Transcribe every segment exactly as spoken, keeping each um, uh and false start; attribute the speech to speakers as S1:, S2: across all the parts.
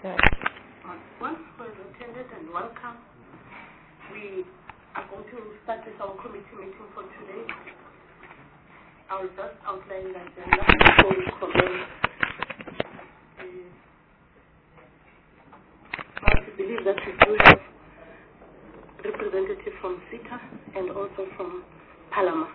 S1: that.
S2: Once well attended and welcome, we are going to start with our committee meeting for today. I will just outline the agenda before we commence. I believe that we do have representatives from SETA and also from Palama.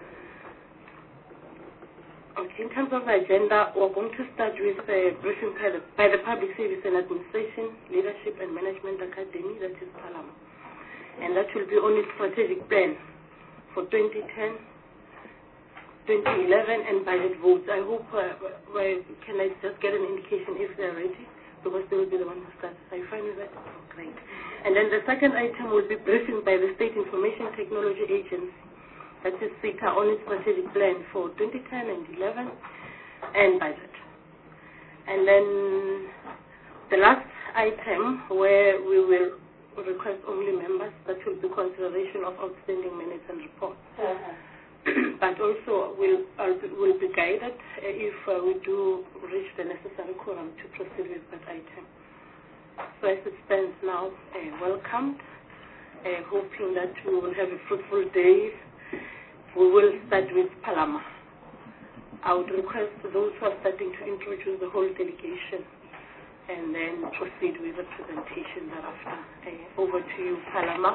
S2: Okay, in terms of the agenda, we're going to start with a briefing by the, by the Public Service and Administration, Leadership and Management Academy, that is Palama. And that will be on its strategic plan for twenty ten, twenty eleven and budget votes. I hope, uh, well, can I just get an indication if they're ready? Because they will be the one who starts. Are you fine with that? Oh, great. And then the second item will be briefing by the State Information Technology Agency, that is SETA, on its strategic plan for twenty ten and eleven and budget. And then the last item where we will request only members, that will be consideration of outstanding minutes and reports. Uh-huh. But also will uh, will be guided uh, if uh, we do reach the necessary quorum to proceed with that item. So as it stands now, uh, welcome, uh, hoping that we will have a fruitful day. We will start with Palama. I would request those who are starting to introduce the whole delegation and then proceed with the presentation thereafter. Uh, over to you, Palama.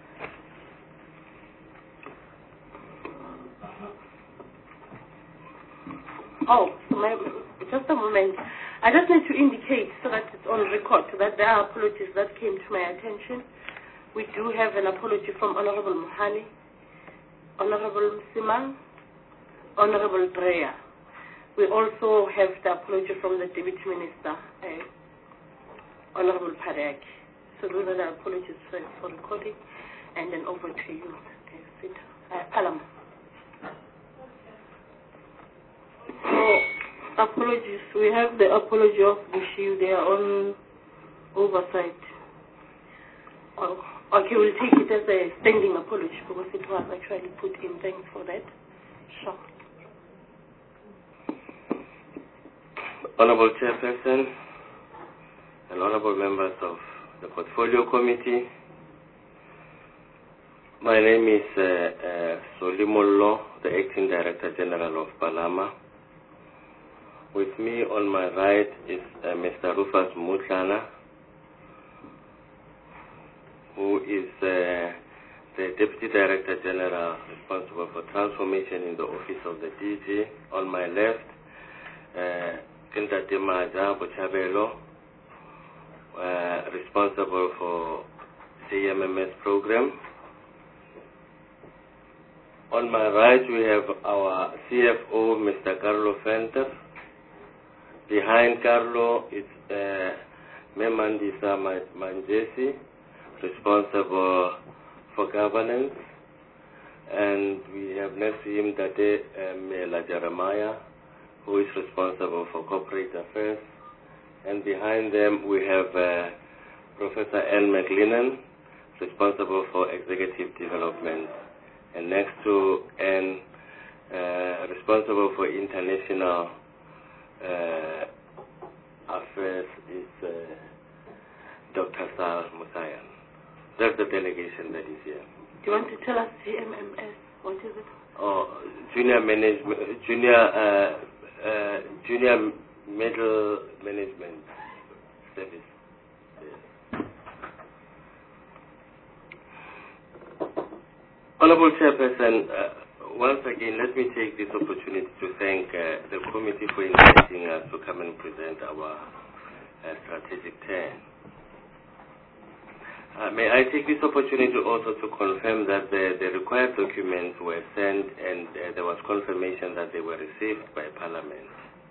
S2: Oh, so my, just a moment. I just need to indicate so that it's on record that there are apologies that came to my attention. We do have an apology from Honorable Mohani, Honorable Simang, Honorable Breya. We also have the apology from the Deputy Minister, uh, Honorable Padaki. So those are the apologies for, for recording. And then over to you, uh, Palama. So, apologies. We have the apology of Bushiu. They are on oversight. Oh, okay, we'll take it as a standing apology because it was actually put in. Thanks for that. Sure.
S3: Honorable Chairperson and honorable members of the Portfolio Committee, my name is uh, uh, Solimolo, the Acting Director General of Palama. With me on my right is uh, Mister Rufus Mutlana, who is uh, the Deputy Director General responsible for transformation in the office of the D G. On my left, Kinta Timaja Bochabelo, uh, responsible for C M M S program. On my right, we have our C F O, Mister Carlo Fenter. Behind Carlo is uh, Memandisa Manjesi, responsible for governance. And we have next to him Dade Mela Jeremiah, who is responsible for corporate affairs. And behind them we have uh, Professor Anne McLennan, responsible for executive development. And next to Anne, uh, responsible for international Uh, affairs is uh, Doctor Sal Musayan. That's the delegation that is here.
S2: Do you want to tell us G M M S? What is it?
S3: Oh, junior management, junior, uh, uh, junior middle management service. Yes. Honorable Chairperson, uh, once again, let me take this opportunity to thank uh, the committee for inviting us to come and present our uh, strategic plan. Uh, may I take this opportunity also to confirm that the, the required documents were sent and uh, there was confirmation that they were received by Parliament.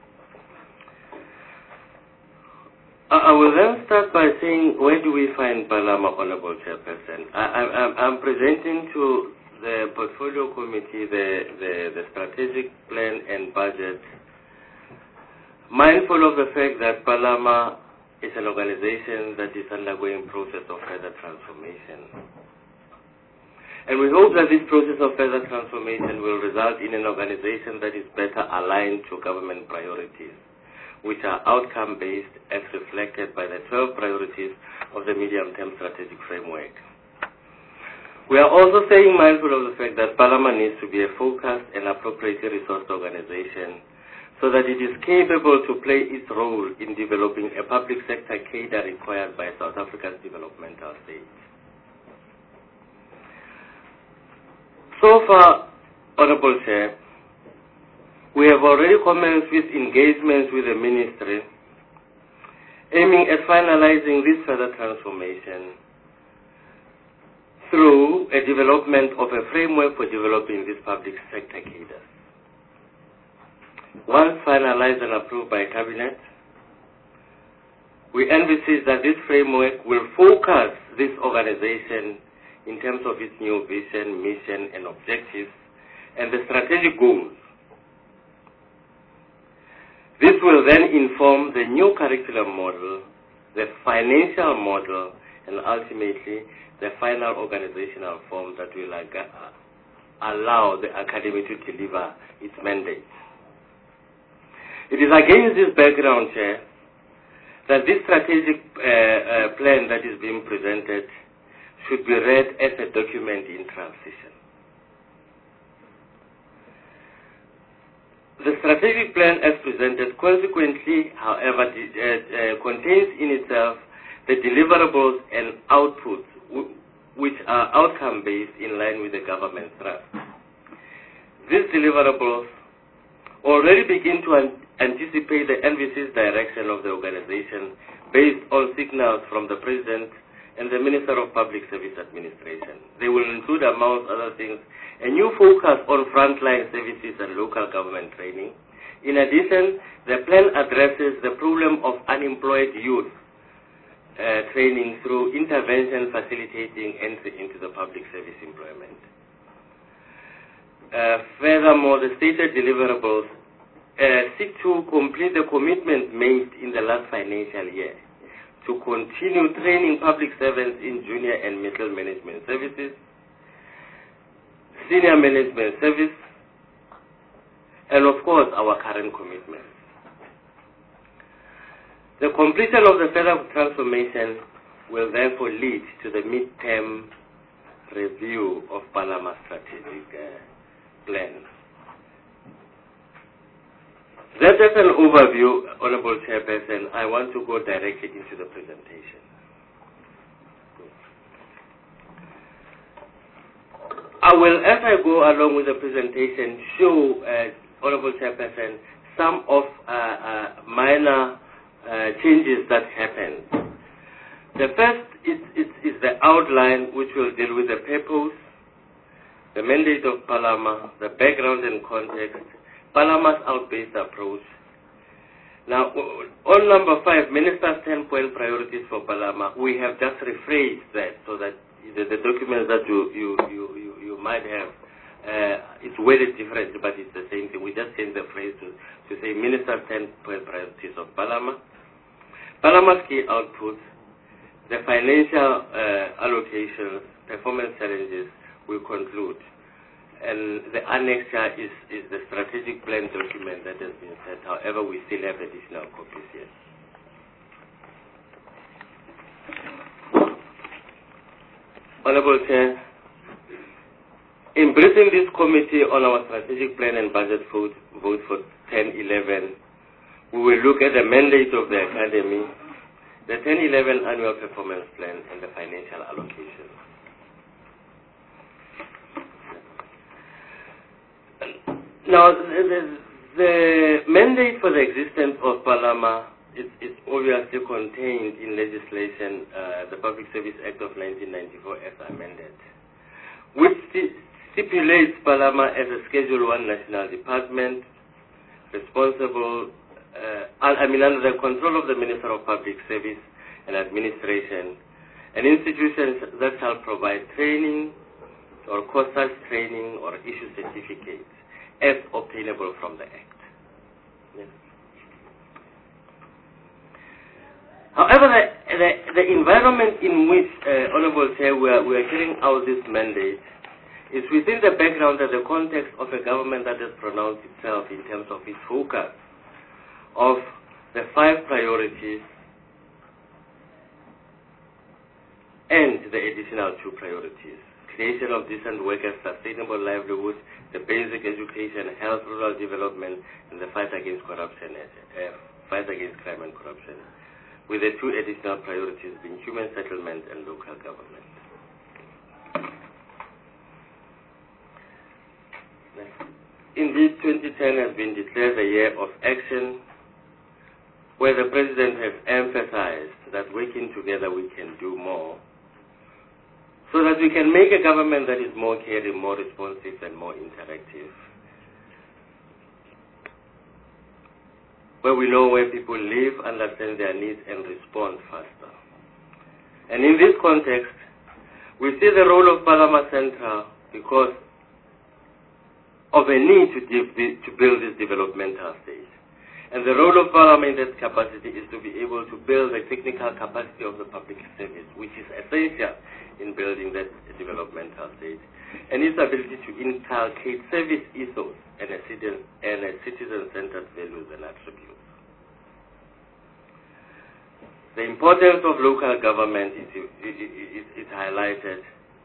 S3: I, I will then start by saying, where do we find Palama, Honorable Chairperson? I, I, I'm, I'm presenting to the Portfolio Committee, the, the, the strategic plan and budget, mindful of the fact that Palama is an organization that is undergoing process of further transformation. And we hope that this process of further transformation will result in an organization that is better aligned to government priorities. which are outcome-based as reflected by the twelve priorities of the medium-term strategic framework. We are also staying mindful of the fact that Parliament needs to be a focused and appropriately resourced organization so that it is capable to play its role in developing a public sector cadre required by South Africa's developmental stage. So far, Honorable Chair, we have already commenced with engagements with the Ministry aiming at finalizing this further transformation through a development of a framework for developing this public sector cadre. Once finalized and approved by Cabinet, we envisage that this framework will focus this organization in terms of its new vision, mission, and objectives, and the strategic goals. This will then inform the new curriculum model, the financial model, and ultimately the final organizational form that will allow the Academy to deliver its mandate. It is against this background, Chair, that this strategic uh, uh, plan that is being presented should be read as a document in transition. The strategic plan as presented consequently, however, uh, uh, contains in itself the deliverables and outputs which are outcome-based in line with the government thrust. These deliverables already begin to an anticipate the envisaged direction of the organization based on signals from the President and the Minister of Public Service Administration. They will include, among other things, a new focus on frontline services and local government training. In addition, the plan addresses the problem of unemployed youth uh, training through intervention facilitating entry into the public service employment. Uh, furthermore, the stated deliverables uh, seek to complete the commitment made in the last financial year to continue training public servants in junior and middle management services, senior management service, and of course our current commitments. The completion of the further transformation will therefore lead to the mid-term review of Palama's strategic uh, plan. That's just an overview, Honorable Chairperson. I want to go directly into the presentation. I will, as I go along with the presentation, show, uh, Honorable Chairperson, some of uh, uh, minor uh, changes that happened. The first is, is, is the outline, which will deal with the purpose, the mandate of Palama, the background and context, Palama's out-based approach. Now, on number five, Minister's ten-point priorities for Palama, we have just rephrased that so that the, the documents that you, you, you, you, you might have, uh, it's worded differently, but it's the same thing. We just changed the phrase to, to say Minister's ten-point priorities of Palama. Palama's key outputs, the financial uh, allocations, performance challenges will conclude. And the annexure is, is the strategic plan document that has been set. However, we still have additional copies here. Honorable Chair, in briefing this committee on our strategic plan and budget vote, vote for ten eleven, we will look at the mandate of the Academy, the ten eleven annual performance plan, and the financial allocation. Now, the, the, the mandate for the existence of Palama is, is obviously contained in legislation, uh, the Public Service Act of nineteen ninety-four as amended, which st stipulates Palama as a Schedule one national department responsible, uh, I mean, under the control of the Minister of Public Service and Administration, and institutions that shall provide training or course training or issue certificates as obtainable from the Act. Yes. However, the, the, the environment in which, uh, Honorable Chair, we are, we are carrying out this mandate is within the background and the context of a government that has pronounced itself in terms of its focus of the five priorities and the additional two priorities: creation of decent work and sustainable livelihood, the basic education, health, rural development, and the fight against corruption, uh, fight against crime and corruption, with the two additional priorities being human settlement and local government. Indeed, twenty ten has been declared a year of action, where the President has emphasized that working together we can do more, so that we can make a government that is more caring, more responsive, and more interactive, where we know where people live, understand their needs, and respond faster. And in this context, we see the role of Palama Central because of a need to, give the, to build this developmental stage. And the role of Parliament in that capacity is to be able to build the technical capacity of the public service, which is essential in building that developmental stage, and its ability to inculcate service ethos and a citizen and a citizen-centered values and attributes. The importance of local government is, is, is, is highlighted.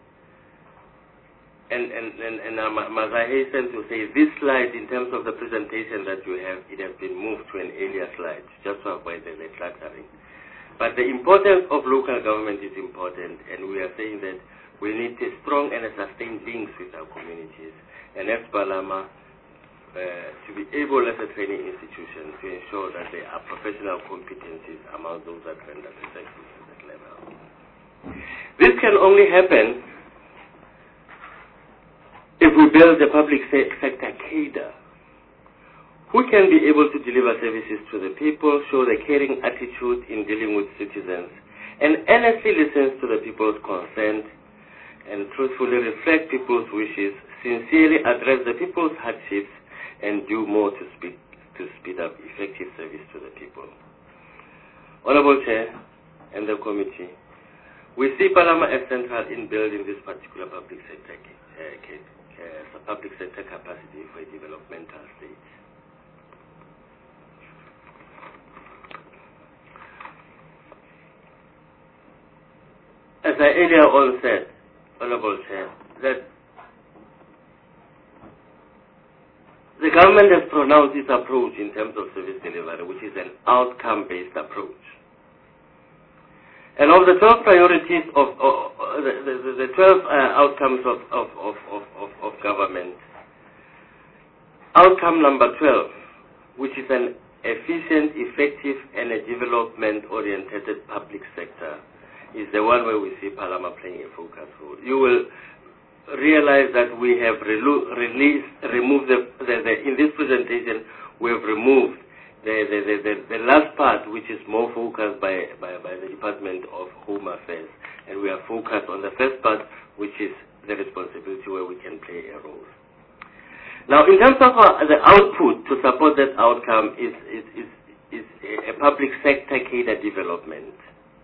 S3: And, and, and, and I must I hasten to say, this slide, in terms of the presentation that you have, it has been moved to an earlier slide, just to avoid the cluttering. But the importance of local government is important, and we are saying that we need a strong and a sustained links with our communities, and as Palama, uh, to be able as a training institution to ensure that there are professional competencies among those that render the services at that level. This can only happen if we build a public sector cadre who can be able to deliver services to the people, show the caring attitude in dealing with citizens, and earnestly listens to the people's consent, and truthfully reflect people's wishes, sincerely address the people's hardships, and do more to speed, to speed up effective service to the people. Honorable Chair and the committee, we see Palama as central in building this particular public sector uh, cadre. Uh, public sector capacity for a developmental stage. As I earlier on said, Honorable Chair, that the government has pronounced its approach in terms of service delivery, which is an outcome-based approach. And of the twelve priorities of, of, of the, the, the twelve uh, outcomes of, of, of, of, of government, outcome number twelve, which is an efficient, effective, and a development-oriented public sector, is the one where we see Palama playing a focus role. You will realize that we have relo released, removed, the, the, the, in this presentation, we have removed The, the, the, the, the last part, which is more focused by, by, by the Department of Home Affairs, and we are focused on the first part, which is the responsibility where we can play a role. Now, in terms of uh, the output to support that outcome is, is, is, is a public sector cadre development,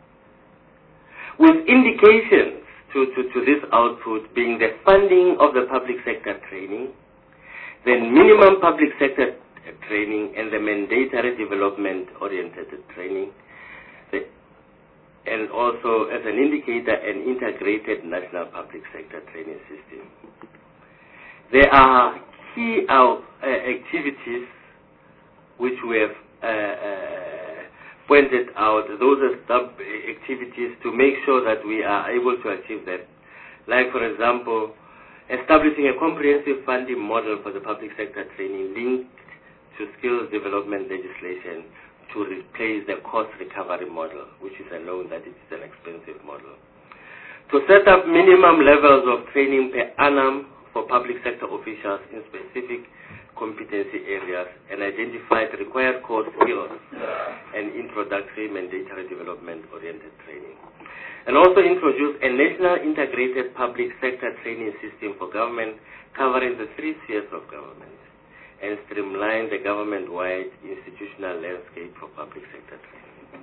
S3: with indications to, to, to this output being the funding of the public sector training, then minimum public sector training, and the mandatory development-oriented training, the, and also as an indicator, an integrated national public sector training system. There are key uh, activities which we have uh, uh, pointed out. Those are sub activities to make sure that we are able to achieve that. Like, for example, establishing a comprehensive funding model for the public sector training linked to skills development legislation to replace the cost recovery model, which is a known that it is an expensive model. To set up minimum levels of training per annum for public sector officials in specific competency areas and identify the required core skills and introductory mandatory development-oriented training. And also introduce a national integrated public sector training system for government covering the three spheres of government, and streamline the government-wide institutional landscape for public sector training.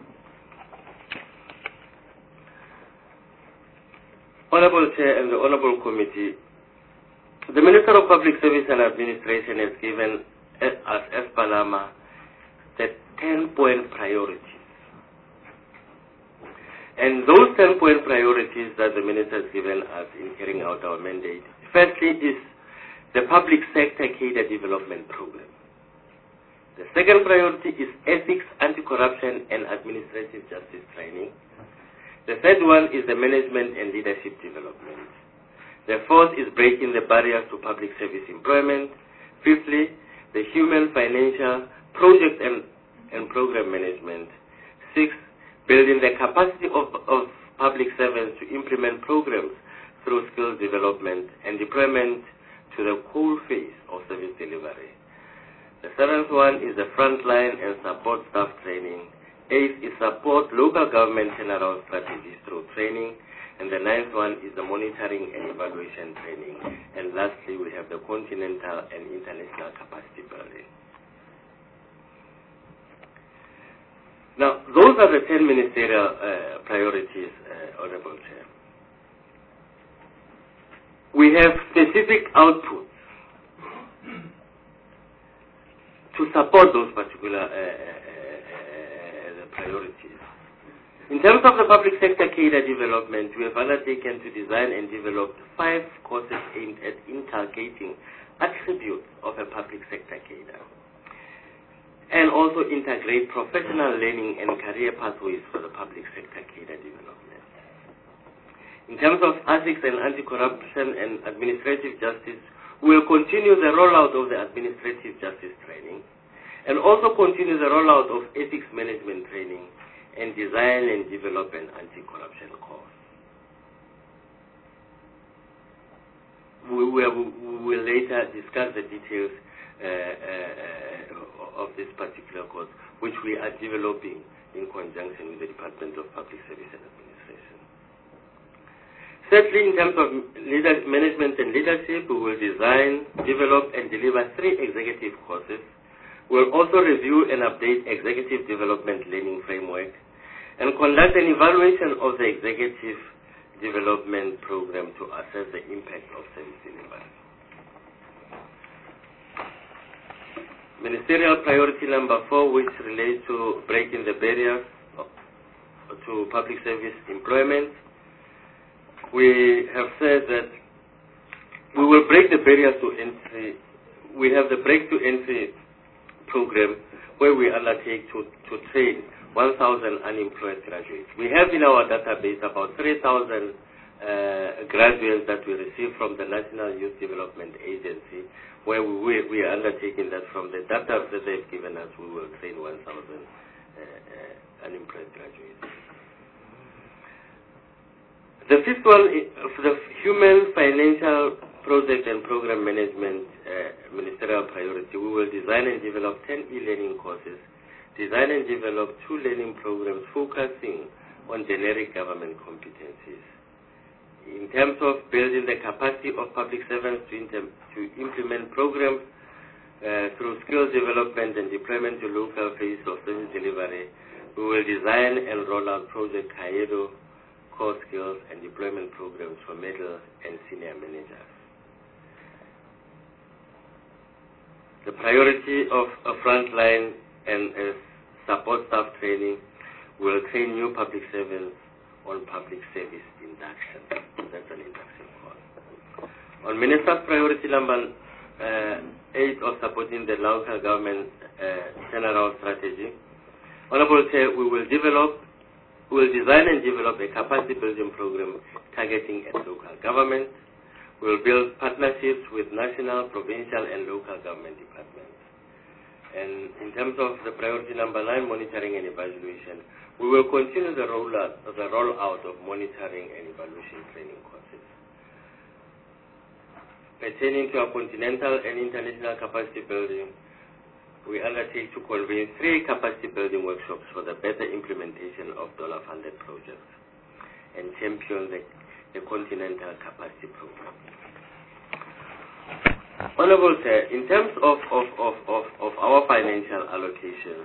S3: Honorable Chair and the Honorable Committee, the Minister of Public Service and Administration has given us as Palama the ten-point priorities. And those ten-point priorities that the Minister has given us in carrying out our mandate, firstly is the public sector cadre development program. The second priority is ethics, anti-corruption, and administrative justice training. The third one is the management and leadership development. The fourth is breaking the barriers to public service employment. Fifthly, the human, financial, project and, and program management. Sixth, building the capacity of, of public servants to implement programs through skills development and deployment to the whole phase of service delivery. The seventh one is the frontline and support staff training. Eighth is support local government turnaround strategies through training. And the ninth one is the monitoring and evaluation training. And lastly, we have the continental and international capacity building. Now, those are the ten ministerial uh, priorities, uh, Honorable Chair. We have specific outputs to support those particular uh, uh, uh, priorities. In terms of the public sector cadre development, we have undertaken to design and develop five courses aimed at inculcating attributes of a public sector cadre, and also integrate professional learning and career pathways for the public sector cadre development. In terms of ethics and anti-corruption and administrative justice, we will continue the rollout of the administrative justice training, and also continue the rollout of ethics management training, and design and develop an anti-corruption course. We will, we will later discuss the details uh, uh, of this particular course, which we are developing in conjunction with the Department of Public Service and Administration. Thirdly, in terms of leader, management and leadership, we will design, develop, and deliver three executive courses. We'll also review and update executive development learning framework and conduct an evaluation of the executive development program to assess the impact of service delivery. Ministerial priority number four, which relates to breaking the barriers to public service employment. We have said that we will break the barriers to entry. We have the Break to Entry program where we undertake to, to train one thousand unemployed graduates. We have in our database about three thousand uh, graduates that we receive from the National Youth Development Agency, where we, we, we are undertaking that from the data that they've given us, we will train one thousand uh, uh, unemployed graduates. The fifth one is the human, financial, project and program management uh, ministerial priority. We will design and develop ten e-learning courses, design and develop two learning programs focusing on generic government competencies. In terms of building the capacity of public servants to, to implement programs uh, through skills development and deployment to local phase of service delivery, we will design and roll out Project Kaedo, core skills and deployment programs for middle and senior managers. The priority of a frontline and a support staff training will train new public servants on public service induction. That's an induction course. On Minister's priority number uh, eight of supporting the local government uh, turnaround strategy, Honorable Chair, we will develop, we will design and develop a capacity building program targeting at local government. We will build partnerships with national, provincial, and local government departments. And in terms of the priority number nine, monitoring and evaluation, we will continue the rollout, the rollout of monitoring and evaluation training courses. Pertaining to our continental and international capacity building, we undertake to convene three capacity building workshops for the better implementation of dollar-funded projects and champion the, the continental capacity program. Honorable Chair, in terms of, of, of, of, of our financial allocations,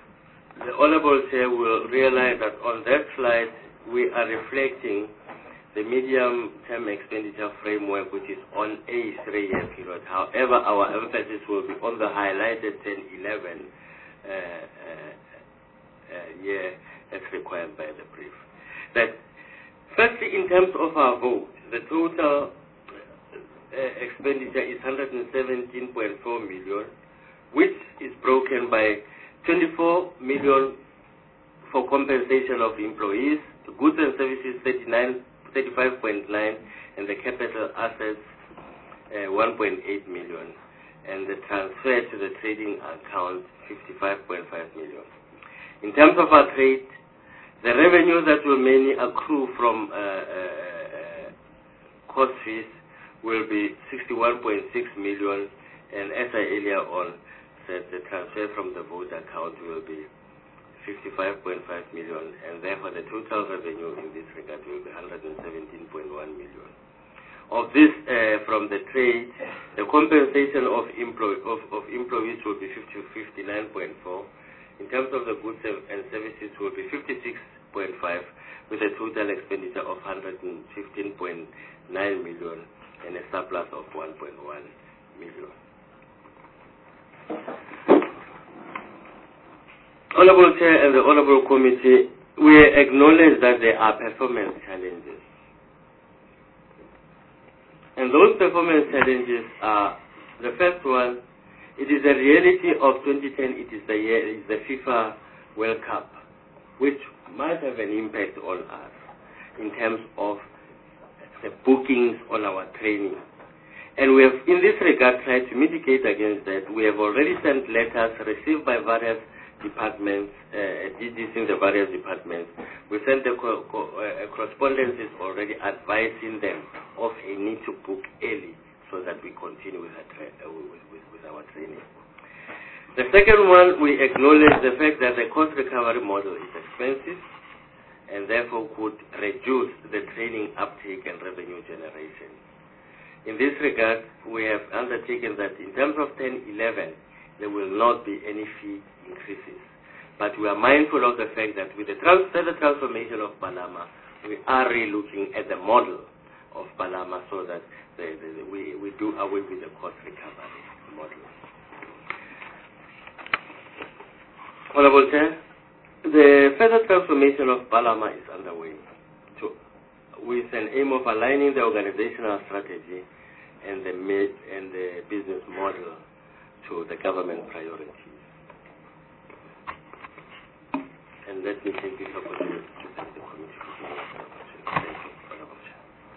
S3: the Honorable Chair will realize that on that slide we are reflecting the medium-term expenditure framework, which is on a three-year period. However, our emphasis will be on the highlighted ten eleven uh, uh, uh, year as required by the brief. That, firstly, in terms of our vote, the total uh, expenditure is one hundred seventeen point four million, which is broken by twenty-four million for compensation of employees, goods and services thirty-five point nine, and the capital assets uh, one point eight million, and the transfer to the trading account fifty-five point five million. In terms of our trade, the revenues that will mainly accrue from uh, uh, cost fees will be sixty-one point six million, and as I earlier on said, the transfer from the vote account will be fifty-five point five million, and therefore the total revenue in this regard will be one hundred seventeen point one million. Of this, uh, from the trade, the compensation of, employ of, of employees will be fifty-nine point four. In terms of the goods and services will be fifty-six point five, with a total expenditure of one hundred fifteen point nine million and a surplus of one point one million. Honorable Chair and the Honorable Committee, we acknowledge that there are performance challenges. And those performance challenges are, the first one, it is a reality of twenty ten, it is the year, it is the FIFA World Cup, which might have an impact on us in terms of the bookings on our training. And we have, in this regard, tried to mitigate against that. We have already sent letters received by various departments, uh, D Ds in the various departments. We sent a, co co uh, correspondences already advising them of a need to book early so that we continue with, uh, with, with, with our training. The second one, we acknowledge the fact that the cost recovery model is expensive and therefore could reduce the training uptake and revenue generation. In this regard, we have undertaken that in terms of ten eleven, there will not be any fee increases. But we are mindful of the fact that with the trans further transformation of Balama, we are re-looking at the model of Balama so that the, the, the, we, we do away with the cost recovery model. Honorable Chair, the further transformation of Balama is underway to, with an aim of aligning the organizational strategy and the, and the business model to the government priorities. And let me take this opportunity to thank the committee for giving us the opportunity. Thank you, Honorable Chair.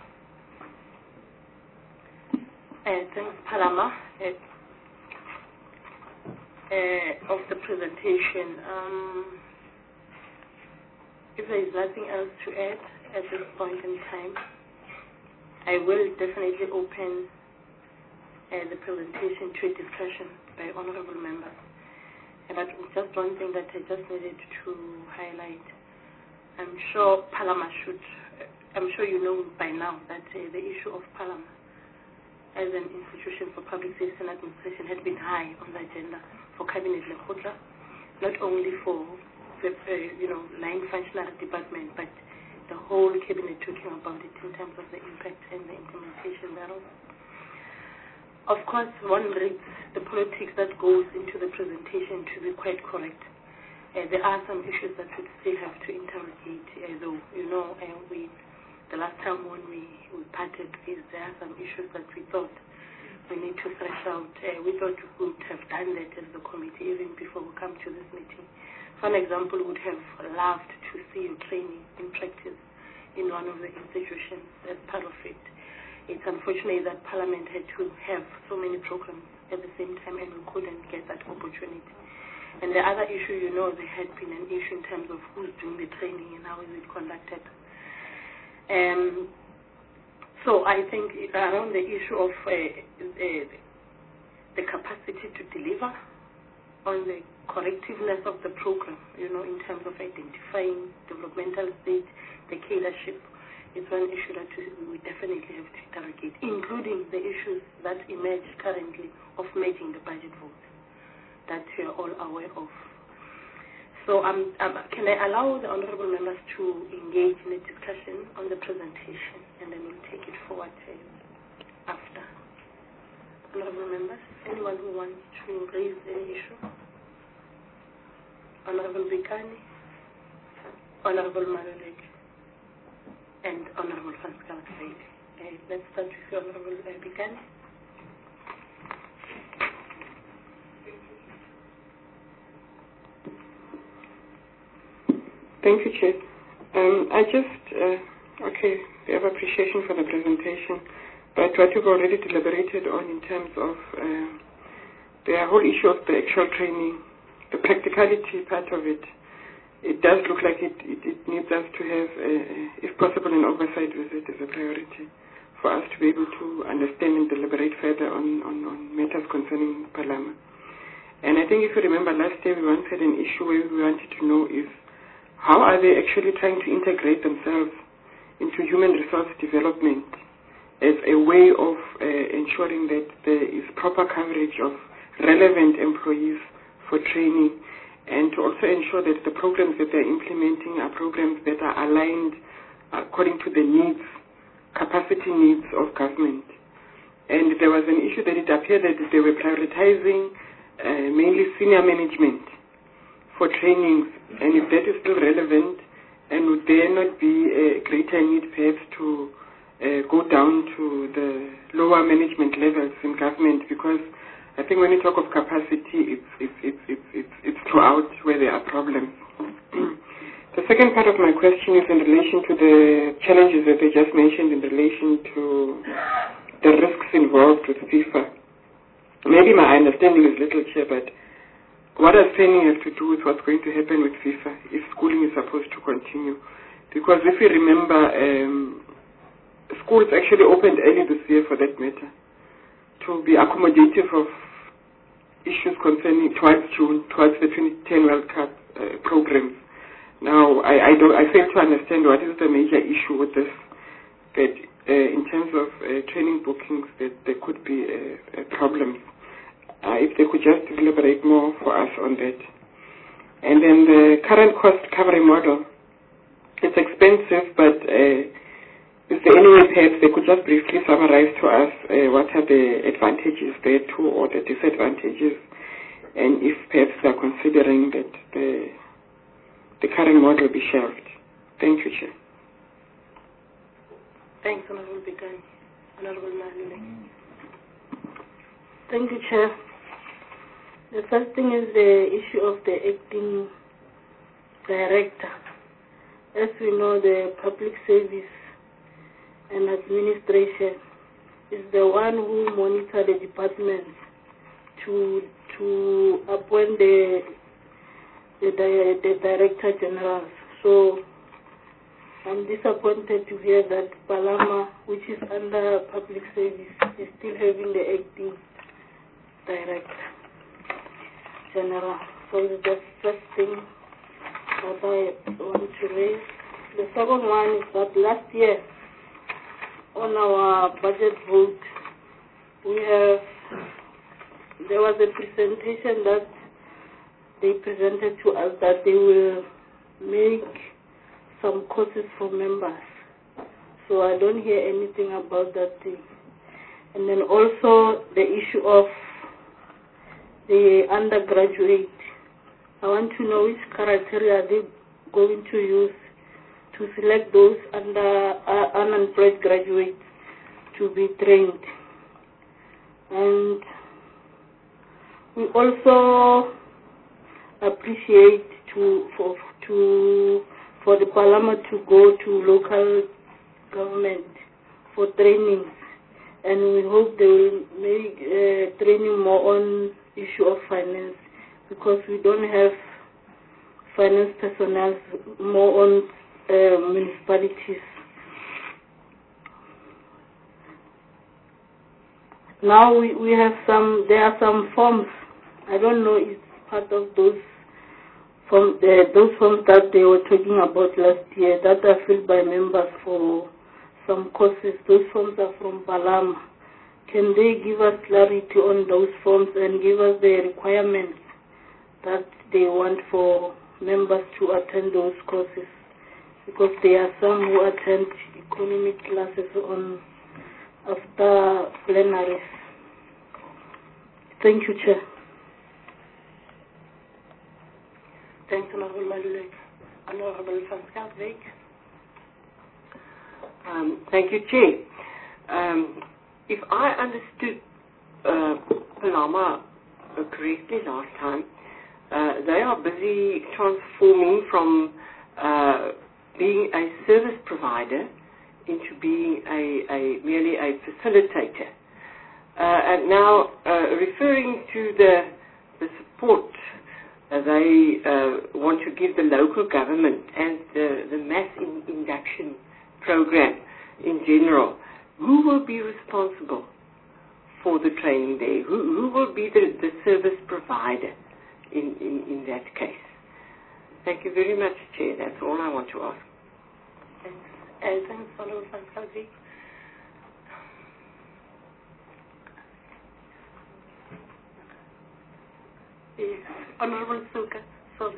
S2: Uh, thanks, Palama, uh, uh, of the presentation. Um, if there is nothing else to add at this point in time, I will definitely open uh, the presentation to a discussion by honorable members. And that was just one thing that I just needed to highlight. I'm sure Palama should, I'm sure you know by now that uh, the issue of Palama as an institution for public service and administration had been high on the agenda for Cabinet Lekgotla, not only for the uh, you know, line functionary department, but the whole Cabinet talking about it in terms of the impact and the implementation thereof. Of course, one reads the politics that goes into the presentation to be quite correct. Uh, there are some issues that we still have to interrogate, uh, though, you know, uh, we, the last time when we, we parted ways, there are some issues that we thought we need to thresh out. Uh, we thought we would have done that as the committee even before we come to this meeting. For an example, we would have loved to see you training in practice in one of the institutions as part of it. It's unfortunate that Parliament had to have so many programs at the same time and we couldn't get that opportunity. And the other issue, you know, there had been an issue in terms of who's doing the training and how is it conducted. Um, so I think around the issue of uh, the, the capacity to deliver on the correctiveness of the program, you know, in terms of identifying developmental stage, the leadership, is one issue that we definitely have to interrogate, including the issues that emerge currently of making the budget votes that we are all aware of. So um, um, can I allow the honorable members to engage in a discussion on the presentation, and then we'll take it forward uh, after. Honorable members, anyone who wants to raise any issue? Honorable Bikani, Honorable Malulek, and Honorable Francisca Said. Uh, let's start with you, Honorable uh, Bikani.
S1: Thank you, Chair. Um, I just, uh, okay, we have appreciation for the presentation, but what you've already deliberated on in terms of uh, the whole issue of the actual training, the practicality part of it, it does look like it, it, it needs us to have, uh, if possible, an oversight visit as a priority for us to be able to understand and deliberate further on, on, on matters concerning Palama. And I think if you remember last year, we once had an issue where we wanted to know if how are they actually trying to integrate themselves into human resource development as a way of uh, ensuring that there is proper coverage of relevant employees for training, and to also ensure that the programs that they're implementing are programs that are aligned according to the needs, capacity needs of government. And there was an issue that it appeared that they were prioritizing uh, mainly senior management for trainings, and if that is still relevant, and would there not be a greater need perhaps to uh, go down to the lower management levels in government, because I think when you talk of capacity, it's, it's, it's, it's, it's, it's throughout where there are problems. The second part of my question is in relation to the challenges that they just mentioned in relation to the risks involved with FIFA. Maybe my understanding is little clear, but what does training have to do with what's going to happen with FIFA if schooling is supposed to continue? Because if you remember, um, schools actually opened early this year, for that matter, to be accommodative of issues concerning towards June, towards the twenty ten World Cup uh, programs. Now, I, I, don't, I fail to understand what is the major issue with this, that uh, in terms of uh, training bookings, that there could be uh, uh, problems. Uh, if they could just deliberate more for us on that. And then the current cost recovery model, it's expensive, but uh, is there any way perhaps they could just briefly summarize to us uh, what are the advantages there too, or the disadvantages, and if perhaps they're considering that the, the current model be shelved. Thank you, Chair.
S2: Thanks, Honorable Bikani. Honorable Malulek. Thank you, Chair. The first thing is the issue of the acting director. As we know, the public service and administration is the one who monitors the departments to to appoint the the, the director general. So I'm disappointed to hear that Palama, which is under public service, is still having the acting director general. So that's the first thing that I want to raise. The second one is that last year on our budget vote, we have there was a presentation that they presented to us that they will make some courses for members. So I don't hear anything about that thing. And then also the issue of the undergraduate. I want to know which criteria are they going to use to select those under uh, unemployed graduates to be trained. And we also appreciate to for to for the Parliament to go to local government for training, and we hope they will make uh, training more on issue of finance, because we don't have finance personnel more on uh, municipalities. Now we, we have some, there are some forms, I don't know if it's part of those forms, uh, those forms that they were talking about last year that are filled by members for some courses. Those forms are from Palama. Can they give us clarity on those forms and give us the requirements that they want for members to attend those courses, because there are some who attend economic classes on after plenaries. Thank you, Chair.
S4: Thanks, Honorable Maluleke. Honorable van Schalkwyk.
S5: Um, thank you, Chair. Um, if I understood uh, Palama correctly last time, uh, they are busy transforming from uh, being a service provider into being a, a merely a facilitator. Uh, and now, uh, referring to the, the support uh, they uh, want to give the local government and the, the mass in induction program in general, who will be responsible for the training there? Who, who will be the, the service provider in, in, in that case? Thank you very much, Chair. That's all I want to ask.
S4: Thanks. Uh, thanks, Honorable van Schalkwyk. Yes. Honorable Suka. Sorry.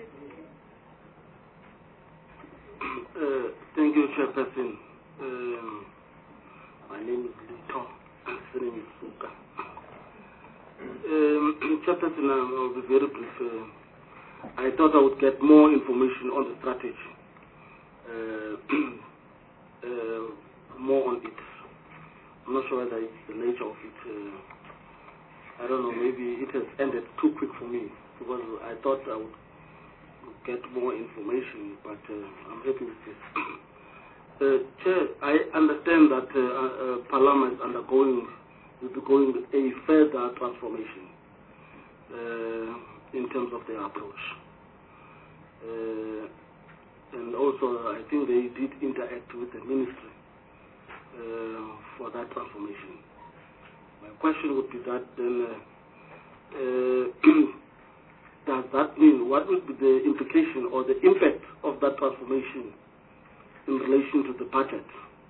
S6: Uh, thank you, Chairperson. Um, my name is Lito. My name is Suka. Um, Chairperson, I'll be very brief. Uh, I thought I would get more information on the strategy, uh, uh, more on it. I'm not sure whether it's the nature of it. Uh, I don't know, maybe it has ended too quick for me, because I thought I would get more information, but uh, I'm happy with this. uh, Chair, I understand that uh, uh, Parliament is undergoing, will be going a further transformation uh, in terms of their approach. Uh, and also, I think they did interact with the ministry uh, for that transformation. My question would be that then, uh, uh, does that mean, what would be the implication or the impact of that transformation in relation to the budget?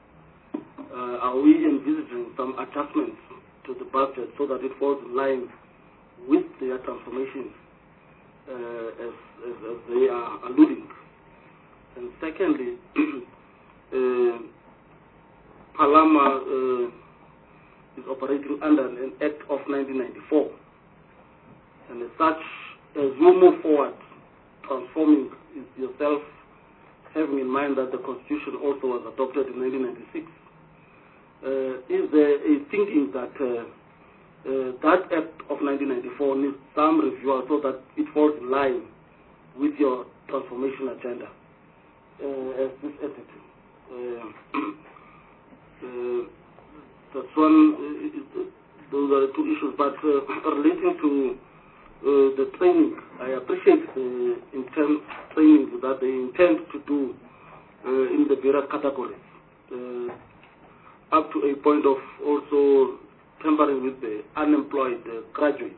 S6: Uh, are we envisaging some adjustments to the budget so that it falls in line with their transformation uh, as, as, as they are alluding? And secondly, uh, Palama uh, is operating under an Act of nineteen ninety-four. And as such, as you move forward, transforming yourself, having in mind that the Constitution also was adopted in nineteen ninety-six, uh, is there a thinking that uh, uh, that Act of nineteen ninety-four needs some review so that it falls in line with your transformation agenda uh, as this entity? Uh, uh, that's one, uh, those are the two issues, but uh, relating to Uh, the training, I appreciate the intense training that they intend to do uh, in the various categories, uh, up to a point of also tampering with the unemployed uh, graduates.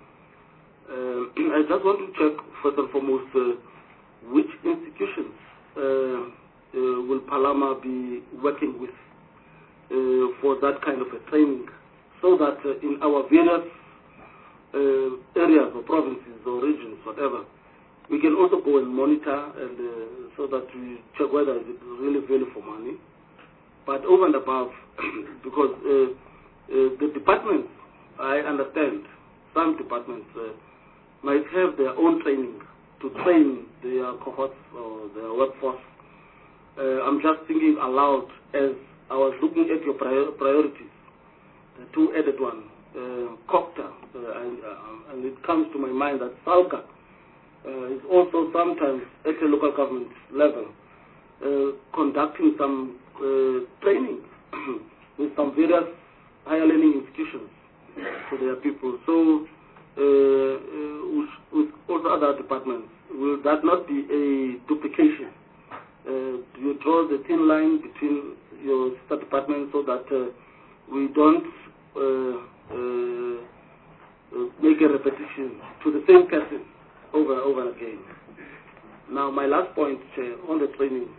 S6: Uh, I just want to check, first and foremost, uh, which institutions uh, uh, will Palama be working with uh, for that kind of a training, so that uh, in our various Uh, areas or provinces or regions, whatever, we can also go and monitor, and uh, so that we check whether it is really value for money. But over and above, because uh, uh, the departments, I understand, some departments uh, might have their own training to train their cohorts or their workforce. Uh, I'm just thinking aloud as I was looking at your prior priorities, the two added ones. Uh, COCTA, uh, and, uh, and it comes to my mind that SALCA uh, is also sometimes at a local government level uh, conducting some uh, training with some various higher learning institutions to their people. So, uh, uh, with, with also other departments, will that not be a duplication? Uh, do you draw the thin line between your sister departments so that uh, we don't uh, Uh, uh, make a repetition to the same person over and over again? Now, my last point uh, on the training.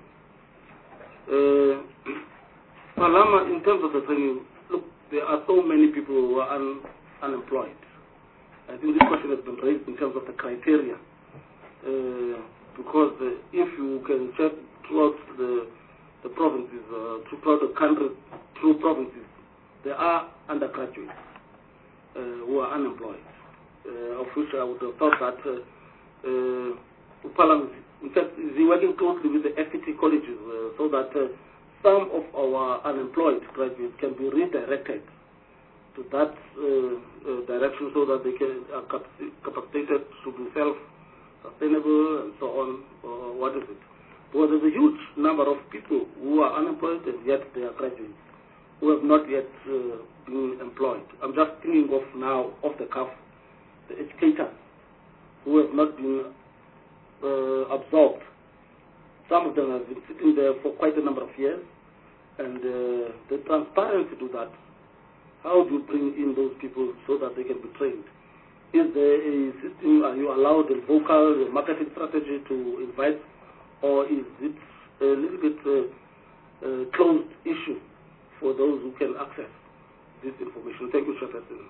S6: Uh, Palama, in terms of the training, look, there are so many people who are un unemployed. I think this question has been raised in terms of the criteria uh, because uh, if you can check throughout the, the provinces, uh, throughout the country, through provinces, there are undergraduates uh, who are unemployed, uh, of which I would have thought that uh, uh, Upalam, in fact, is working closely with the F T T colleges uh, so that uh, some of our unemployed graduates can be redirected to that uh, uh, direction so that they can are capacitated to be self-sustainable and so on. Uh, what is it? Well, there's a huge number of people who are unemployed and yet they are graduates who have not yet uh, been employed. I'm just thinking of now, off the cuff, the educators who have not been uh, absorbed. Some of them have been sitting there for quite a number of years, and uh, the transparency to that. How do you bring in those people so that they can be trained? Is there a system, are you allowed a vocal marketing strategy to invite, or is it a little bit uh, uh, closed issue for those who can access this information? Thank you, Chairperson.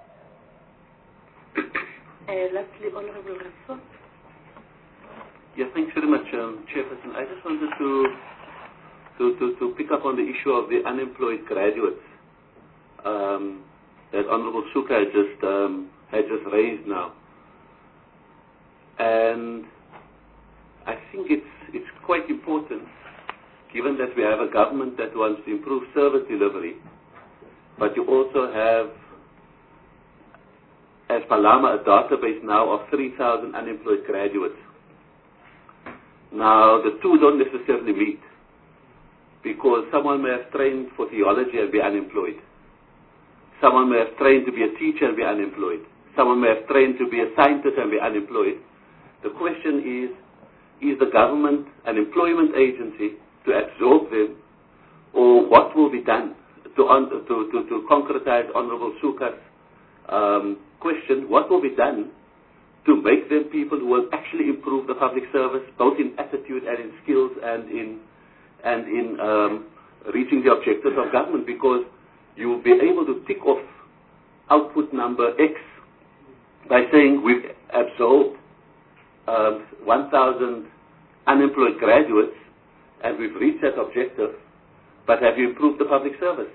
S2: Uh, lastly, Honorable Rasso.
S7: Yes, thanks very much, um, Chairperson. I just wanted to, to, to, to pick up on the issue of the unemployed graduates um, that Honorable Suka had just, um, had just raised now. And I think it's, it's quite important, given that we have a government that wants to improve service delivery, but you also have, as Palama, a database now of three thousand unemployed graduates. Now, the two don't necessarily meet, because someone may have trained for theology and be unemployed. Someone may have trained to be a teacher and be unemployed. Someone may have trained to be a scientist and be unemployed. The question is, is the government an employment agency to absorb them, or what will be done to, to, to, to concretize Honorable Suka's um, question, what will be done to make them people who will actually improve the public service, both in attitude and in skills and in, and in um, reaching the objectives of government, because you will be able to tick off output number X by saying we've absorbed um, one thousand unemployed graduates and we've reached that objective, but have you improved the public service?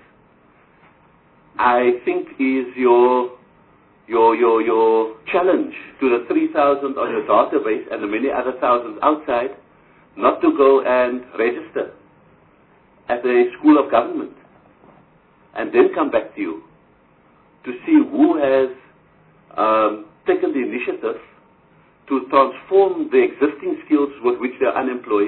S7: I think is your your your your challenge to the three thousand on your database and the many other thousands outside, not to go and register at a school of government and then come back to you to see who has um, taken the initiative to transform the existing skills with which they are unemployed.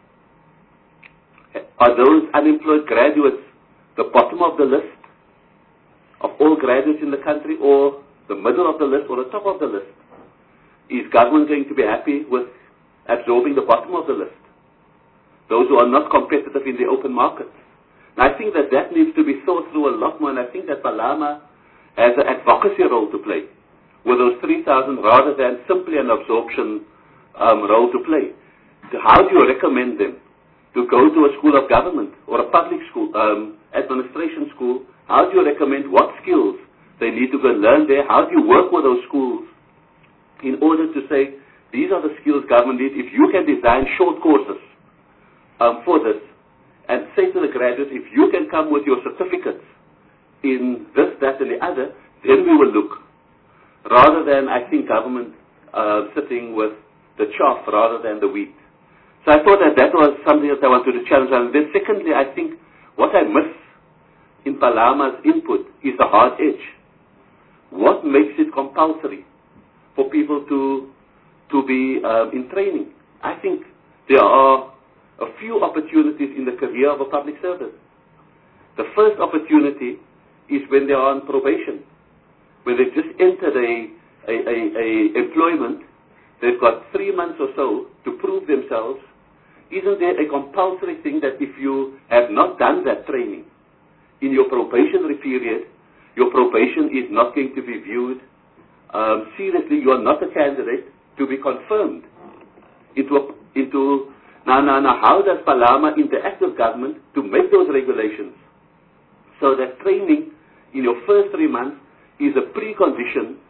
S7: Are those unemployed graduates the bottom of the list of all graduates in the country, or the middle of the list, or the top of the list? Is government going to be happy with absorbing the bottom of the list, those who are not competitive in the open market? And I think that that needs to be thought through a lot more, and I think that Palama has an advocacy role to play with those three thousand rather than simply an absorption um, role to play. So how do you recommend them to go to a school of government or a public school, um, administration school? How do you recommend what skills they need to go and learn there? How do you work with those schools in order to say, these are the skills government needs? If you can design short courses um, for this, and say to the graduates, if you can come with your certificates in this, that, and the other, then we will look. Rather than, I think, government uh, sitting with the chaff rather than the wheat. So I thought that that was something that I wanted to challenge. And then secondly, I think what I miss in Palama's input is the hard edge. What makes it compulsory for people to, to be um, in training? I think there are a few opportunities in the career of a public servant. The first opportunity is when they are on probation, when they've just entered a, a, a, a employment, they've got three months or so to prove themselves. Isn't there a compulsory thing that if you have not done that training in your probationary period, your probation is not going to be viewed um, seriously? You are not a candidate to be confirmed into a, into Now, now, now, how does Palama interact with government to make those regulations so that training in your first three months is a precondition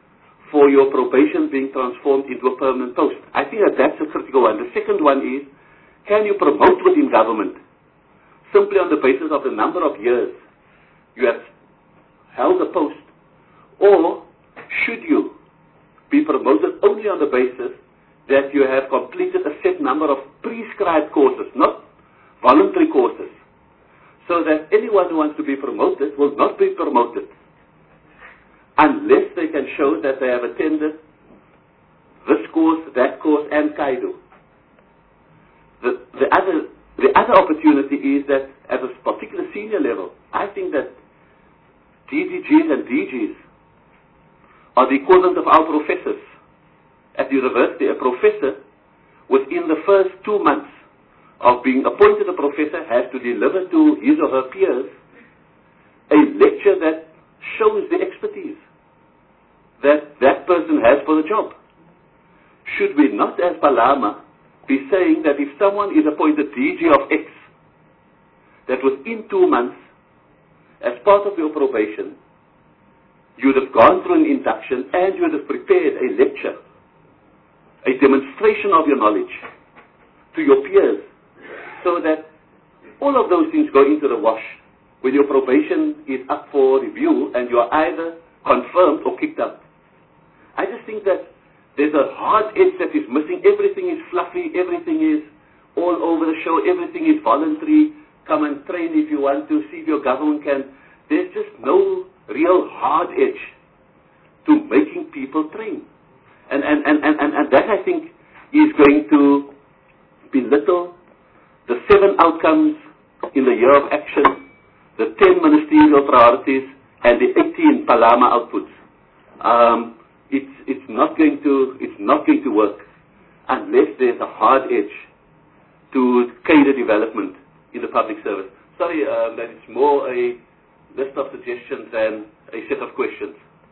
S7: for your probation being transformed into a permanent post. I think that that's a critical one. The second one is, can you promote within government simply on the basis of the number of years you have held a post, or should you be promoted only on the basis that you have completed a set number of prescribed courses, not voluntary courses, so that anyone who wants to be promoted will not be promoted unless they can show that they have attended this course, that course, and Kaido. The, the, other, the other opportunity is that at a particular senior level, I think that D D Gs and D Gs are the equivalent of our professors. At the university, a professor, within the first two months of being appointed a professor, has to deliver to his or her peers a lecture that shows the expertise that that person has for the job. Should we not, as Palama, be saying that if someone is appointed D G of X, that within two months, as part of your probation, you would have gone through an induction and you would have prepared a lecture, a demonstration of your knowledge to your peers, so that all of those things go into the wash when your probation is up for review and you are either confirmed or kicked out. I just think that there's a hard edge that is missing. Everything is fluffy, everything is all over the show, everything is voluntary. Come and train if you want to, see if your government can. There's just no real hard edge to making people train. And, and, and, and, and, and that, I think, is going to belittle the seven outcomes in the year of action, the ten ministerial priorities, and the eighteen Palama outputs. Um, it's, it's, not going to, it's not going to work unless there's a hard edge to cadre development in the public service. Sorry, um, that it's more a list of suggestions than a set of questions.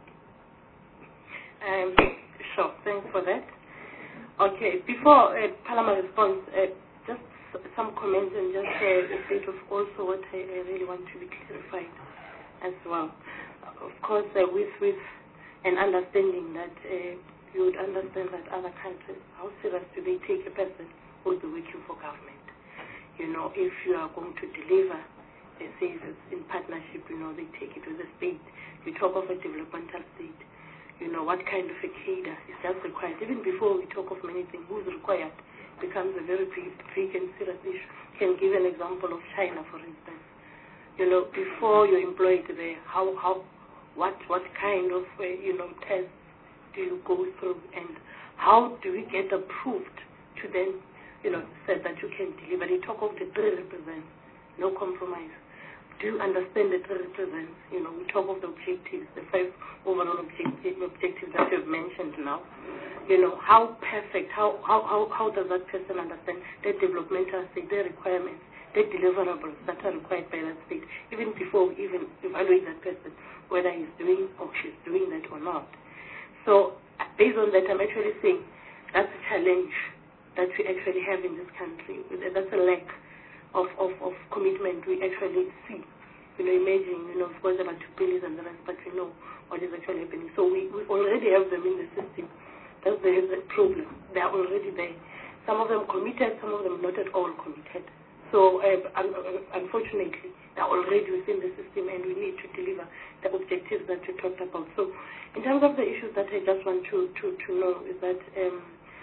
S2: Um, sure, thanks for that. Okay, before uh, Palama responds, uh, just some comments and just uh, a bit of also what I, I really want to be clarified as well. Of course, uh, with, with an understanding that uh, you would understand that other countries, how serious do they take a person who will be working for government? You know, if you are going to deliver a service in partnership, you know, they take it with the state. You talk of a developmental state. You know, what kind of a cadre is just required? Even before we talk of many things, who's required becomes a very big, big and serious issue. You can give an example of China, for instance. You know, before you're employed there, how, how, what, what kind of, uh, you know, tests do you go through, and how do we get approved to then, you know, said that you can deliver? They talk of the three represents, no compromise. Do you understand the three represents? You know, we talk of the objectives, the five overall objective, objectives that you've mentioned now. You know, how perfect, how, how, how, how does that person understand the developmental state, the requirements, the deliverables that are required by that state, even before we even evaluate that person, whether he's doing or she's doing that or not. So, based on that, I'm actually saying that's a challenge that we actually have in this country. That's a lack of, of, of commitment we actually see. You know, imagine, you know, of course, about two billions and the rest, but we know what is actually happening. So we, we already have them in the system. That's the, the problem. They are already there. Some of them committed, some of them not at all committed. So, uh, unfortunately, they are already within the system, and we need to deliver the objectives that you talked about. So, in terms of the issues that I just want to, to, to know is that um,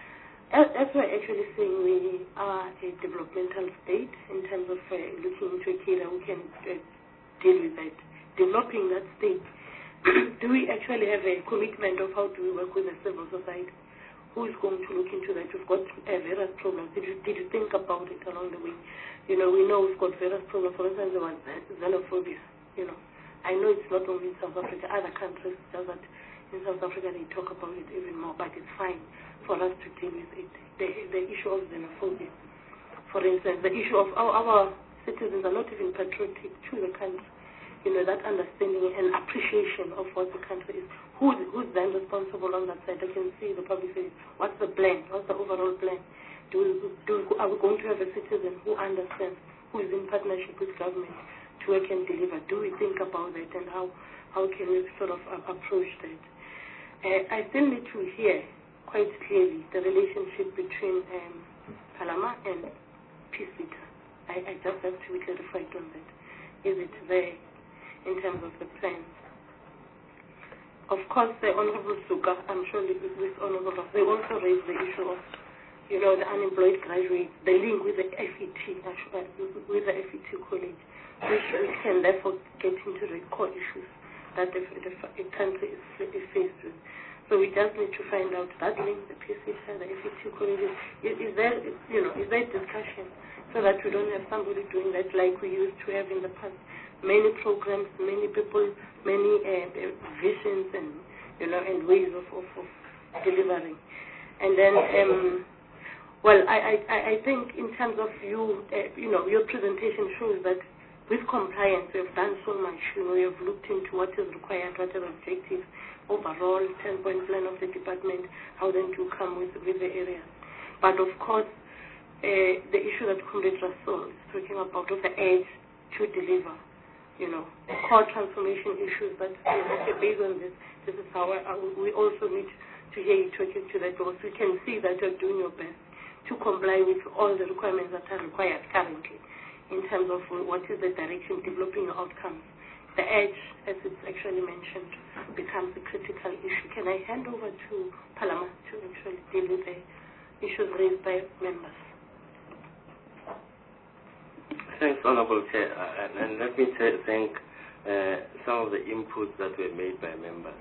S2: as we're actually saying, we are a developmental state in terms of uh, looking into a cadre who can uh, deal with that. Developing that state, do we actually have a commitment of how do we work with the civil society? Who is going to look into that? We've got uh, various problems. Did you, did you think about it along the way? You know, we know we've got various problems. For instance, there was xenophobia. You know, I know it's not only in South Africa, other countries, just that in South Africa they talk about it even more, but it's fine for us to deal with it. The, the issue of xenophobia, for instance, the issue of our, our citizens are not even patriotic to the country. You know, that understanding and appreciation of what the country is. Who, who's then responsible on that side? I can see the public say, what's the plan? What's the overall plan? Do we, do, are we going to have a citizen who understands, who is in partnership with government to work and deliver? Do we think about that, and how, how can we sort of uh, approach that? Uh, I still need to hear quite clearly the relationship between um, Palama and P-SETA. I, I just have to be clarified on that. Is it there in terms of the plans? Of course, the Honorable Suka, I'm sure this Honorable, they also raised the issue of, you know, the unemployed graduates, the link with the F E T, actually, with the F E T college, which we can therefore get into the core issues that the, the, the country is, is faced with. So we just need to find out that link, the P-SETA, the F E T colleges, is, is there, you know, is there discussion so that we don't have somebody doing that like we used to have in the past. Many programs, many people, many uh, visions and, you know, and ways of, of, of delivering. And then, um, well, I, I, I think in terms of you, uh, you know, your presentation shows that with compliance, we have done so much. You know, we have looked into what is required, what are the objectives, overall, ten-point plan of the department, how then to come with, with the areas. But of course, uh, the issue that Comrade Rasool is talking about of the edge to deliver, you know, core transformation issues that, you know, okay, based on this, this is how I, I, we also need to hear you talking to that because we can see that you're doing your best to comply with all the requirements that are required currently in terms of what is the direction, developing your outcomes. The edge, as it's actually mentioned, becomes a critical issue. Can I hand over to Palama to actually deal with the issues raised by members?
S3: Thanks, Honorable Chair. Uh, and, and let me say, thank uh, some of the inputs that were made by members.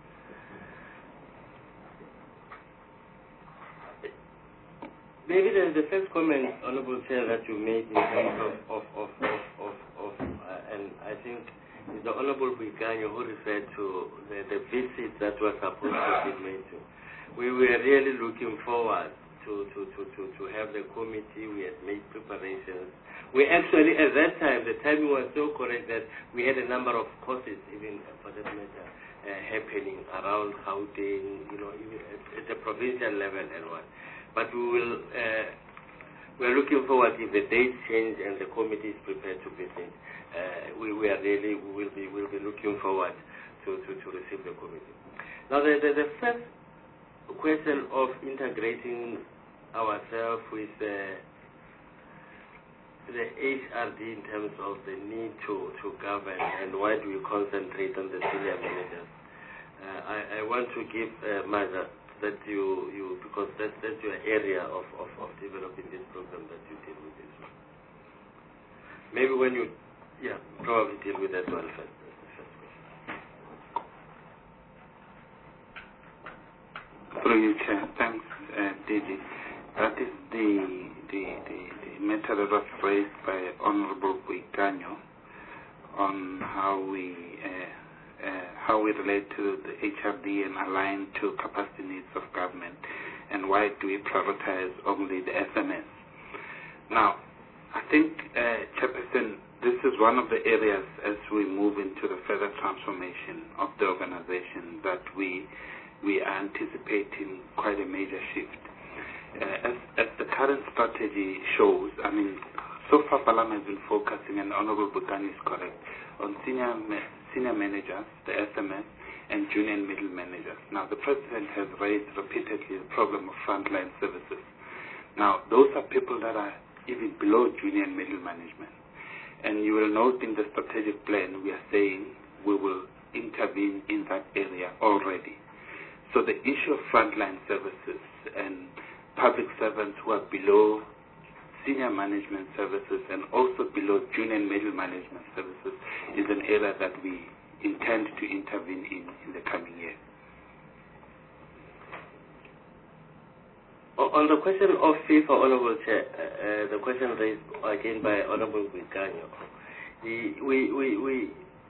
S3: Maybe the, the first comment, Honorable Chair, that you made in terms of, of, of, of, of, of uh, and I think it's the Honorable Buikanyo who referred to the, the visits that were supposed to be made to. We were really looking forward to, to, to, to, to have the committee. We had made preparations. We actually, at that time, the timing was so correct that we had a number of courses, even for that matter, uh, happening around Gauteng, you know, even at, at the provincial level and what. But we will, uh, we're looking forward if the dates change and the committee is prepared to visit. Uh, we, we are really, we will be, we'll be looking forward to, to, to receive the committee. Now, the, the, the first question of integrating ourselves with uh, the H R D in terms of the need to, to govern and why do we concentrate on the senior managers. Uh, I, I want to give uh, Maja that you, you because that's, that's your area of, of, of developing this program that you deal with this one. Maybe when you, yeah, probably deal with that one first. That's the first question.
S8: Through you, Chair. Thanks, uh, D G. That is the, the, the, the matter that was raised by Honorable Buikanyo on how we uh, uh, how we relate to the H R D and align to capacity needs of government, and why do we prioritize only the S M S. Now, I think, uh, Chairperson, this is one of the areas as we move into the further transformation of the organization that we we are anticipating quite a major shift. Uh, as, as the current strategy shows, I mean, so far Palama has been focusing, and Honorable Butani is correct, on senior ma senior managers, the S M S, and junior and middle managers. Now, the President has raised repeatedly the problem of frontline services. Now, those are people that are even below junior and middle management. And you will note in the strategic plan, we are saying we will intervene in that area already. So the issue of frontline services and public servants who are below senior management services and also below junior and middle management services is an area that we intend to intervene in in the coming year.
S3: On the question of FIFA, Honorable Chair, uh, the question raised again by Honorable Buikanyo, we, we, we, we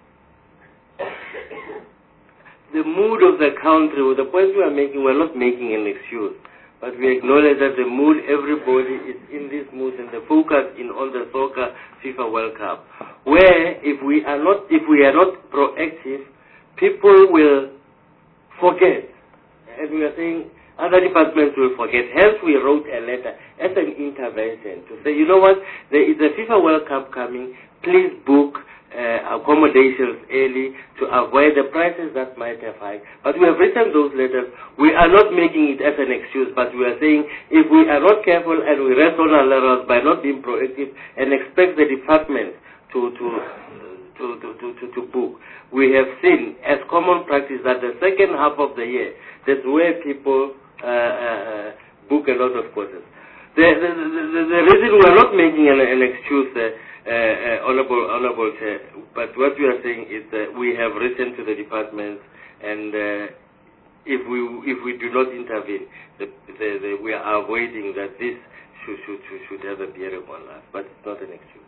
S3: the mood of the country, the point we are making, we're not making an excuse, but we acknowledge that the mood, everybody is in this mood, and the focus in on the soccer FIFA World Cup, where if we are not, if we are not proactive, people will forget, and we are saying other departments will forget. Hence, we wrote a letter as an intervention to say, you know what, there is a FIFA World Cup coming, please book uh, accommodations early to avoid the prices that might have hiked. But we have written those letters. We are not making it as an excuse, but we are saying if we are not careful and we rest on our laurels by not being proactive and expect the department to to to to to, to, to book, we have seen as common practice that the second half of the year, that's where people uh, uh, book a lot of courses. The, the, the, the reason we are not making an, an excuse, uh, uh, uh, Honorable, Honorable Chair, but what we are saying is that we have written to the department, and uh, if we if we do not intervene, the, the, the, we are avoiding that this should should should, should have a bearing on us. But it's not an excuse.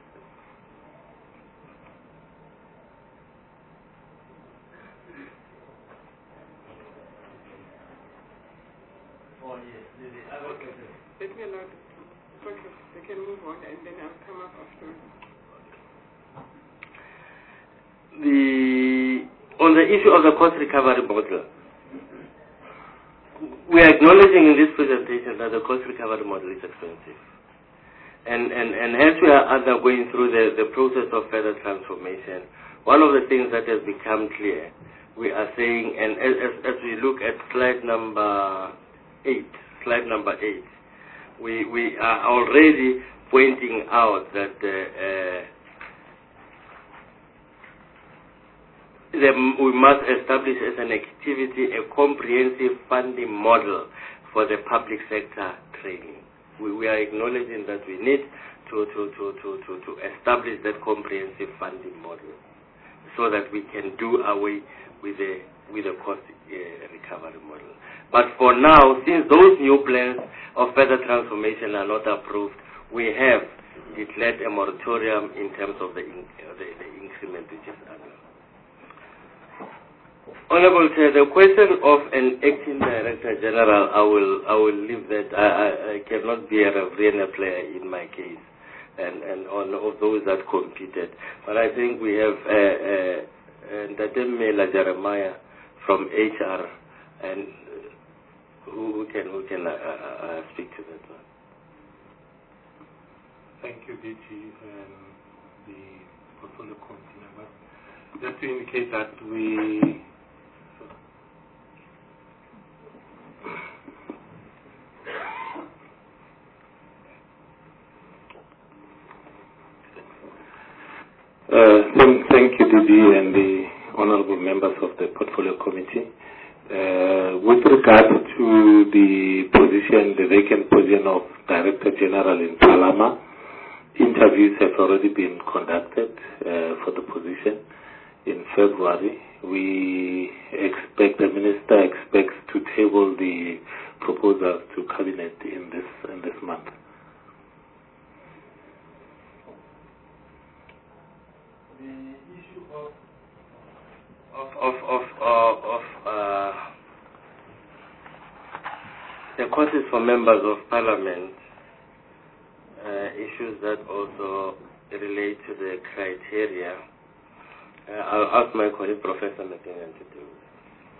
S1: Oh yes, the other question. Let me allow the they can move on and then I'll come up after.
S3: The, on the issue of the cost recovery model, we are acknowledging in this presentation that the cost recovery model is expensive. And, and, and as we are undergoing through the, the process of further transformation, one of the things that has become clear, we are saying, and as, as, as we look at slide number eight, slide number eight, We, we are already pointing out that uh, uh, the, we must establish as an activity a comprehensive funding model for the public sector training. We, we are acknowledging that we need to, to, to, to, to, to establish that comprehensive funding model so that we can do away with the, with the cost uh, recovery model. But for now, since those new plans of further transformation are not approved, we have declared a moratorium in terms of the, in, uh, the, the increment which is annual. Honorable Chair, the question of an acting Director General, I will I will leave that. I, I, I cannot be a referee player in my case, and and on of those that competed. But I think we have Ndademe uh, uh, Jeremiah from H R, and who, who can who can uh, uh, speak to that one.
S9: Thank you, D G, and the portfolio committee members. Just to indicate that we. Uh, thank, thank you, D D, and the honorable members of the Portfolio Committee. Uh, with regard to the position, the vacant position of Director General in Palama, interviews have already been conducted uh, for the position in February. We expect, the Minister expects to table the proposals to Cabinet in this, in this month.
S3: Of of of uh, of uh, the courses for members of Parliament, uh, issues that also relate to the criteria. Uh, I'll ask my colleague Professor McKinnon to do it.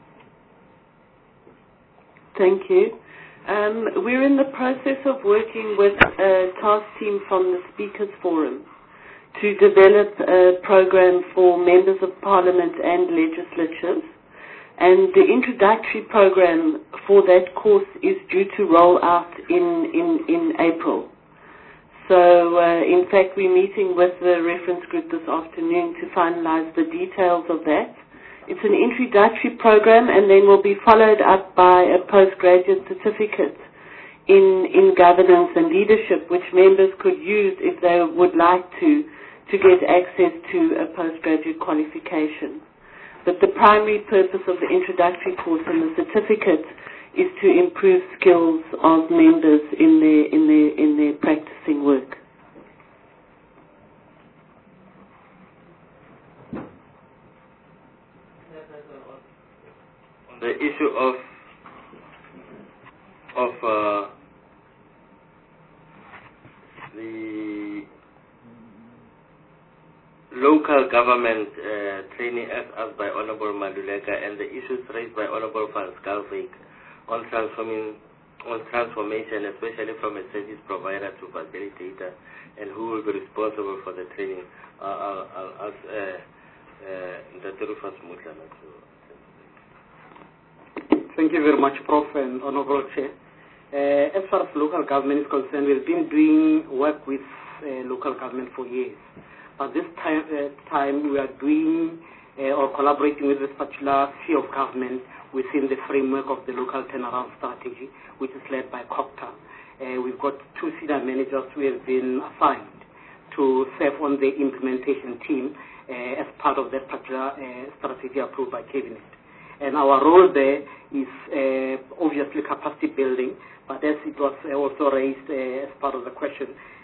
S2: Thank you. Um, we're in the process of working with a task team from the Speakers Forum to develop a program for members of Parliament and legislatures. And the introductory program for that course is due to roll out in, in, in April. So, uh, in fact, we're meeting with the reference group this afternoon to finalize the details of that. It's an introductory program and then will be followed up by a postgraduate certificate in, in governance and leadership, which members could use if they would like to, to get access to a postgraduate qualification. But the primary purpose of the introductory course and the certificate is to improve skills of members in their, in their, in their practicing work.
S3: The issue of of uh, the local government uh, training as asked by Honorable Maduleka and the issues raised by Honorable Van Schalkwyk on transforming on transformation, especially from a service provider to facilitator, and who will be responsible for the training. Uh, I'll, I'll ask Doctor Rufus Mutlana to.
S6: Thank you very much, Professor and Honorable Chair. Uh, as far as local government is concerned, we've been doing work with uh, local government for years. But this time, uh, time we are doing uh, or collaborating with this particular sphere of government within the framework of the local turnaround strategy, which is led by COGTA. Uh, we've got two senior managers who have been assigned to serve on the implementation team uh, as part of that particular uh, strategy approved by Cabinet. And our role there is uh, obviously capacity building, but as it was also raised uh, as part of the question,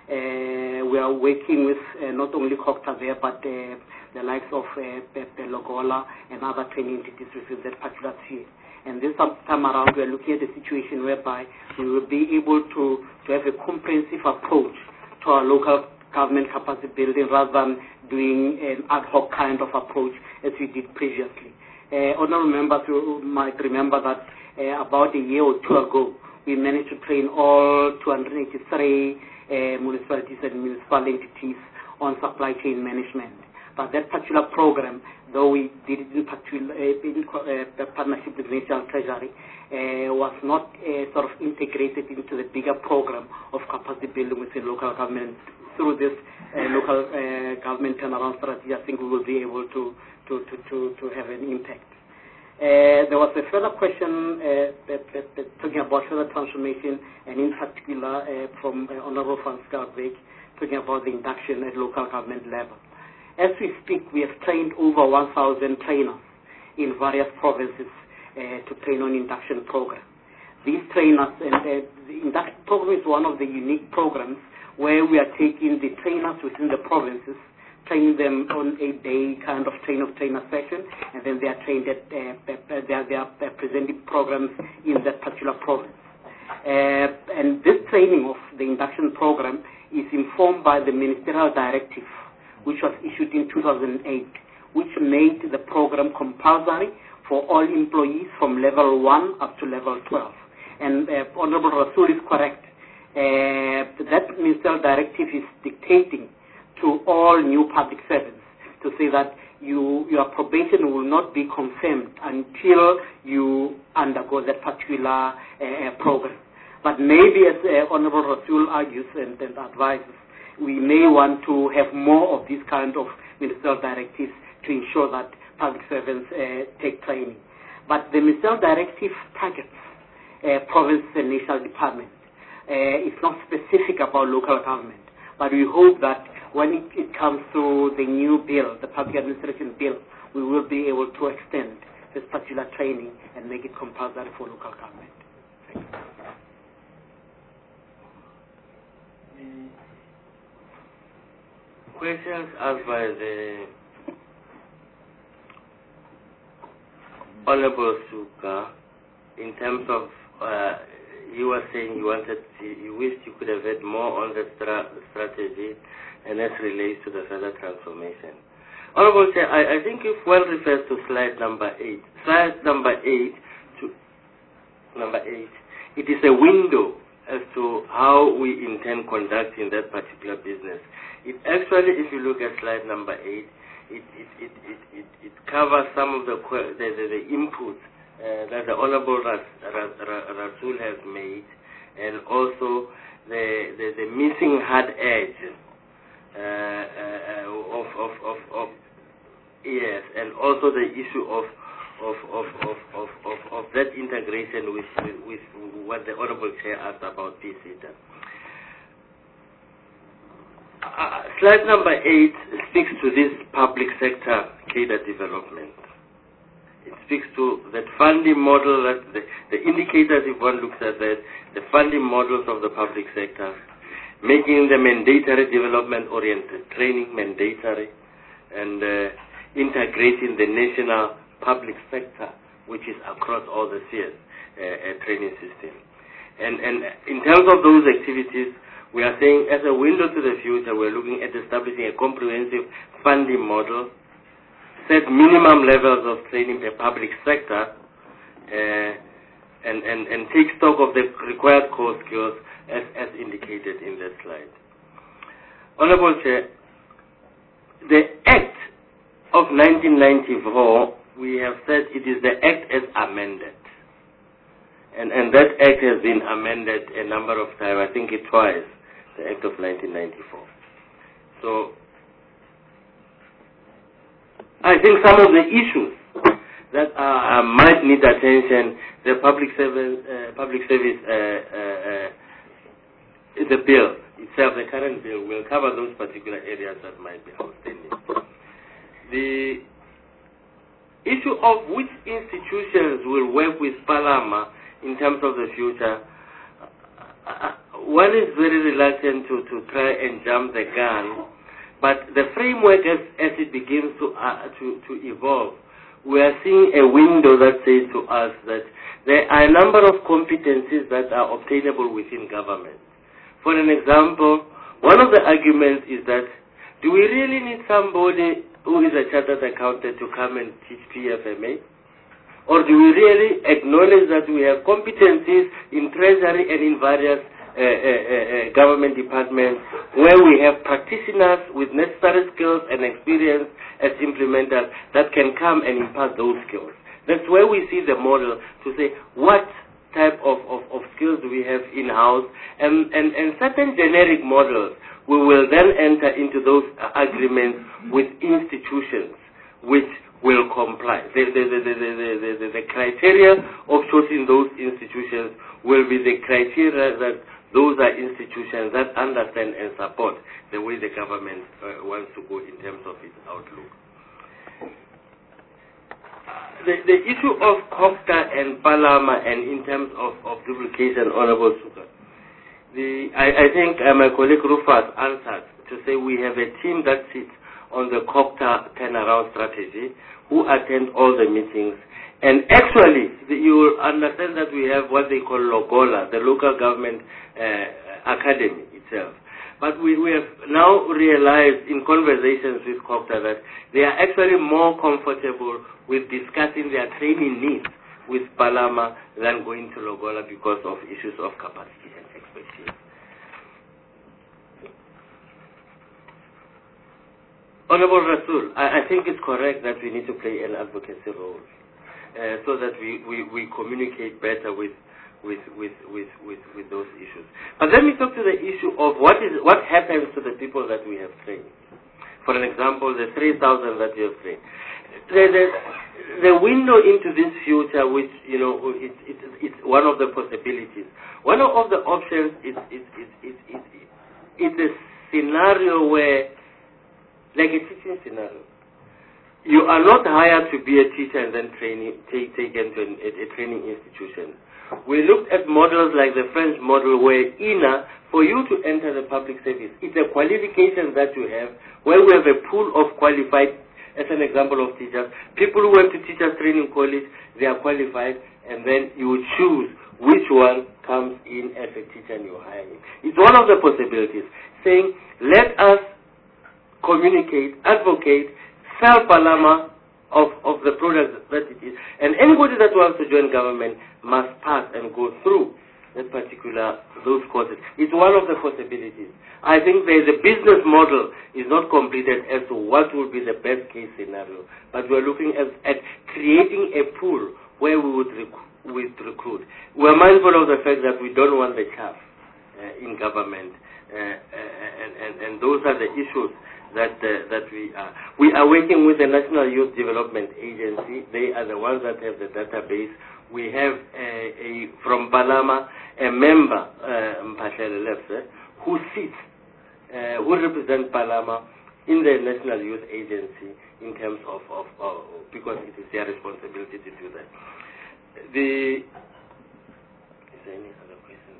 S6: uh, we are working with uh, not only COGTA there, but uh, the likes of uh, Logola and other training entities within that particular sphere. And this time around, we are looking at a situation whereby we will be able to, to have a comprehensive approach to our local government capacity building rather than doing an ad hoc kind of approach as we did previously. Uh, honorable members, you might remember that uh, about a year or two ago, we managed to train all two hundred eighty-three uh, municipalities and municipal entities on supply chain management. But that particular program, though we did it in, particular, uh, in uh, partnership with the National Treasury, uh, was not uh, sort of integrated into the bigger program of capacity building within local government. Through this uh, local uh, government turnaround strategy, I think we will be able to to, to, to, to have an impact. Uh, there was a further question uh, that, that, that talking about further transformation, and in particular uh, from uh, Honorable Franz Galbeck, talking about the induction at local government level. As we speak, we have trained over one thousand trainers in various provinces uh, to train on induction program. These trainers, and uh, the induction program is one of the unique programs where we are taking the trainers within the provinces, training them on a day kind of train of trainer session, and then they are trained at uh, they are, they are presenting programs in that particular province. Uh, and this training of the induction program is informed by the ministerial directive, which was issued in two thousand eight, which made the program compulsory for all employees from level one up to level twelve. And uh, Honorable Rasool is correct. Uh, that ministerial directive is dictating to all new public servants to say that you, your probation will not be confirmed until you undergo that particular uh, program. But maybe, as uh, Honorable Rasool argues and, and advises, we may want to have more of these kind of ministerial directives to ensure that public servants uh, take training. But the ministerial directive targets uh, provinces and national departments. Uh, it's not specific about local government, but we hope that when it, it comes to the new bill, the public administration bill, we will be able to extend this particular training and make it compulsory for local government. Thank you.
S3: Questions asked by the Honorable Suka in terms of uh, you were saying you wanted, to, you wished you could have had more on the stra strategy, and that relates to the further transformation. Honorable Chair, I, I think if one refers to slide number eight, slide number eight to number eight, it is a window as to how we intend conducting that particular business. It actually, if you look at slide number eight, it it it it, it, it covers some of the the, the, the inputs uh, that the Honorable Ras, Ras, Ras, Rasool has made, and also the the, the missing hard edge uh, uh, of, of of of yes, and also the issue of of of of of, of, of that integration with, with with what the Honorable Chair asked about P C T A. Uh, slide number eight speaks to this public sector cadre development. It speaks to that funding model, that the, the indicators, if one looks at that, the funding models of the public sector, making the mandatory development oriented, training mandatory, and uh, integrating the national public sector, which is across all the spheres, uh, uh, training system. And, and in terms of those activities, we are saying as a window to the future, we're looking at establishing a comprehensive funding model, set minimum levels of training per public sector, uh, and, and, and take stock of the required core skills as, as indicated in the slide. Honorable Chair, the Act of nineteen ninety-four, we have said it is the Act as amended. And, and that Act has been amended a number of times, I think it twice, the Act of nineteen ninety-four. So, I think some of the issues that uh, might need attention, the public service, uh, public service, uh, uh, uh, the bill itself, the current bill, will cover those particular areas that might be outstanding. The issue of which institutions will work with Palama in terms of the future, uh, one is very reluctant to, to try and jump the gun, but the framework as, as it begins to, uh, to, to evolve, we are seeing a window that says to us that there are a number of competencies that are obtainable within government. For an example, one of the arguments is that, do we really need somebody who is a chartered accountant to come and teach P F M A? Or do we really acknowledge that we have competencies in treasury and in various uh, uh, uh, government departments where we have practitioners with necessary skills and experience as implementers that can come and impart those skills? That's where we see the model to say what type of, of, of skills do we have in-house, and, and, and certain generic models we will then enter into those agreements with institutions which will comply. The, the, the, the, the, the, the, the criteria of choosing those institutions will be the criteria that those are institutions that understand and support the way the government uh, wants to go in terms of its outlook. The, the issue of COGTA and Palama and in terms of, of duplication, Honorable Suka, the, I, I think uh, my colleague Rufus answered to say we have a team that sits on the COGTA turnaround strategy who attend all the meetings. And actually, the, you will understand that we have what they call LOGOLA, the local government uh, academy itself. But we, we have now realized in conversations with COGTA that they are actually more comfortable with discussing their training needs with Palama than going to LOGOLA because of issues of capacity and expertise. Honorable Rasool, I, I think it's correct that we need to play an advocacy role uh, so that we, we, we communicate better with With, with, with, with, with those issues. But let me talk to the issue of what is what happens to the people that we have trained. For an example, the three thousand that we have trained. The, the, the window into this future, which, you know, it, it, it's one of the possibilities. One of the options is, is, is, is, is, is, is a scenario where, like a teaching scenario, you are not hired to be a teacher and then training, take, taken to an, a, a training institution. We looked at models like the French model where I N A, for you to enter the public service, it's a qualification that you have, where we have a pool of qualified, as an example of teachers, people who went to teachers training college, they are qualified, and then you choose which one comes in as a teacher and you hire him. It's one of the possibilities, saying, let us communicate, advocate, sell Palama of, of the product that it is. And anybody that wants to join government must pass and go through that particular, those courses. It's one of the possibilities. I think the, the business model is not completed as to what will be the best case scenario, but we're looking at, at creating a pool where we would rec with recruit. We're mindful of the fact that we don't want the chaff uh, in government, uh, and, and, and those are the issues that uh, that we are. We are working with the National Youth Development Agency. They are the ones that have the database. We have a, a from Palama a member, uh, Mphahlele Lepse, who sits, uh, who represents Palama in the National Youth Agency in terms of, of, of, because it is their responsibility to do that. The, is there any other question?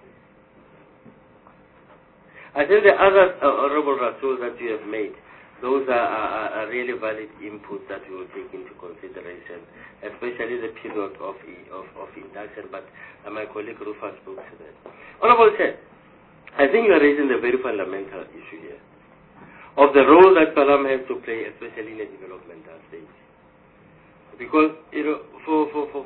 S3: I think the other uh, Honorable Rasool that you have made, those are, are, are really valid inputs that we will take into consideration, especially the period of, of, of induction, but uh, my colleague Rufus spoke to that. Honorable Chair, I think you are raising the very fundamental issue here of the role that Palama has to play, especially in the developmental stage. Because, you know, for, for, for, for,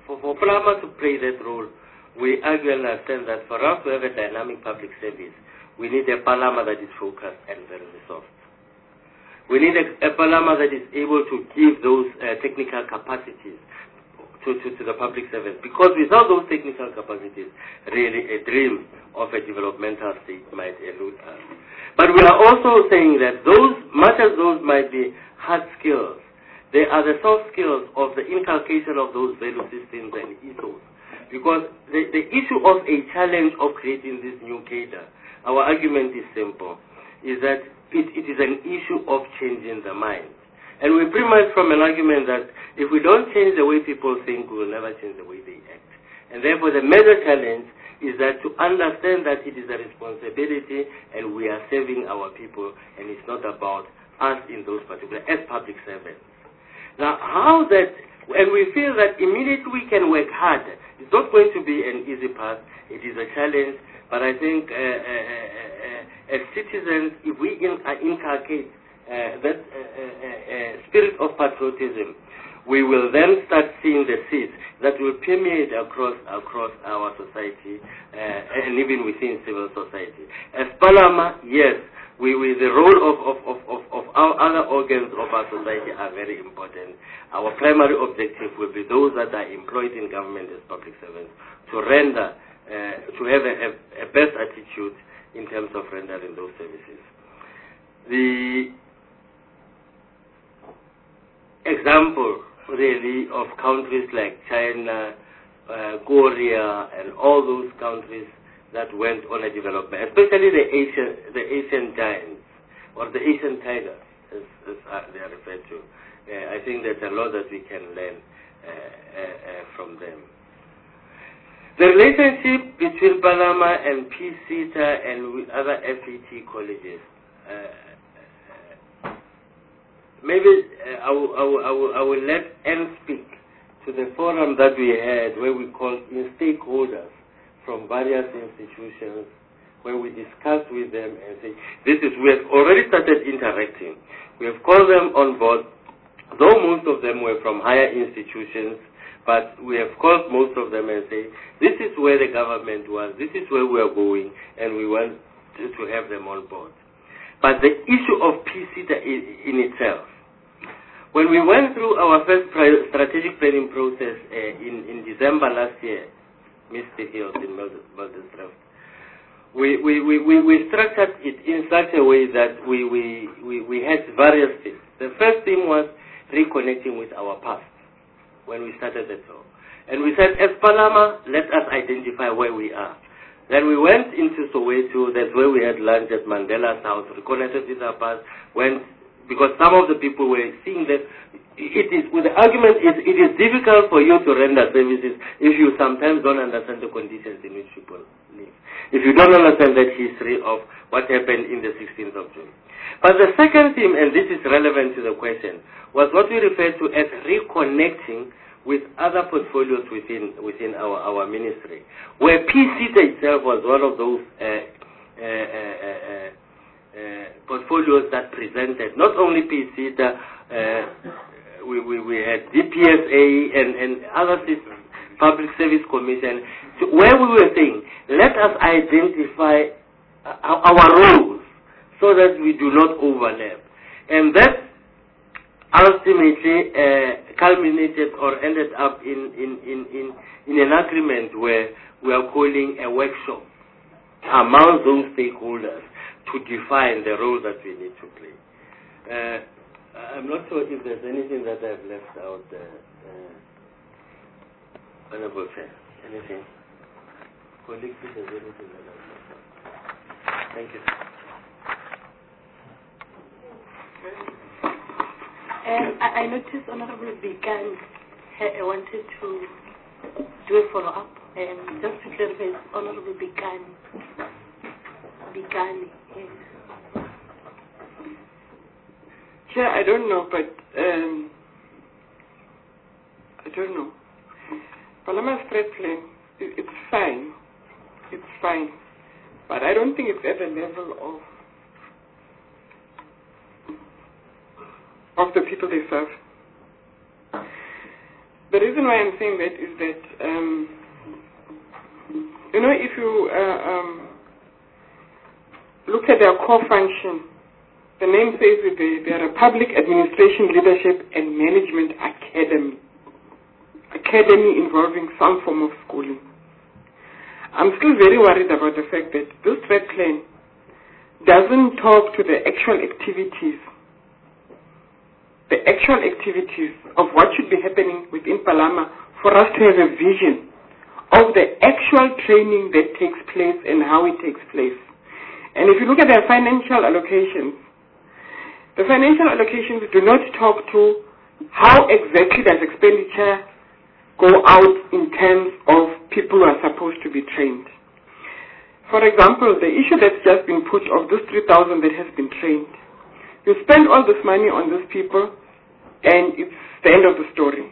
S3: for, for Palama to play that role, we argue and understand that for us to have a dynamic public service, we need a Palama that is focused and very resourced. We need a, a Palama that is able to give those uh, technical capacities to, to, to the public service, because without those technical capacities, really a dream of a developmental state might elude us. But we are also saying that those, much as those might be hard skills, they are the soft skills of the inculcation of those value systems and ethos. Because the, the issue of a challenge of creating this new cadre, our argument is simple, is that it, it is an issue of changing the mind. And we premise from an argument that if we don't change the way people think, we will never change the way they act. And therefore the major challenge is that to understand that it is a responsibility and we are serving our people, and it's not about us in those particular, as public servants. Now, how that, and we feel that immediately we can work hard. It's not going to be an easy path. It is a challenge, but I think uh, uh, uh, as citizens, if we in, uh, inculcate uh, that uh, uh, uh, spirit of patriotism, we will then start seeing the seeds that will permeate across across our society uh, and even within civil society. As Palama, yes, we, we the role of, of, of, of, of our other organs of our society are very important. Our primary objective will be those that are employed in government as public servants to render, uh, to have a, a, a best attitude in terms of rendering those services. The example really of countries like China, uh, Korea, and all those countries that went on a development, especially the Asian, the Asian giants, or the Asian tigers, as, as they are referred to. Uh, I think there's a lot that we can learn uh, uh, uh, from them. The relationship between Palama and P SETA and with other F E T colleges, uh, maybe uh, I, will, I, will, I, will, I will let Anne speak to the forum that we had where we called in stakeholders from various institutions, where we discussed with them and say, this is, we have already started interacting. We have called them on board, though most of them were from higher institutions, but we have called most of them and say, this is where the government was, this is where we are going, and we want to, to have them on board. But the issue of P SETA in, in itself, when we went through our first strategic planning process uh, in, in December last year, Mister Hills in Multistraft, we, we, we, we, we structured it in such a way that we, we, we, we had various things. The first thing was reconnecting with our past when we started the talk. And we said, as Palama, let us identify where we are. Then we went into Soweto, that's where we had lunch at Mandela's house, reconnected with our past, went, because some of the people were seeing that it is, with the argument is, it is difficult for you to render services if you sometimes don't understand the conditions in which people live. If you don't understand that history of what happened in the sixteenth of June. But the second theme, and this is relevant to the question, was what we refer to as reconnecting with other portfolios within within our, our ministry, where P SETA itself was one of those uh, uh, uh, uh, uh, portfolios that presented not only P SETA, uh, we, we, we had D P S A and, and other systems, Public Service Commission, so where we were saying, let us identify our, our roles so that we do not overlap. And that ultimately uh, culminated or ended up in, in, in, in, in an agreement where we are calling a workshop among those stakeholders to define the role that we need to play. Uh, I'm not sure if there's anything that I've left out there. Uh, Honorable Chair, anything? Colleagues, if there's anything that I've left out. Thank you.
S2: Um, I, I noticed Honorable Bikan uh, wanted to do a follow-up. Um, just to clarify, Honorable Bikan. Bikani, yes.
S1: Yeah, I don't know, but um, I don't know. Palama's threat plan, it, it's fine. It's fine. But I don't think it's at the level of of the people they serve. The the reason why I'm saying that is that, um, you know, if you uh, um, look at their core function, the name says that they, they are a public administration, leadership, and management academy. Academy involving some form of schooling. I'm still very worried about the fact that this threat plan doesn't talk to the actual activities, the actual activities of what should be happening within Palama for us to have a vision of the actual training that takes place and how it takes place. And if you look at their financial allocations, the financial allocations do not talk to how exactly does expenditure go out in terms of people who are supposed to be trained. For example, the issue that's just been put of this three thousand that has been trained. You spend all this money on these people and it's the end of the story.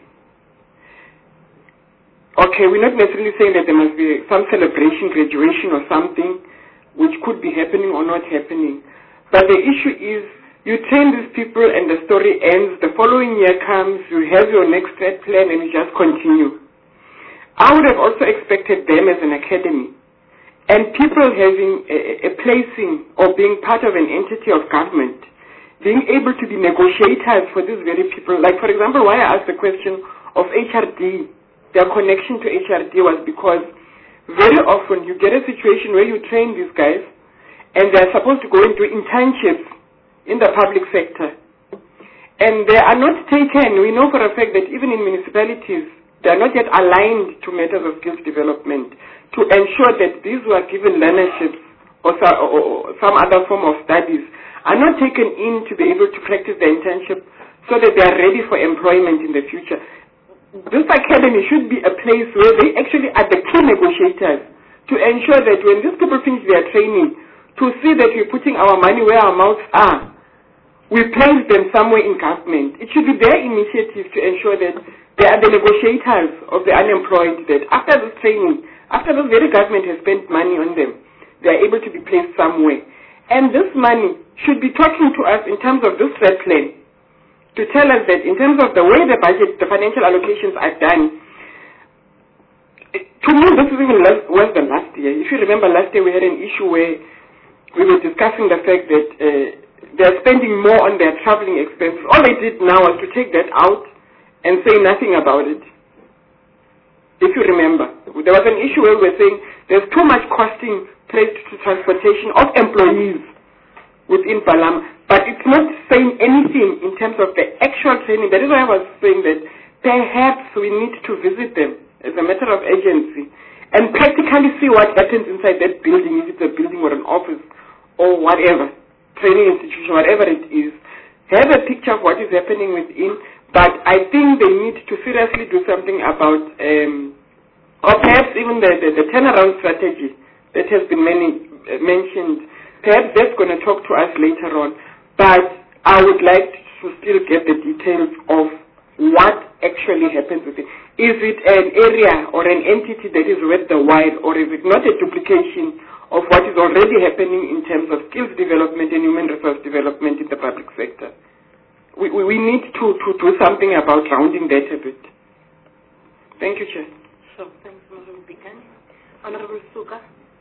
S1: Okay, we're not necessarily saying that there must be some celebration, graduation or something which could be happening or not happening. But the issue is you train these people and the story ends. The following year comes, you have your next threat plan and you just continue. I would have also expected them as an academy and people having a, a placing or being part of an entity of government, being able to be negotiators for these very people. Like, for example, why I asked the question of H R D, their connection to H R D was because very often you get a situation where you train these guys and they're supposed to go into internships in the public sector. And they are not taken. We know for a fact that even in municipalities, they are not yet aligned to matters of skills development to ensure that these who are given learnerships or, or some other form of studies are not taken in to be able to practice the internship so that they are ready for employment in the future. This academy should be a place where they actually are the key negotiators to ensure that when these people finish their training, to see that we're putting our money where our mouths are, we place them somewhere in government. It should be their initiative to ensure that they are the negotiators of the unemployed, that after this training, after the very government has spent money on them, they are able to be placed somewhere. And this money should be talking to us in terms of this threat plan, to tell us that in terms of the way the budget, the financial allocations are done. To me, this is even less, worse than last year. If you remember last year, we had an issue where we were discussing the fact that uh, they're spending more on their traveling expenses. All they did now was to take that out and say nothing about it. If you remember, there was an issue where we were saying there's too much costing placed to transportation of employees within Palama, but it's not saying anything in terms of the actual training. That is why I was saying that perhaps we need to visit them as a matter of agency and practically see what happens inside that building, if it's a building or an office or whatever, training institution, whatever it is. Have a picture of what is happening within, but I think they need to seriously do something about, um, or perhaps even the, the, the turnaround strategy that has been many, uh, mentioned. Perhaps that's going to talk to us later on, but I would like to still get the details of what actually happens with it. Is it an area or an entity that is worth the while, or is it not a duplication of what is already happening in terms of skills development and human resource development in the public sector? We, we, we need to, to do something about rounding that a bit. Thank you, Chair.
S2: Sure, thanks, Honorable Bikani. Honorable Suka.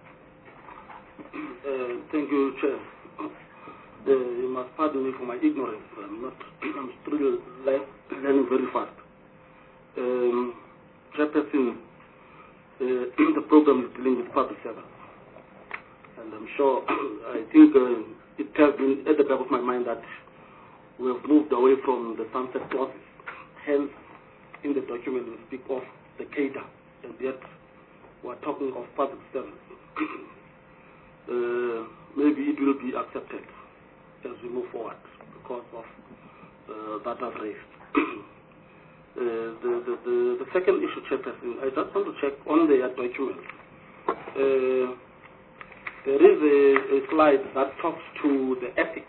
S6: Uh, thank you, Chair. Uh, you must pardon me for my ignorance. I'm not. I'm still learning very fast. Um, Chairperson, uh, the program is dealing with public servants, and I'm sure. I think uh, it has been at the back of my mind that we have moved away from the sunset clauses. Hence, in the document we speak of the cadre, and yet we're talking of public servants. Uh, maybe it will be accepted as we move forward because of uh, that I've raised. uh, the, the, the, the second issue, Chairperson, I just want to check on the document. Uh, there is a, a slide that talks to the ethics.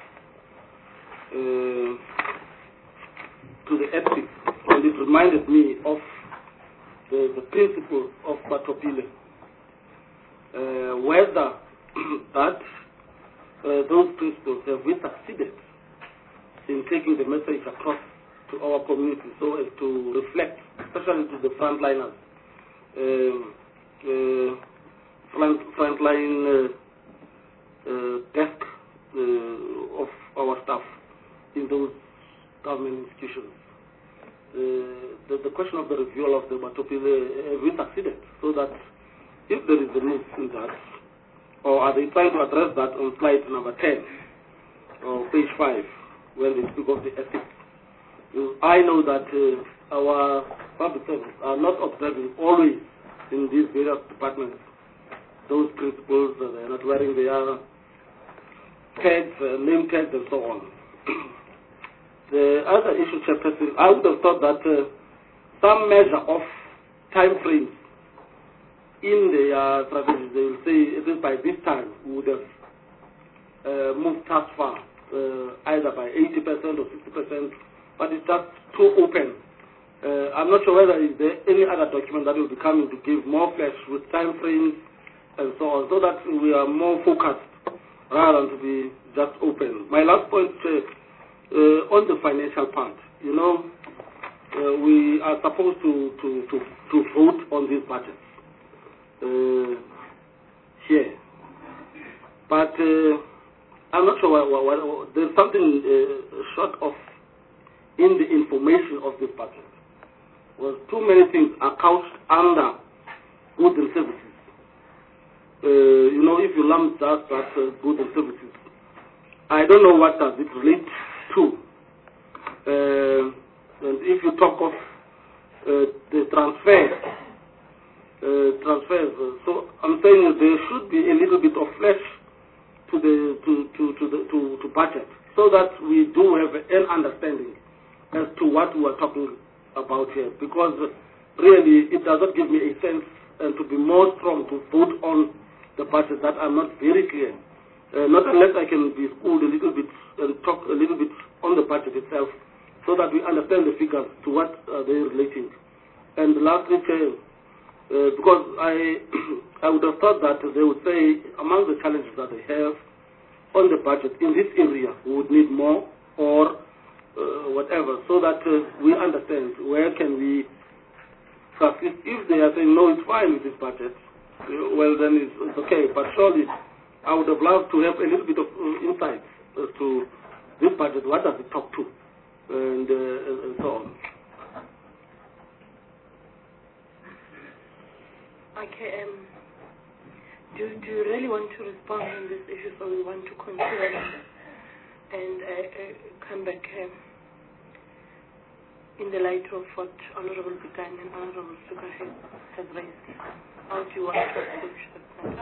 S6: Uh, to the ethics, and it reminded me of the, the principle of Batopile. Uh, whether that uh, those principles have we succeeded in taking the message across to our community so as to reflect especially to the frontliners, um, uh, front frontline uh, uh, desk uh, of our staff in those government institutions. Uh, the, the question of the review of the Batopi, uh, have we succeeded? So that if there is a need in that, or are they trying to address that on slide number ten or page five, where they speak of the ethics? I know that uh, our public servants are not observing always in these various departments those principles, uh, they are not wearing their tags, uh, name tags, and so on. The other issue, Chairperson, I would have thought that uh, some measure of time frames in the uh, strategy, they will say, at least by this time, we would have uh, moved as far, uh, either by eighty percent or sixty percent, but it's just too open. Uh, I'm not sure whether is there any other document that will be coming to give more flesh with time frames and so on, so that we are more focused rather than to be just open. My last point, uh, uh, on the financial part, you know, uh, we are supposed to, to, to, to vote on these budgets uh, here. But uh, I'm not sure what, what, what, there's something uh, short of in the information of this budget. Well, too many things are couched under goods and services. Uh, you know, if you lump that, that uh, goods and services, I don't know what does it relate to. Uh, and if you talk of uh, the transfers, uh, transfers, uh, so I'm saying that there should be a little bit of flesh to the to to to the to, to budget, so that we do have an understanding as to what we are talking about here. Because really, it does not give me a sense and to be more strong to vote on the budget that I'm not very clear. Uh, not unless I can be schooled a little bit and talk a little bit on the budget itself, so that we understand the figures to what uh, they're relating. And lastly, uh, because I I would have thought that they would say among the challenges that they have on the budget in this area, we would need more or uh, whatever, so that uh, we understand where can we practice. If they are saying no, it's fine with this budget, uh, well then it's, it's okay. But surely I would have loved to have a little bit of uh, insight as to this budget. What does it talk to, and, uh, and so on.
S2: Okay, um, do, do you really want to respond on this issue, or we want to consider and uh, uh, come back um, in the light of what Honorable Bitan and Honorable Suka has, has raised? How do you want to approach the matter?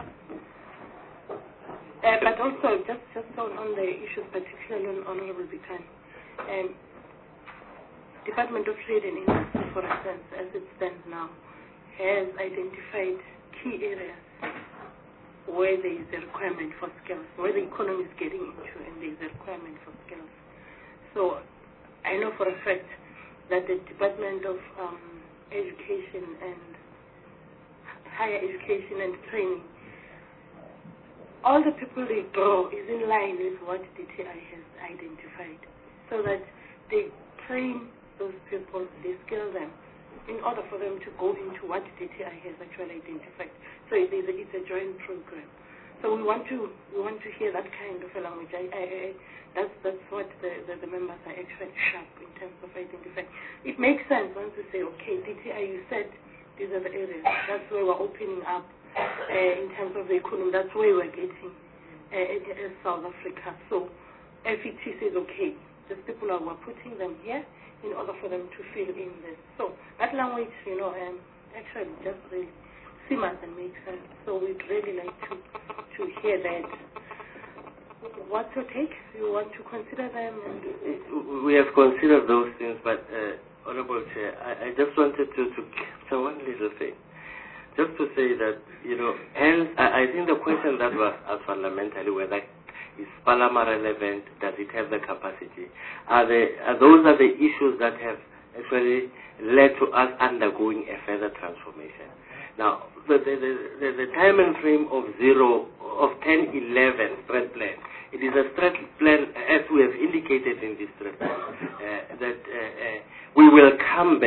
S2: Uh, but also, just, just on, on the issues, particularly on Honorable Bitan, um, Department of Trade and Industry, for instance, as it stands now, has identified key areas where there is a requirement for skills, where the economy is getting into and there is a requirement for skills. So I know for a fact that the Department of um, Education and Higher Education and Training, all the people they draw is in line with what D T I has identified, so that they train those people, they skill them, in order for them to go into what D T I has actually identified. So it is a, it's a joint program. So we want to we want to hear that kind of a language. I, I, I, that's that's what the, the, the members are actually sharp in terms of identifying. It makes sense once we say, okay, D T I, you said these are the areas. That's where we're opening up uh, in terms of the economy. That's where we're getting uh, as South Africa. So F E T says, okay, these people are we're putting them here in order for them to fill in this. So that language, you know, um, actually just really simmers and makes sense. So we'd really like to, to hear that. What's your take? You want to consider them? And
S3: we have considered those things, but uh, Honorable Chair, I, I just wanted to, to capture one little thing. Just to say that, you know, and I, I think the question that was asked fundamentally whether is Palama relevant? Does it have the capacity? Are, they, are those are the issues that have actually led to us undergoing a further transformation. Now, the, the, the, the time and frame of zero, of ten eleven strat plan, it is a strat plan, as we have indicated in this strat plan, uh, that uh, uh, we will come back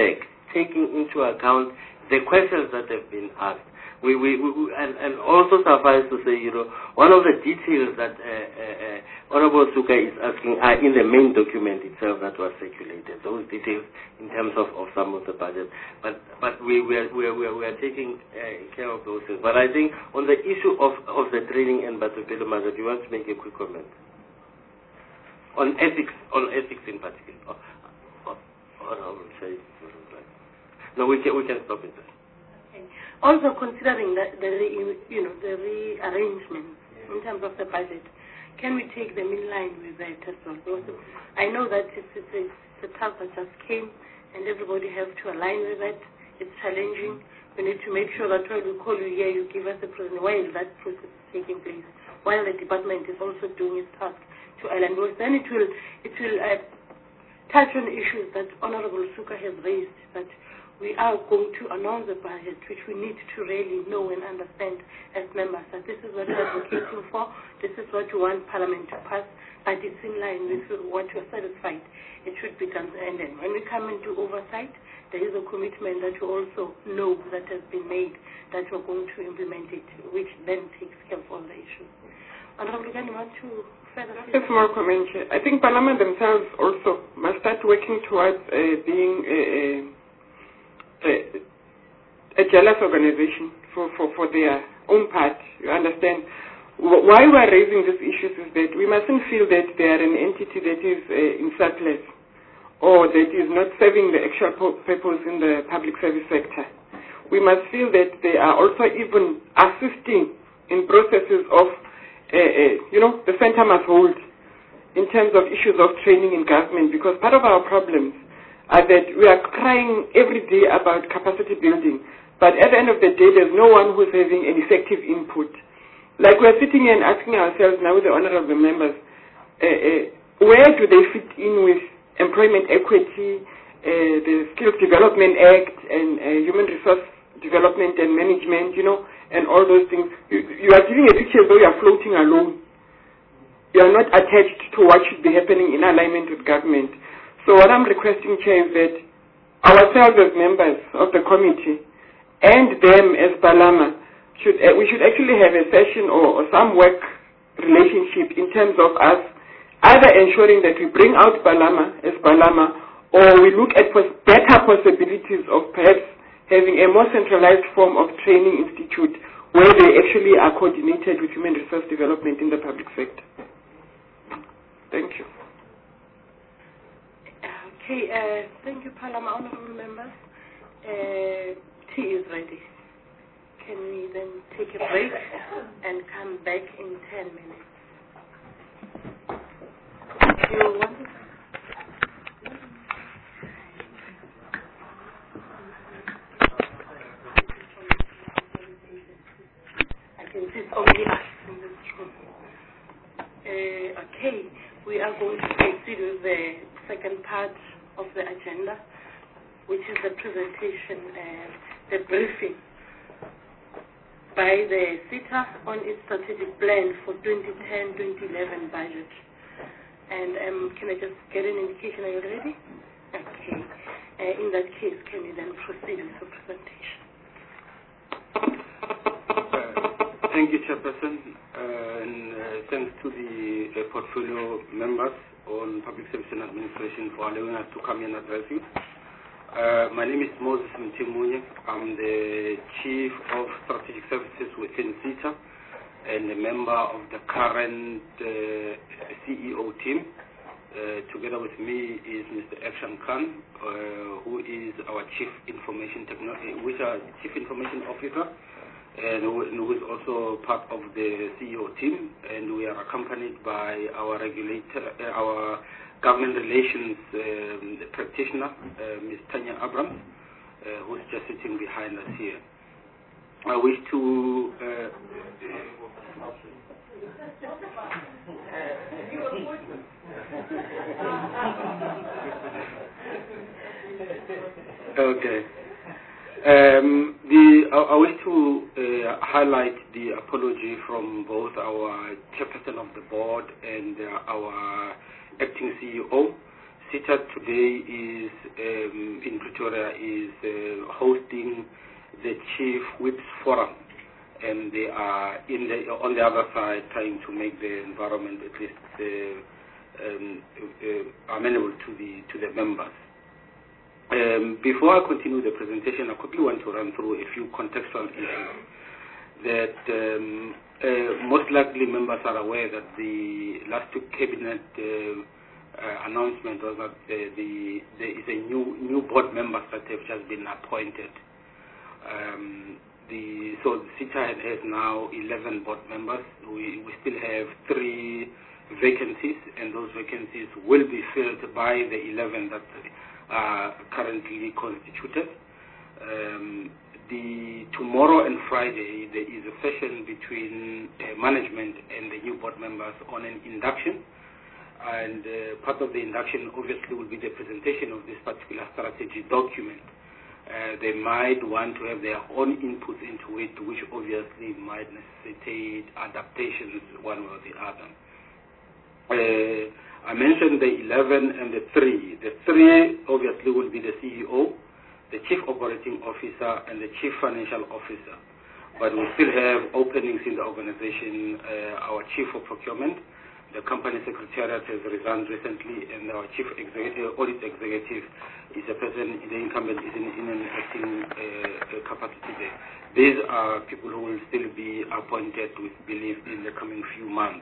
S3: taking into account the questions that have been asked. We, we, we and, and also suffice to say, you know, one of the details that uh, uh, uh, Honorable Suka is asking are in the main document itself that was circulated. Those details in terms of, of some of the budget, but but we we are we are, we are, we are taking uh, care of those things. But I think on the issue of, of the training and Batupelo matter, do you want to make a quick comment on ethics, on ethics in particular? Or, or, or I will say, no, we can we can stop it there.
S2: Also considering that the re, you know the rearrangements in terms of the budget, can we take them in line with the test results? I know that it's, it's, a, it's a task that just came, and everybody has to align with it. It's challenging. We need to make sure that when we call you here, you give us a presentation while that process is taking place, while the department is also doing its task to align with. Then it will it will uh, touch on issues that Honorable Suka has raised, that we are going to announce a budget which we need to really know and understand as members that this is what we're advocating for, this is what we want Parliament to pass, but it's in line with what we're satisfied. It should be done. And then when we come into oversight, there is a commitment that we also know that has been made that we're going to implement it, which then takes care of all the issues. Honorable Lugani, you want to further?
S1: A small comment. I think Parliament themselves also must start working towards uh, being a, a A, a jealous organization for, for, for their own part. You understand? Why we are raising these issues is that we mustn't feel that they are an entity that is uh, in surplus or that is not serving the actual purpose in the public service sector. We must feel that they are also even assisting in processes of, uh, uh, you know, the center must hold in terms of issues of training in government, because part of our problems are that we are crying every day about capacity building, but at the end of the day, there's no one who's having an effective input. Like we're sitting here and asking ourselves now with the honorable members, uh, uh, where do they fit in with employment equity, uh, the Skills Development Act, and uh, Human Resource Development and Management, you know, and all those things. You, you are giving a picture as though you are floating alone. You are not attached to what should be happening in alignment with government. So what I'm requesting, Chair, is that ourselves as members of the committee and them as Balama, should, uh, we should actually have a session or, or some work relationship in terms of us either ensuring that we bring out Balama as Balama, or we look at pos better possibilities of perhaps having a more centralized form of training institute where they actually are coordinated with human resource development in the public sector. Thank you.
S2: Okay, uh, thank you, Parliament, honorable members. Uh, tea is ready. Can we then take a break and come back in ten minutes? You want to? I can see it's only us in this room. Uh, okay, we are going to proceed with the second part of the agenda, which is the presentation and the briefing by the SETA on its strategic plan for twenty ten to twenty eleven budget. And um, can I just get an indication? Are you ready? Okay. Uh, in that case, can you then proceed with the presentation?
S8: Uh, thank you, Chairperson, uh, and uh, thanks to the uh, portfolio members on Public Service and Administration for allowing us to come and address you. Uh, my name is Moses Mtimunye. I'm the Chief of Strategic Services within SETA and a member of the current uh, C E O team. Uh, together with me is Mister Akshan Khan, uh, who is our Chief Information Technology, which are Chief Information Officer, and who, and who is also part of the C E O team. And we are accompanied by our regulator, uh, our government relations um, practitioner, uh, Miz Tanya Abrams, uh, who's just sitting behind us here. I wish to uh, okay. Um, the I, I wish to uh, highlight the apology from both our chairperson of the board and uh, our acting C E O, SITA today is um, in Pretoria is uh, hosting the Chief Whips Forum, and they are in the, on the other side trying to make the environment at least uh, um, uh, amenable to the to the members. Um, before I continue the presentation, I quickly want to run through a few contextual issues that um, uh, most likely members are aware that the last week cabinet uh, uh, announcement was that the, the, there is a new new board members that have just been appointed. Um, the, so SITA has now eleven board members. We, we still have three vacancies, and those vacancies will be filled by the eleven that are currently constituted. Um, the tomorrow and Friday there is a session between uh, management and the new board members on an induction, and uh, part of the induction obviously will be the presentation of this particular strategy document. Uh, they might want to have their own inputs into it, which obviously might necessitate adaptations one way or the other. Uh, I mentioned the eleven and the three. The three obviously will be the C E O, the Chief Operating Officer, and the Chief Financial Officer. But we still have openings in the organization. Uh, our Chief of Procurement, the company secretariat has resigned recently, and our Chief Executive, Audit Executive is a person, the incumbent is in, in an acting uh, capacity there. These are people who will still be appointed with belief in the coming few months.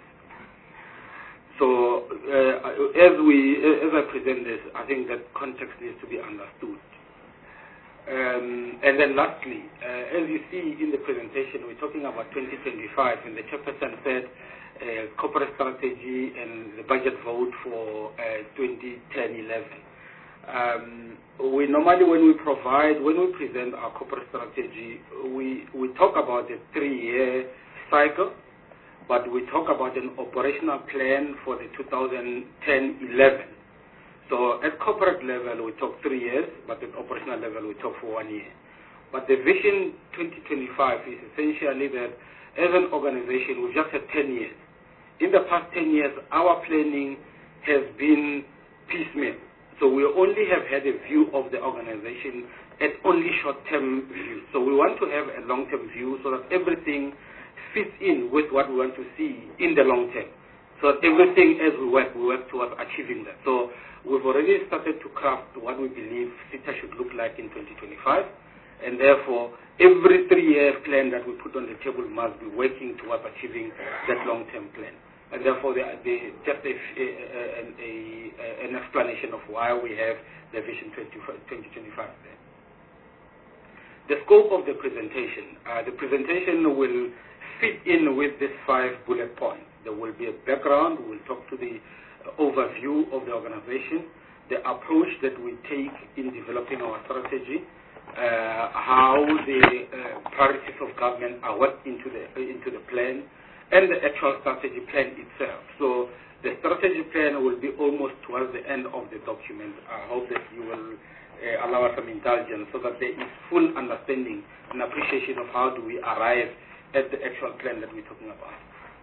S8: So uh, as we, as I present this, I think that context needs to be understood. Um, and then lastly, uh, as you see in the presentation, we're talking about twenty twenty-five, and the chairperson said uh, corporate strategy and the budget vote for uh, twenty ten eleven. Um, we normally, when we provide, when we present our corporate strategy, we, we talk about a three-year cycle, but we talk about an operational plan for the two thousand ten eleven. So at corporate level, we talk three years, but at operational level, we talk for one year. But the Vision twenty twenty-five is essentially that as an organization, we've just had ten years. In the past ten years, our planning has been piecemeal. So we only have had a view of the organization at only short-term views. So we want to have a long-term view so that everything fits in with what we want to see in the long term. So everything as we work, we work towards achieving that. So we've already started to craft what we believe SITA should look like in twenty twenty-five, and therefore every three-year plan that we put on the table must be working towards achieving that long-term plan. And therefore, the, the, just a, a, a, a, an explanation of why we have the Vision twenty twenty-five there. The scope of the presentation. Uh, the presentation will fit in with these five bullet points. There will be a background. We'll talk to the overview of the organization, the approach that we take in developing our strategy, uh, how the uh, priorities of government are worked into the into the plan, and the actual strategy plan itself. So the strategy plan will be almost towards the end of the document. I hope that you will uh, allow us some indulgence so that there is full understanding and appreciation of how do we arrive at the actual plan that we're talking about.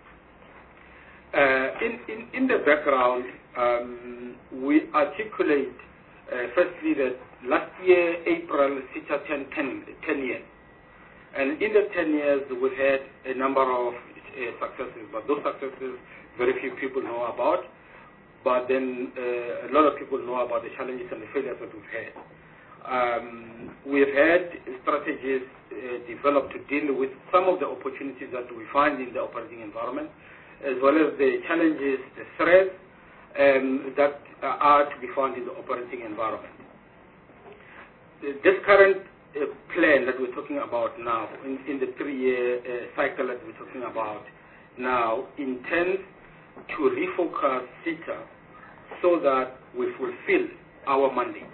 S8: Uh, in, in, in the background, um, we articulate uh, firstly that last year, April, SITA turned ten years. And in the ten years, we've had a number of uh, successes, but those successes very few people know about. But then uh, a lot of people know about the challenges and the failures that we've had. Um, we've had strategies uh, developed to deal with some of the opportunities that we find in the operating environment, as well as the challenges, the threats um, that are to be found in the operating environment. This current uh, plan that we're talking about now, in, in the three-year uh, cycle that we're talking about now, intends to refocus SITA so that we fulfill our mandate.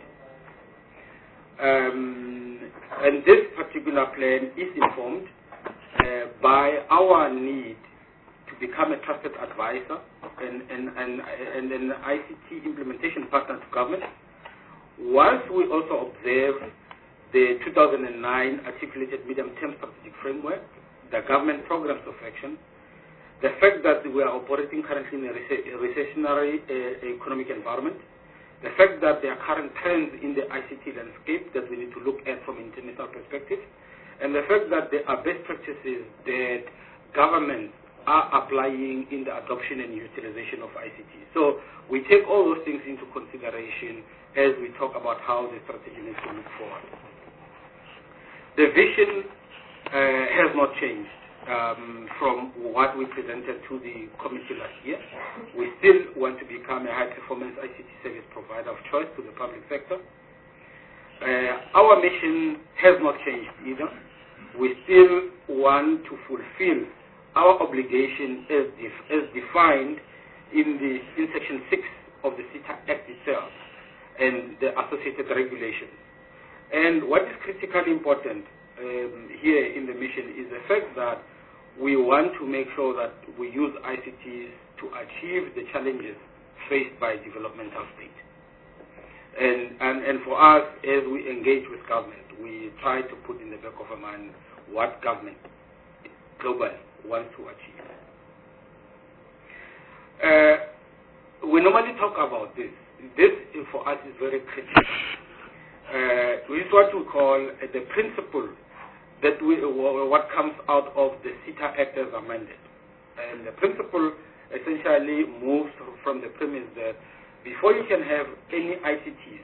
S8: Um, and this particular plan is informed uh, by our need to become a trusted advisor and, and, and, and an I C T implementation partner to government, whilst we also observe the two thousand nine articulated medium-term strategic framework, the government programs of action, the fact that we are operating currently in a recessionary uh, economic environment,
S6: the fact that there are current trends in the I C T landscape that we need to look at from an international perspective, and the fact that there are best practices that governments are applying in the adoption and utilization of I C T. So we take all those things into consideration as we talk about how the strategy needs to move forward. The vision uh, has not changed um, from what we presented to the committee last year. We still want to become a high-performance I C T service provider of choice to the public sector. Uh, our mission has not changed either. We still want to fulfill our obligation as, def as defined in, the, in Section six of the SETA Act itself and the associated regulations. And what is critically important um, here in the mission is the fact that we want to make sure that we use I C Ts to achieve the challenges faced by developmental state. And, and, and for us, as we engage with government, we try to put in the back of our mind what government globally wants to achieve. Uh, we normally talk about this. This, for us, is very critical. Uh, this is what we call uh, the principle that we, uh, what comes out of the SETA Act as amended. And the principle essentially moves from the premise that before you can have any I C Ts,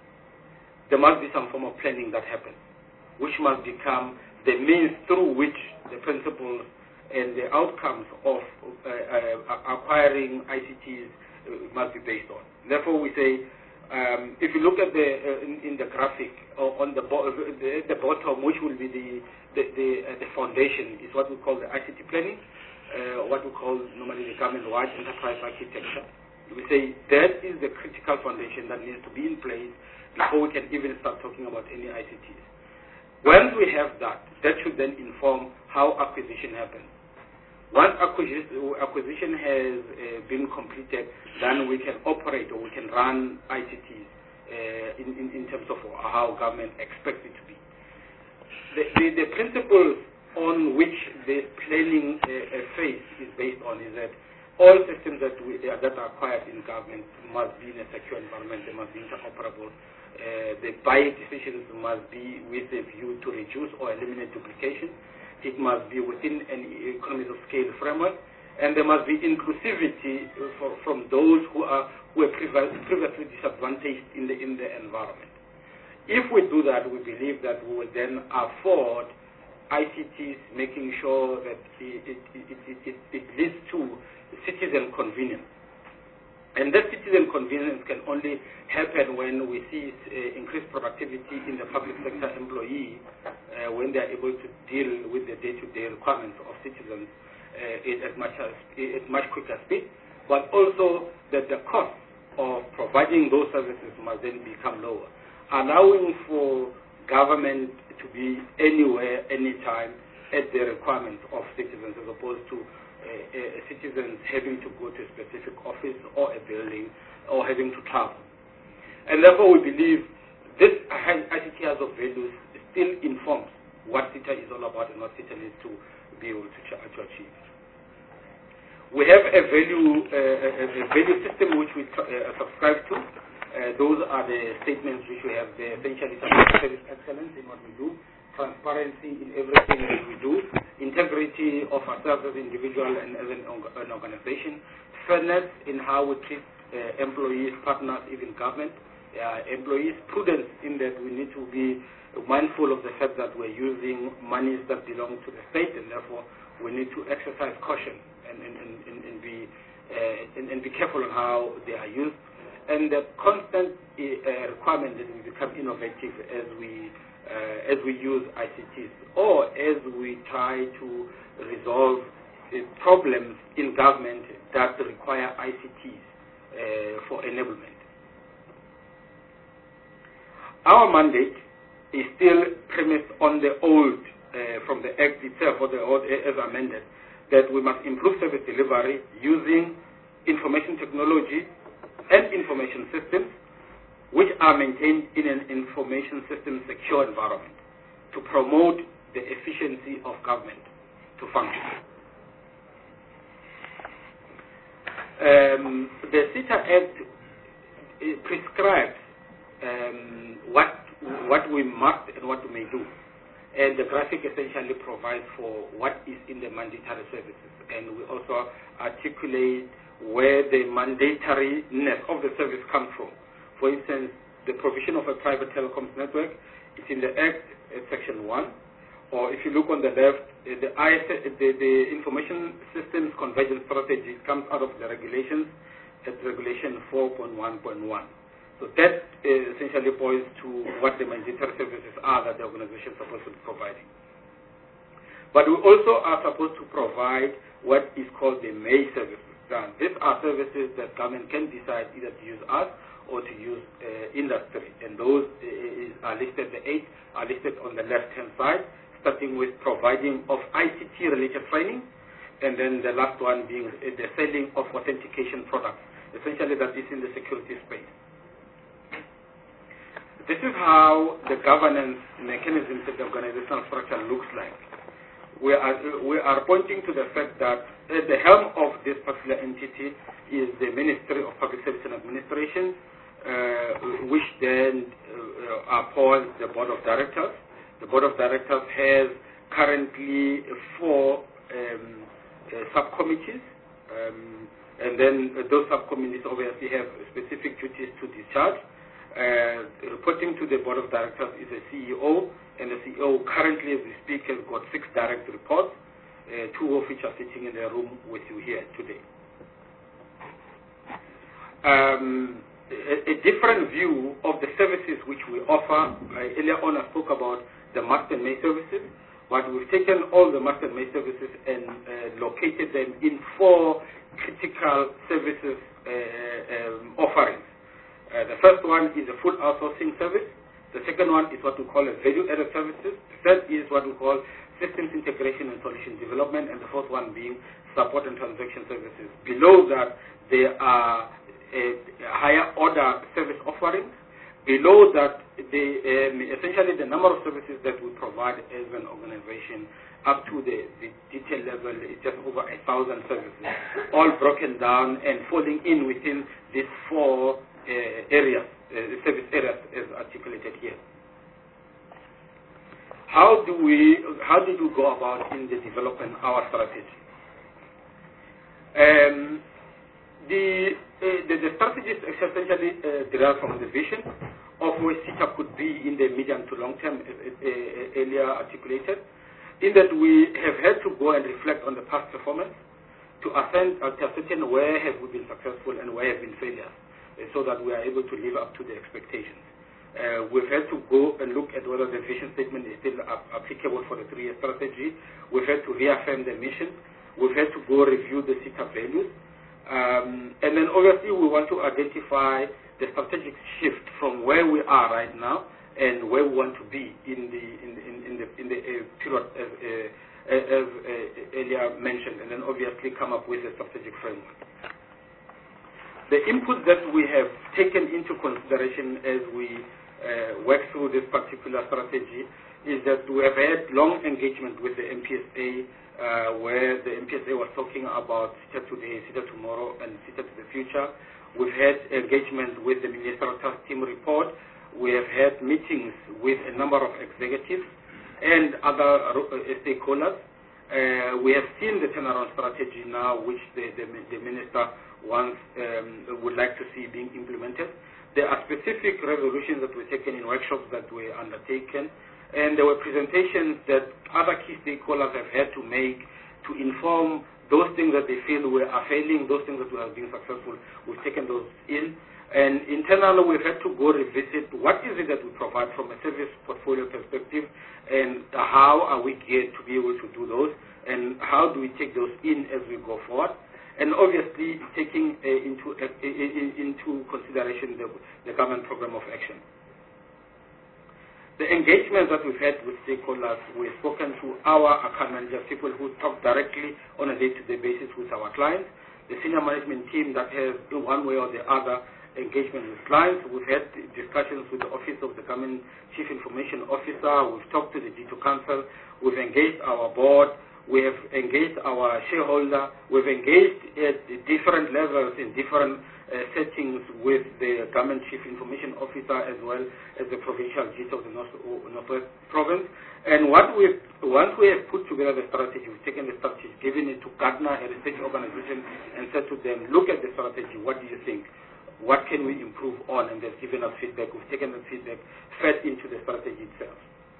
S6: there must be some form of planning that happens, which must become the means through which the principles and the outcomes of uh, uh, acquiring I C Ts uh, must be based on. Therefore, we say, um, if you look at the uh, in, in the graphic or on the, bo the, the bottom, which will be the the, the, uh, the foundation, is what we call the I C T planning, uh, what we call normally the government-wide enterprise architecture. We say that is the critical foundation that needs to be in place before we can even start talking about any I C Ts. Once we have that, that should then inform how acquisition happens. Once acquisition, acquisition has uh, been completed, then we can operate or we can run I C Ts uh, in, in, in terms of how government expects it to be. The, the, the principles on which the planning uh, uh, phase is based on is that all systems that, we, uh, that are acquired in government must be in a secure environment, they must be interoperable. Uh, the buy decisions must be with a view to reduce or eliminate duplication. It must be within an economies of scale framework, and there must be inclusivity for, from those who are who are previously disadvantaged in the in the environment. If we do that, we believe that we will then afford I C Ts, making sure that it, it, it, it, it leads to citizen convenience. And that citizen convenience can only happen when we see uh, increased productivity in the public sector employee, uh, when they are able to deal with the day-to-day requirements of citizens uh, at, much as, at much quicker speed, but also that the cost of providing those services must then become lower, allowing for government to be anywhere, anytime, at the requirements of citizens, as opposed to Uh, uh, citizens having to go to a specific office or a building or having to travel. And therefore we believe this I C T as of values still informs what SETA is all about and what SETA needs to be able to, to achieve. We have a value, uh, a, a value system which we uh, subscribe to. Uh, those are the statements which we have there, essentially service excellence in what we do, transparency in everything that we do, integrity of ourselves as an individual and as an, an organization, fairness in how we treat uh, employees, partners, even government, uh, employees, prudence in that we need to be mindful of the fact that we're using monies that belong to the state, and therefore we need to exercise caution and, and, and, and, be, uh, and, and be careful on how they are used, and the constant uh, requirement that we become innovative as we Uh, as we use I C Ts, or as we try to resolve uh, problems in government that require I C Ts uh, for enablement. Our mandate is still premised on the old, uh, from the Act itself, or the old as amended, that we must improve service delivery using information technology and information systems which are maintained in an information system secure environment to promote the efficiency of government to function. Um, the SETA Act prescribes
S10: describes um, what what we must and what we may do. And the graphic essentially provides for what is in the mandatory services. And we also articulate where the mandatoriness of the service comes from. For instance, the provision of a private telecoms network is in the Act, uh, Section one. Or if you look on the left, uh, the, I S, uh, the, the Information Systems Convergence Strategy comes out of the regulations at Regulation four point one point one. So that uh, essentially points to what the mandatory services are that the organization is supposed to be providing. But we also are supposed to provide what is called the May services. Now, these are services that government can decide either to use us or to use uh, industry. And those uh, is, are listed, the eight are listed on the left-hand side, starting with providing of I C T-related training, and then the last one being uh, the selling of authentication products. Essentially, that is in the security space. This is how the governance mechanism of the organizational structure looks like. We are, we are pointing to the fact that at the helm of this particular entity is the Ministry of Public Service and Administration, uh, which then uh, upholds the Board of Directors. The Board of Directors has currently four um, uh, subcommittees, um, and then those subcommittees obviously have specific duties to discharge. Uh, reporting to the Board of Directors is a C E O, and the C E O currently, as we speak, has got six direct reports, uh, two of which are sitting in the room with you here today. Um, a, a different view of the services which we offer, uh, earlier on I spoke about the must and may services, but we've taken all the must and may services and uh, located them in four critical services uh, um, offerings. Uh, the first one is a full outsourcing service. The second one is what we call a value-added services. The third is what we call systems integration and solution development, and the fourth one being support and transaction services. Below that, there are a, a higher order service offerings. Below that, the, um, essentially the number of services that we provide as an organization up to the, the detail level is just over a thousand services, all broken down and falling in within these four Uh, areas, uh, service areas as articulated here. How do we, how did we go about in the development our strategy? Um, the, uh, the, the strategy is essentially uh, derived from the vision of where SITA could be in the medium to long term, as uh, earlier articulated, in that we have had to go and reflect on the past performance to ascertain, uh, to ascertain where have we been successful and where have been failures, so that we are able to live up to the expectations. Uh, we've had to go and look at whether the vision statement is still ap applicable for the three-year strategy. We've had to reaffirm the mission. We've had to go review the SITA values. Um, and then obviously we want to identify the strategic shift from where we are right now and where we want to be in the, in, in, in the, in the uh, period as, uh, as uh, earlier mentioned, and then obviously come up with a strategic framework. The input that we have taken into consideration as we uh, work through this particular strategy is that we have had long engagement with the M P S A, uh, where the M P S A was talking about SITA today, SITA tomorrow, and SITA to the future. We've had engagement with the Ministerial Task Team report. We have had meetings with a number of executives and other uh, stakeholders. Uh, we have seen the turnaround strategy now, which the, the, the Minister wants, um, would like to see being implemented. There are specific resolutions that were taken in workshops that were undertaken, and there were presentations that other key stakeholders have had to make to inform those things that they feel were are failing, those things that we have been successful. We've taken those in. And internally, we've had to go revisit what is it that we provide from a service portfolio perspective, and how are we geared to be able to do those, and how do we take those in as we go forward. And obviously taking uh, into, uh, into consideration the, the government program of action. The engagement that we've had with stakeholders, we've spoken to our account managers, people who talk directly on a day-to-day basis with our clients, the senior management team that has, in one way or the other, engagement with clients. We've had discussions with the Office of the Government Chief Information Officer. We've talked to the D two Council. We've engaged our board. We have engaged our shareholder. We've engaged at different levels in different uh, settings with the Government Chief Information Officer as well as the Provincial G I T of the North, Northwest Province. And what we've, once we have put together the strategy, we've taken the strategy, given it to Gardner, a research organization, and said to them, look at the strategy, what do you think? What can we improve on? And they've given us feedback. We've taken the feedback, fed into the strategy itself.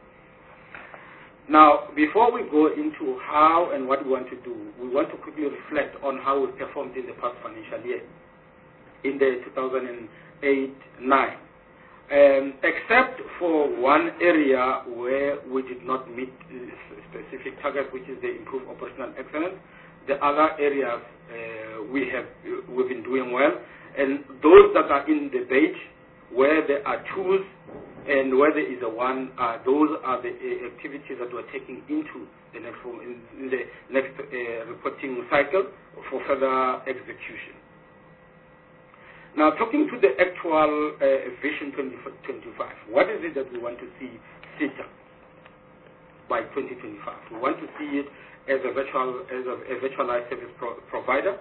S10: Now, before we go into how and what we want to do, we want to quickly reflect on how we performed in the past financial year, in the two thousand eight nine. Um, except for one area where we did not meet specific targets, which is the improved operational excellence, the other areas uh, we have we've been doing well, and those that are in the beige, where there are twos and where there is a one, uh, those are the uh, activities that we're taking into the next in, in the next uh, reporting cycle for further execution. Now, talking to the actual uh, Vision twenty twenty-five, what is it that we want to see SETA by twenty twenty-five? We want to see it as a virtual, as a, a virtualized service pro provider,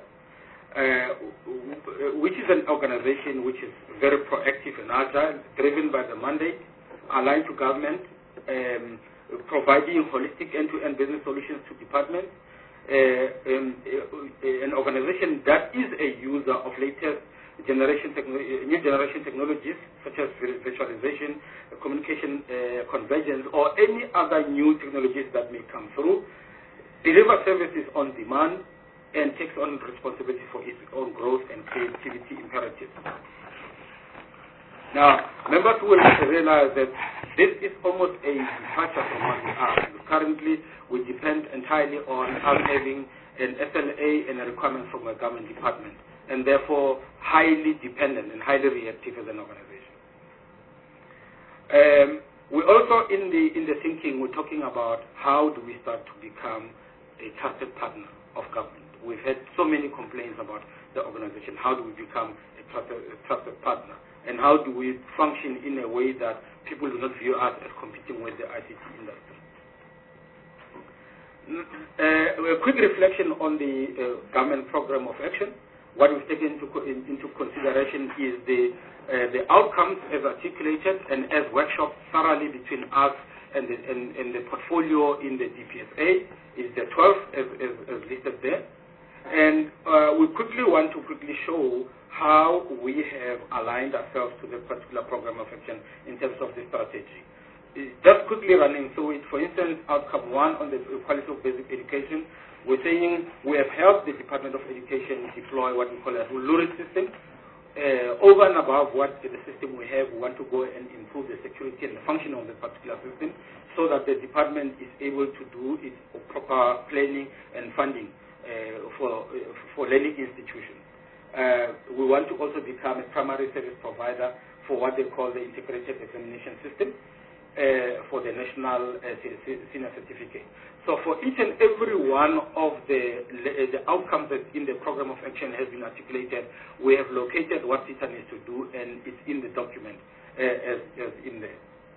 S10: uh, which is an organization which is very proactive and agile, driven by the mandate, aligned to government, um, providing holistic end-to-end business solutions to departments, uh, um, uh, an organization that is a user of latest generation new generation technologies such as virtualization, communication uh, convergence, or any other new technologies that may come through, deliver services on demand, and takes on responsibility for its own growth and creativity imperatives. Now, members will realize that this is almost a departure from what we are. Currently, we depend entirely on us having an S L A and a requirement from a government department, and therefore highly dependent and highly reactive as an organization. Um, we also, in the in the thinking, we're talking about how do we start to become a trusted partner of government. We've had so many complaints about the organization. How do we become a trusted, a trusted partner? And how do we function in a way that people do not view us as competing with the I C T industry? Uh, a quick reflection on the uh, government program of action. What we've taken into, in, into consideration is the, uh, the outcomes as articulated and as workshops thoroughly between us and the, and, and the portfolio in the D P S A is the twelve as, as, as listed there. And uh, we quickly want to quickly show how we have aligned ourselves to the particular program of action in terms of the strategy. Just quickly running through it, for instance, outcome one on the quality of basic education, we're saying we have helped the Department of Education deploy what we call a Huluri system. Uh, over and above what the system we have, we want to go and improve the security and the function of the particular system so that the department is able to do its proper planning and funding uh, for, uh, for learning institutions. Uh, we want to also become a primary service provider for what they call the integrated examination system uh, for the national uh, senior certificate. So for each and every one of the, the outcomes that in the program of action has been articulated, we have located what SETA needs to do, and it's in the document uh, as, as in there.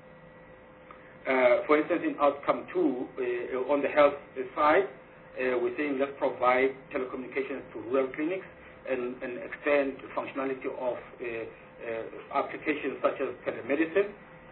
S10: Uh, for instance, in outcome two, uh, on the health side, uh, we're saying let's provide telecommunications to rural clinics and, and extend the functionality of uh, uh, applications such as telemedicine.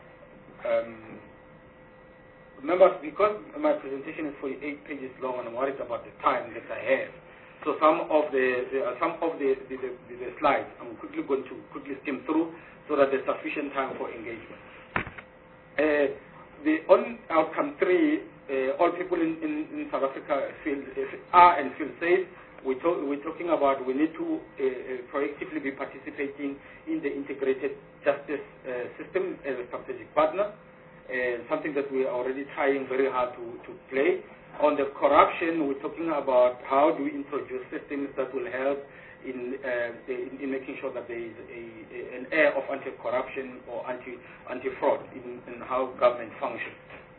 S10: Um, Remember, because my presentation is forty-eight pages long, and I'm worried about the time that I have. So some of the, the uh, some of the the, the the slides I'm quickly going to quickly skim through so that there's sufficient time for engagement. Uh, the on outcome three, uh, all people in, in, in South Africa feel are and feel safe. We talk, we're talking about we need to uh, proactively be participating in the integrated justice uh, system as a strategic partner. Uh, something that we are already trying very hard to, to play. On the corruption, we're talking about how do we introduce systems that will help in, uh, in, in making sure that there is a, a, an air of anti-corruption or anti, anti-fraud in, in how government functions.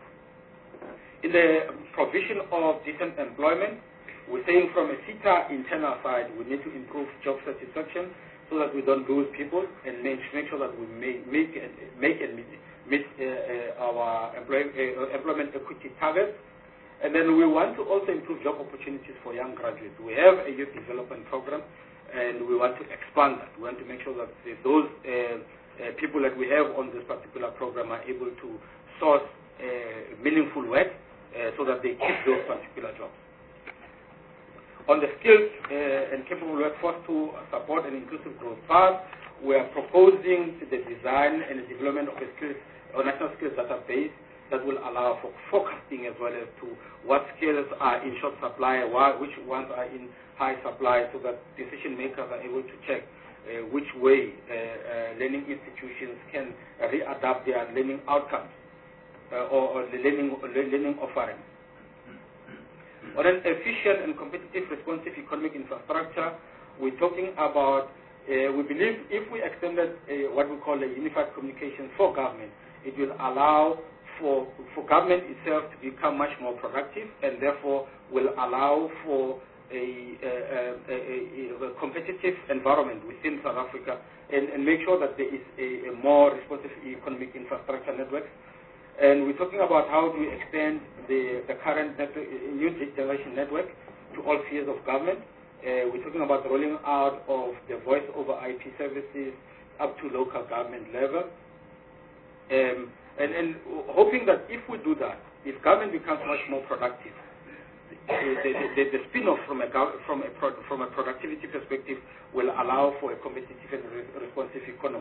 S10: In the provision of decent employment, we're saying from a SETA internal side, we need to improve job satisfaction so that we don't lose people and make, make sure that we make, make, make and meet meet uh, uh, our employ, uh, employment equity targets. And then we want to also improve job opportunities for young graduates. We have a youth development program, and we want to expand that. We want to make sure that those uh, uh, people that we have on this particular program are able to source uh, meaningful work uh, so that they keep those particular jobs. On the skilled uh, and capable workforce to support an inclusive growth path, we are proposing the design and the development of a skills, or national skills database that will allow for forecasting as well as to what skills are in short supply, why, which ones are in high supply, so that decision makers are able to check uh, which way uh, uh, learning institutions can readapt their learning outcomes uh, or, or the learning, or learning offerings. On an efficient and competitive responsive economic infrastructure, we're talking about, uh, we believe if we extended uh, what we call a unified communication for government, it will allow for, for government itself to become much more productive, and therefore will allow for a, a, a, a, a competitive environment within South Africa, and, and make sure that there is a, a more responsive economic infrastructure network. And we're talking about how do we extend the, the current network, new generation network to all spheres of government. Uh, we're talking about rolling out of the voice over I P services up to local government level. Um, and, and hoping that if we do that, if government becomes much more productive, the, the, the, the spin-off from a, from, a pro, from a productivity perspective will allow for a competitive and re responsive economy.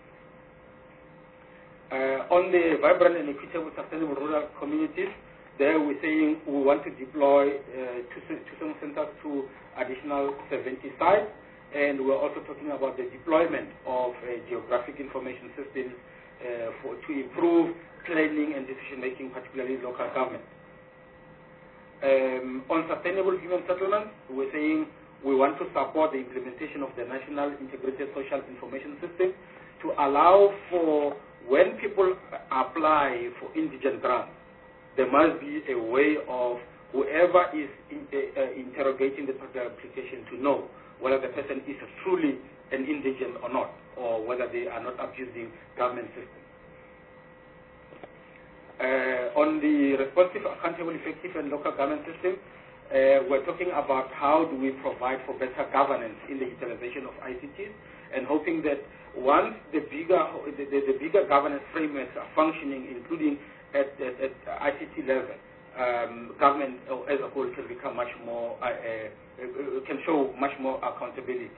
S10: Uh, on the vibrant and equitable sustainable rural communities, there we're saying we want to deploy uh, two centers to additional seventy sites, and we're also talking about the deployment of uh, geographic information systems uh, for, to improve planning and decision-making, particularly in local government. Um, on sustainable human settlement, we're saying we want to support the implementation of the National Integrated Social Information System to allow for when people apply for indigent grants, there must be a way of whoever is in, uh, uh, interrogating the application to know whether the person is truly an indigent or not, or whether they are not abusing government systems. Uh, on the responsive, accountable, effective, and local government system, uh, we're talking about how do we provide for better governance in the utilization of I C Ts, and hoping that once the bigger the, the, the bigger governance frameworks are functioning, including at, at, at I C T level, um, government as a whole can become much more uh, uh, can show much more accountability.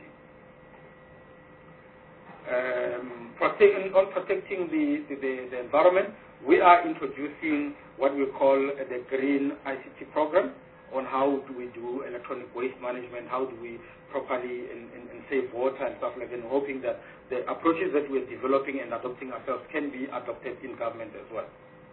S10: Um, protecting, on protecting the, the, the environment, we are introducing what we call the Green I C T program on how do we do electronic waste management, how do we properly and, and, and save water and stuff like that, and hoping that the approaches that we're developing and adopting ourselves can be adopted in government as well.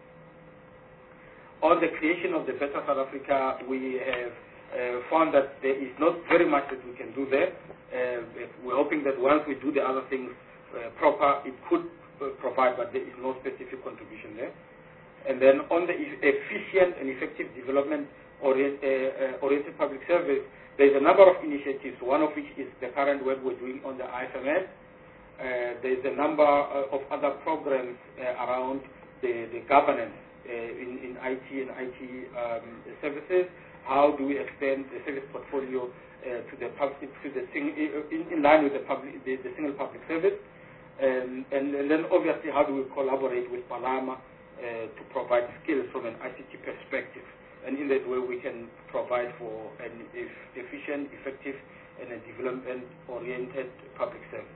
S10: On the creation of the Better South Africa, we have uh, found that there is not very much that we can do there. Uh, we're hoping that once we do the other things uh, proper, it could uh, provide, but there is no specific contribution there. And then on the e efficient and effective development orient, uh, uh, oriented public service, there's a number of initiatives, one of which is the current work we're doing on the I F M S. Uh, there's a number uh, of other programs uh, around the, the governance uh, in, in I T and I T um, services. How do we extend the service portfolio uh, to the public, to the sing, in, in line with the public, the, the single public service, um, and, and then obviously how do we collaborate with Palama uh, to provide skills from an I C T perspective, and in that way we can provide for an efficient, effective, and a development-oriented public service.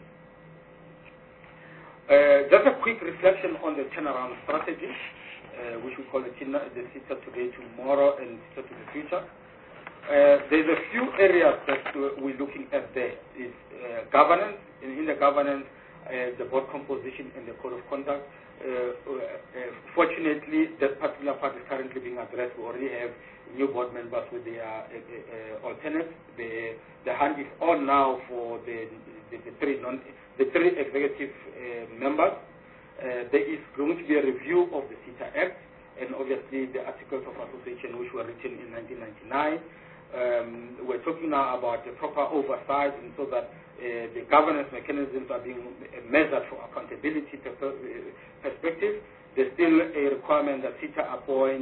S10: Uh, just a quick reflection on the turnaround strategy, uh, which we call the, the SETA Today, Tomorrow, and SETA to the Future. Uh, there's a few areas that uh, we're looking at there. Is uh, governance, and in the governance, uh, the board composition and the code of conduct. Uh, uh, fortunately, that particular part is currently being addressed. We already have new board members with their uh, uh, alternates. The, the hand is on now for the, the, the three non the three executive uh, members. Uh, there is going to be a review of the SETA Act, and obviously the Articles of Association, which were written in nineteen ninety-nine. Um, we're talking now about the proper oversight, and so that uh, the governance mechanisms are being measured for accountability perspective. There's still a requirement that SETA appoint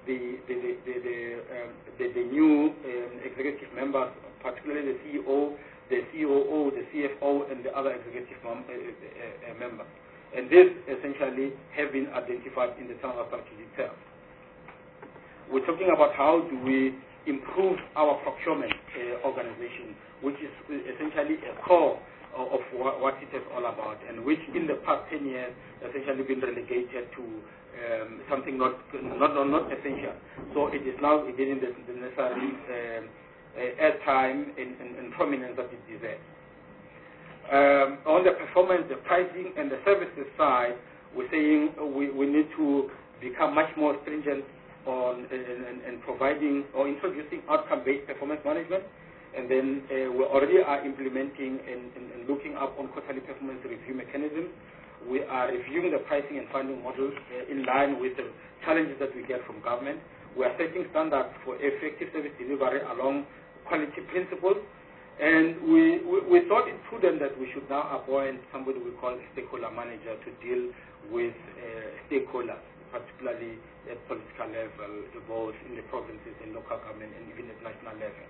S10: the the the the, the, um, the, the new um, executive members, particularly the C E O, the C O O, the C F O, and the other executive mem uh, uh, uh, members. And this essentially have been identified in the Turnover Strategy itself. We're talking about how do we improve our procurement uh, organization, which is essentially a core of, of what, what it is all about, and which in the past ten years essentially been relegated to um, something not, not not not essential. So it is now getting the, the necessary um, uh, airtime and, and, and prominence that it deserves. Um, on the performance, the pricing, and the services side, we're saying we, we need to become much more stringent on and, and providing or introducing outcome-based performance management, and then uh, we already are implementing and, and, and looking up on quarterly performance review mechanisms. We are reviewing the pricing and funding models uh, in line with the challenges that we get from government. We are setting standards for effective service delivery along quality principles. And we, we, we thought it prudent that we should now appoint somebody we call a stakeholder manager to deal with uh, stakeholders, particularly at political level, both in the provinces and local government and even at national level.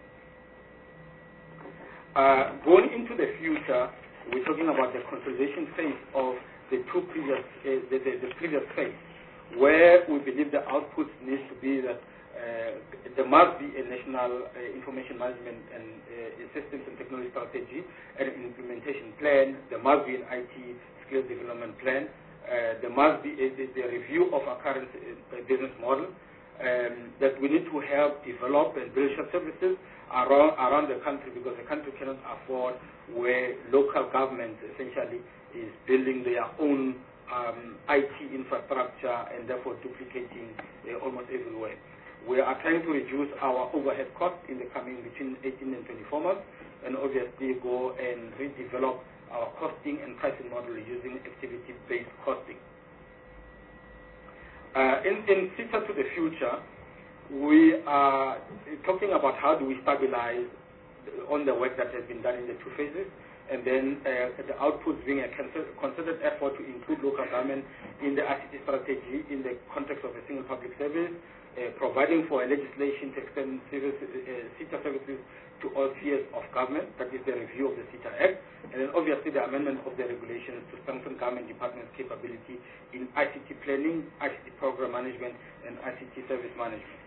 S10: Uh, going into the future, we're talking about the consolidation phase of the two previous, uh, the, the, the previous phase, where we believe the output needs to be that Uh, there must be a national uh, information management and uh, systems and technology strategy and an implementation plan. There must be an I T skills development plan. Uh, there must be a, a, a review of our current uh, business model um, that we need to help develop and build services around, around the country, because the country cannot afford where local government essentially is building their own um, I T infrastructure and therefore duplicating uh, almost everywhere. We are trying to reduce our overhead costs in the coming between eighteen and twenty-four months, and obviously go and redevelop our costing and pricing model using activity-based costing. Uh, in, in future to the future, we are talking about how do we stabilize on the work that has been done in the two phases, and then uh, the outputs being a concerted effort to include local government in the I C T strategy in the context of a single public service, Uh, providing for a legislation to extend service, uh, SETA services to all tiers of government, that is the review of the SETA Act, and then obviously the amendment of the regulations to strengthen government departments' capability in I C T planning, I C T program management, and I C T service management.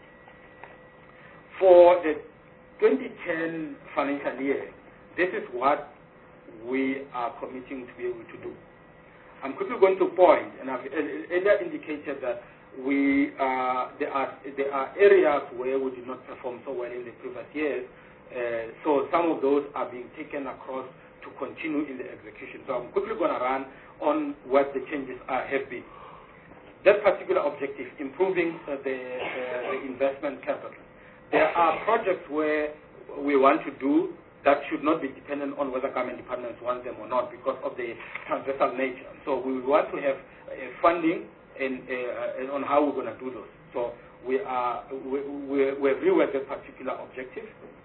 S10: For the twenty ten financial year, this is what we are committing to be able to do. I'm quickly going to point, and I've earlier indicated that We uh, there are there are areas where we did not perform so well in the previous years, uh, so some of those are being taken across to continue in the execution. So I'm quickly going to run on what the changes are, have been. That particular objective, improving uh, the, uh, the investment capital. There are projects where we want to do that should not be dependent on whether government departments want them or not because of the transversal nature. So we want to have uh, funding And, uh, and on how we're going to do those. So we are we we we're reworked that particular objective.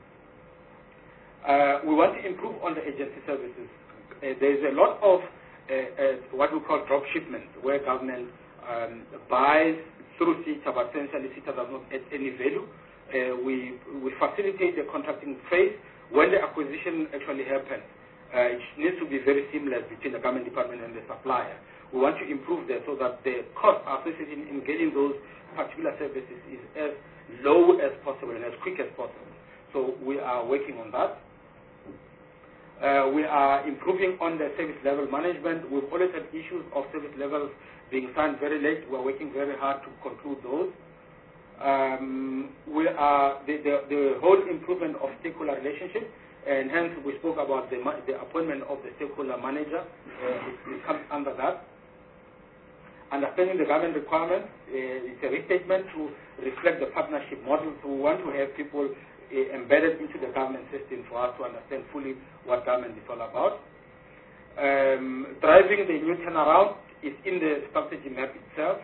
S10: Uh, we want to improve on the agency services. Uh, there's a lot of uh, uh, what we call drop shipments, where government um, buys through SETA, but essentially SETA does not add any value. Uh, we we facilitate the contracting phase when the acquisition actually happens. Uh, it needs to be very seamless between the government department and the supplier. We want to improve that so that the cost associated in getting those particular services is as low as possible and as quick as possible. So we are working on that. Uh, we are improving on the service level management. We've always had issues of service levels being signed very late. We're working very hard to conclude those. Um, we are the, the, the whole improvement of stakeholder relationships, and hence we spoke about the, the appointment of the stakeholder manager. Uh, it, it comes under that. Understanding the government requirements, uh, it's a restatement to reflect the partnership model. So we want to have people uh, embedded into the government system for us to understand fully what government is all about. Um, driving the new turnaround is in the strategy map itself.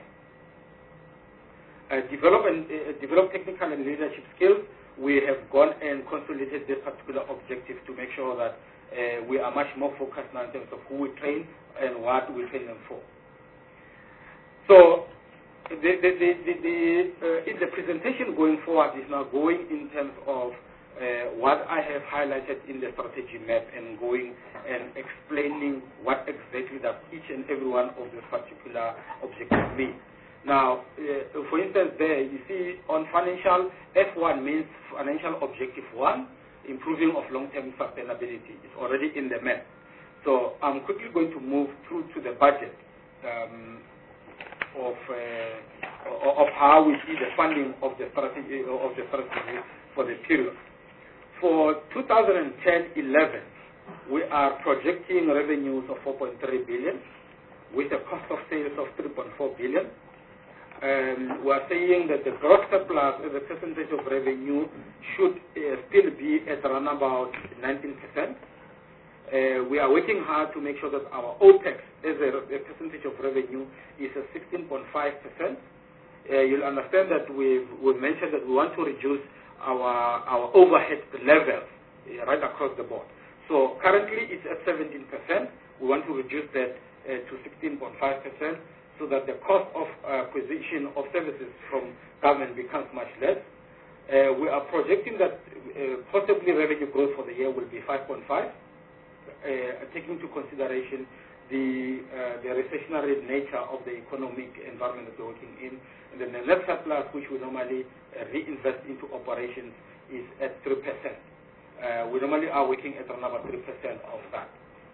S10: Uh, develop, and, uh, develop technical and leadership skills. We have gone and consolidated this particular objective to make sure that uh, we are much more focused now in terms of who we train and what we train them for. So the, the, the, the, the, uh, in the presentation going forward is now going in terms of uh, what I have highlighted in the strategy map and going and explaining what exactly that each and every one of the particular objectives mean. Now, uh, for instance, there you see on financial, F one means financial objective one, improving of long-term sustainability. It's already in the map. So I'm quickly going to move through to the budget um, of uh, of how we see the funding of the strategy of the strategy for the period. For two thousand ten eleven, we are projecting revenues of four point three billion with a cost of sales of three point four billion. Um, we are saying that the gross surplus as a percentage of revenue should uh, still be at around about nineteen percent. Uh, we are working hard to make sure that our OPEX as a, a percentage of revenue is at sixteen point five percent. Uh, you'll understand that we've, we've mentioned that we want to reduce our, our overhead levels uh, right across the board. So currently it's at seventeen percent. We want to reduce that uh, to sixteen point five percent so that the cost of uh, acquisition of services from government becomes much less. Uh, we are projecting that uh, possibly revenue growth for the year will be five point five. Uh, taking into consideration the, uh, the recessionary nature of the economic environment that we're working in. And then the net surplus, which we normally uh, reinvest into operations, is at three percent. Uh, we normally are working at around about three percent of that.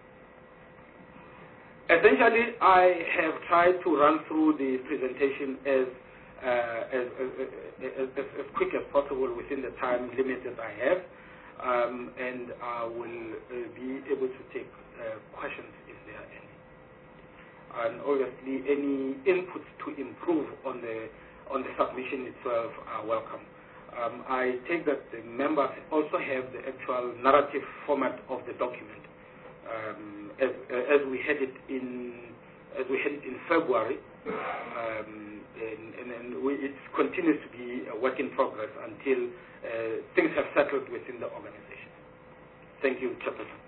S10: Essentially, I have tried to run through the presentation as, uh, as, as, as, as, as quick as possible within the time limit that I have. Um, and I will uh, be able to take uh, questions if there are any. And obviously, any inputs to improve on the on the submission itself are welcome. Um, I take that the members also have the actual narrative format of the document, um, as uh, as we had it in as we had it in February, um, and, and, and we, it continues to be a work in progress until Uh, things have settled within the organization. Thank you, Chairperson.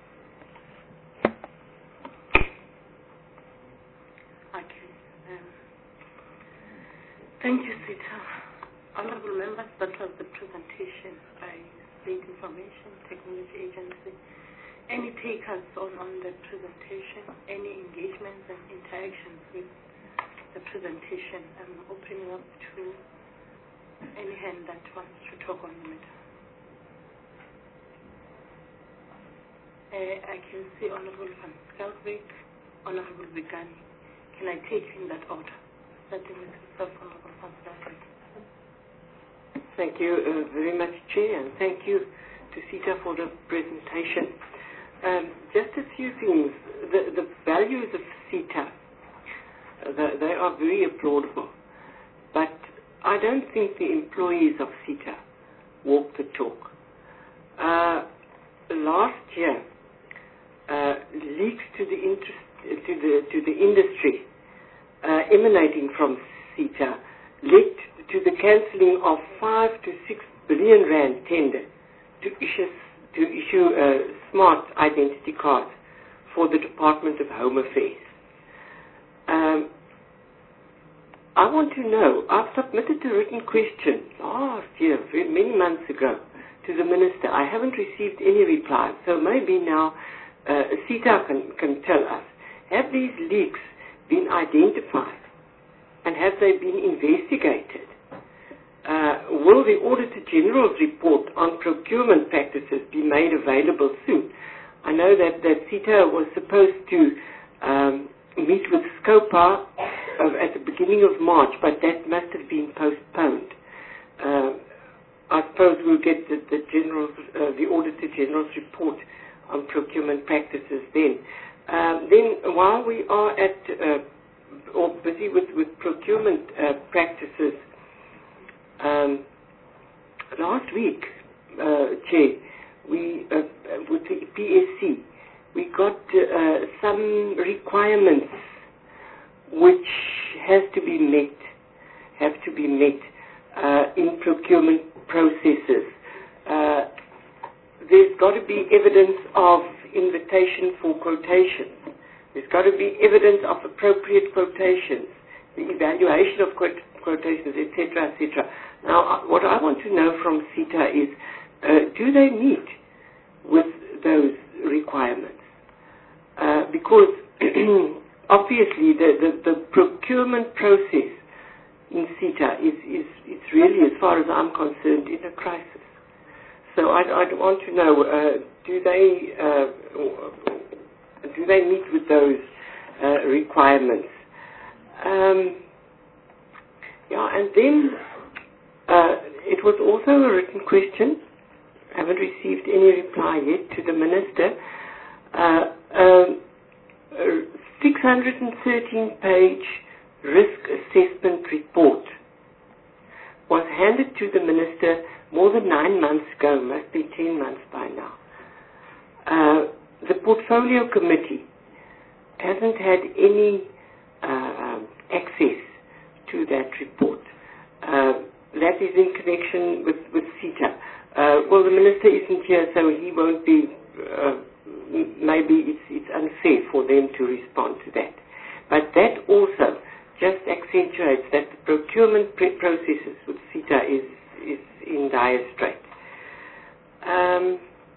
S2: Okay. Um, thank you, Sita. Honorable members, that was the presentation by State Information Technology Agency. Any takers on, on the presentation, any engagements and interactions with the presentation? I'm opening up to any hand that wants to talk on the matter. Uh, I can see Honorable Van Skelwick, Honorable Vigani. Can I take you in that order? Starting with yourself, Honorable Van Skelwick.
S5: Thank you uh, very much, Chair, and thank you to Sita for the presentation. Um, just a few things. The, the values of Sita, uh, the, they are very applaudable, but I don't think the employees of Sita walk the talk. Uh, last year, uh, leaks to the interest to the to the industry uh, emanating from Sita led to the cancelling of five to six billion rand tender to issue to issue uh, smart identity cards for the Department of Home Affairs. Um, I want to know, I've submitted a written question last year, many months ago, to the Minister. I haven't received any reply, so maybe now uh, Sita can, can tell us. Have these leaks been identified and have they been investigated? Uh, will the Auditor General's report on procurement practices be made available soon? I know that, that Sita was supposed to um, meet with SCOPA uh, at the beginning of March, but that must have been postponed. Uh, I suppose we'll get the, the, general, uh, the Auditor General's report on procurement practices then. Um, then, while we are at uh, or busy with, with procurement uh, practices, um, last week, uh, Chair, we uh, with the P S C, we got uh, some requirements which has to be met, have to be met uh, in procurement processes. Uh, there's got to be evidence of invitation for quotations. There's got to be evidence of appropriate quotations, the evaluation of quote, quotations, et cetera, et cetera. Now, what I want to know from SETA is, uh, do they meet with those requirements? Uh, because obviously the, the, the procurement process in SETA is, is it's really, as far as I'm concerned, in a crisis. So I'd, I'd want to know, uh, do they uh, do they meet with those uh, requirements? Um, yeah, and then uh, it was also a written question. I haven't received any reply yet to the minister. Uh, um, a six hundred thirteen page risk assessment report was handed to the minister more than nine months ago, must be ten months by now. Uh, the portfolio committee hasn't had any uh, access to that report. Uh, that is in connection with, with SETA. Uh, well, the minister isn't here, so he won't be, uh, maybe it's, it's unfair for them to respond to that. But that also just accentuates that the procurement pre- processes with SETA is, is in dire straits. Um,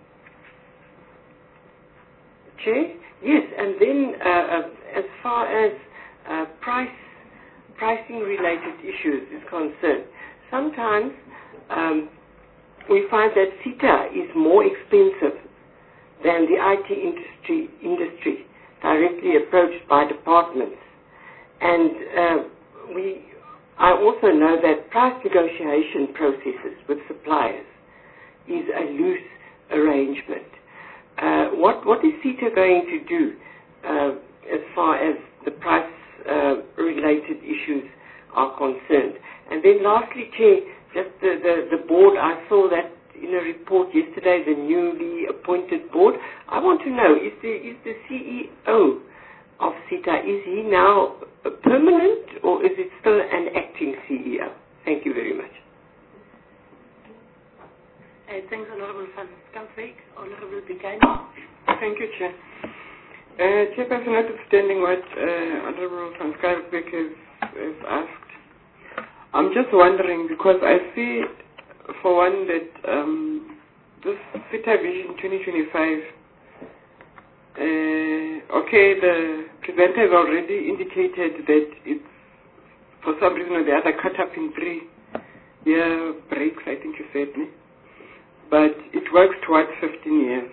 S5: Chair? Yes, and then uh, uh, as far as uh, price, pricing-related issues is concerned, sometimes um, we find that SETA is more expensive than the I T industry, industry directly approached by departments. And uh, we, I also know that price negotiation processes with suppliers is a loose arrangement. Uh, what, what is SETA going to do uh, as far as the price-related uh, issues are concerned? And then lastly, Chair, just the, the, the board, I saw that in a report yesterday, the newly appointed board. I want to know, is the, is the C E O of SETA, is he now permanent or is it still an acting C E O? Thank you very much.
S2: Uh, thanks, Honorable Van Schalkwyk. Honorable Bikani.
S1: Thank you, Chair. Uh, Chairperson, notwithstanding what uh, Honorable Van Schalkwyk has, has asked, I'm just wondering, because I see, for one, that um, this SETA Vision twenty twenty-five, uh, okay, the presenter has already indicated that it's, for some reason or the other, cut up in three year breaks, I think you said, me. But it works towards fifteen years.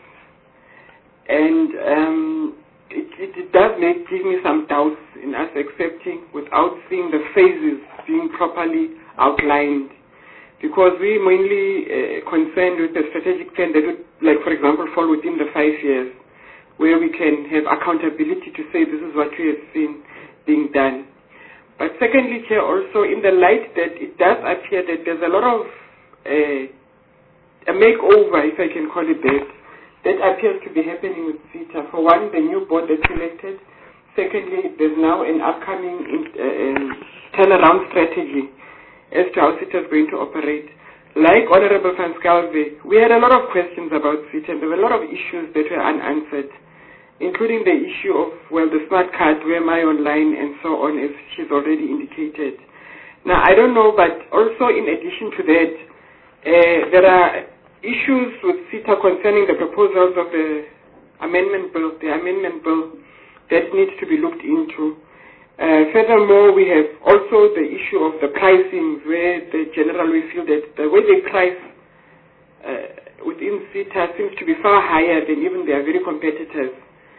S1: And um, it, it, it does make, give me some doubts in us accepting without seeing the phases being properly outlined. Because we mainly uh, concerned with the strategic plan that would, like, for example, fall within the five years, where we can have accountability to say this is what we have seen being done. But secondly, Chair, also in the light that it does appear that there's a lot of uh, a makeover, if I can call it that, that appears to be happening with SETA. For one, the new board that's elected. Secondly, there's now an upcoming in, uh, turnaround strategy as to how SETA is going to operate. Like Honorable Van Schalkwyk, we had a lot of questions about SETA, and there were a lot of issues that were unanswered, including the issue of, well, the smart card, where am I online, and so on, as she's already indicated. Now, I don't know, but also in addition to that, Uh, there are issues with SETA concerning the proposals of the amendment bill, the amendment bill that needs to be looked into. Uh, furthermore, we have also the issue of the pricing, where the general we feel that the way they price uh, within SETA seems to be far higher than even their very competitors.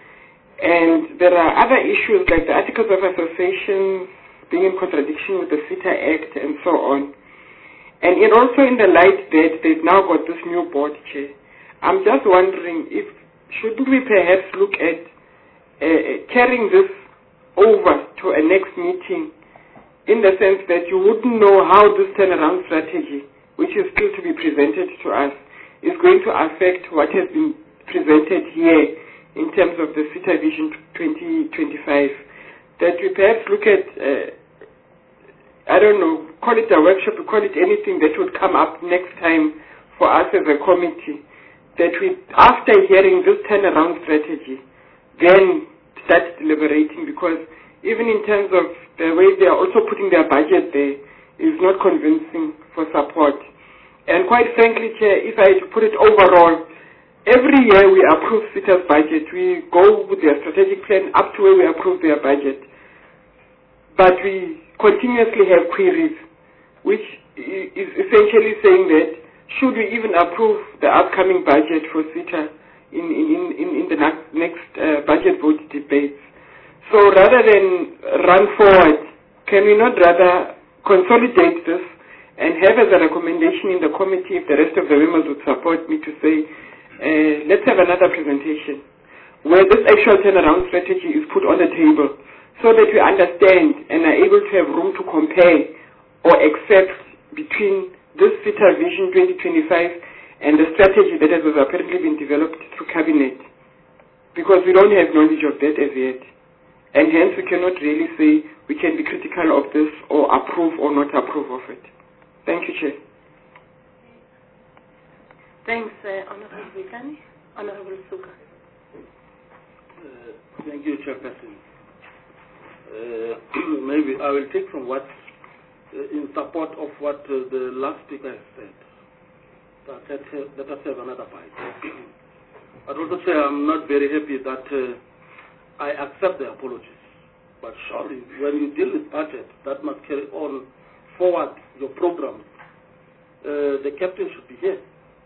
S1: And there are other issues like the Articles of Association being in contradiction with the SETA Act and so on. And in also in the light that they've now got this new board chair, I'm just wondering if, shouldn't we perhaps look at uh, carrying this over to a next meeting, in the sense that you wouldn't know how this turnaround strategy, which is still to be presented to us, is going to affect what has been presented here in terms of the SETA Vision twenty twenty-five, that we perhaps look at uh, I don't know, call it a workshop, call it anything that would come up next time for us as a committee, that we, after hearing this turnaround strategy, then start deliberating, because even in terms of the way they are also putting their budget there, is not convincing for support. And quite frankly, Chair, if I had to put it overall, every year we approve SITA's budget. We go with their strategic plan up to where we approve their budget. But we continuously have queries, which is essentially saying that should we even approve the upcoming budget for SITA in, in, in, in the next uh, budget vote debates. So rather than run forward, can we not rather consolidate this and have as a recommendation in the committee, if the rest of the members would support me, to say, uh, let's have another presentation where this actual turnaround strategy is put on the table so that we understand and are able to have room to compare or accept between this SITA Vision twenty twenty-five and the strategy that has apparently been developed through Cabinet, because we don't have knowledge of that as yet. And hence we cannot really say we can be critical of this or approve or not approve of it. Thank you, Chair.
S2: Thanks, uh, Honorable Vikani. Honorable Suka.
S6: Uh, thank you, Chairperson. Uh, maybe I will take from what, uh, in support of what uh, the last speaker has said, that let, uh, let us have another bite. I'd also say I'm not very happy that uh, I accept the apologies. But surely, when you deal with budget, that must carry on forward your program. Uh, the captain should be here.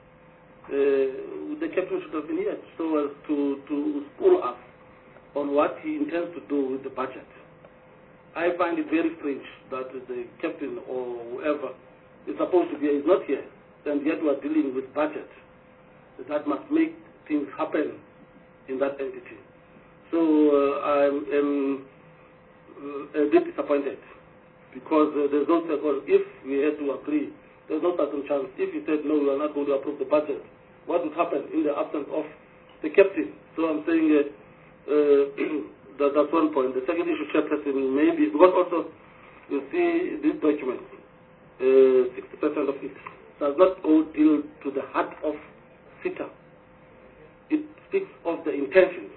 S6: Uh, the captain should have been here so as to, to school us on what he intends to do with the budget. I find it very strange that the captain or whoever is supposed to be here is not here, and yet we are dealing with budget. That must make things happen in that entity. So uh, I am uh, a bit disappointed because uh, there's no second. If we had to agree, there's no certain chance. If he said no, we are not going to approve the budget, what would happen in the absence of the captain? So I'm saying uh, uh, that that's one point. The second issue, Chairperson, maybe because also you see this document, uh, sixty percent of it does not go deal to the heart of SITA. It speaks of the intentions.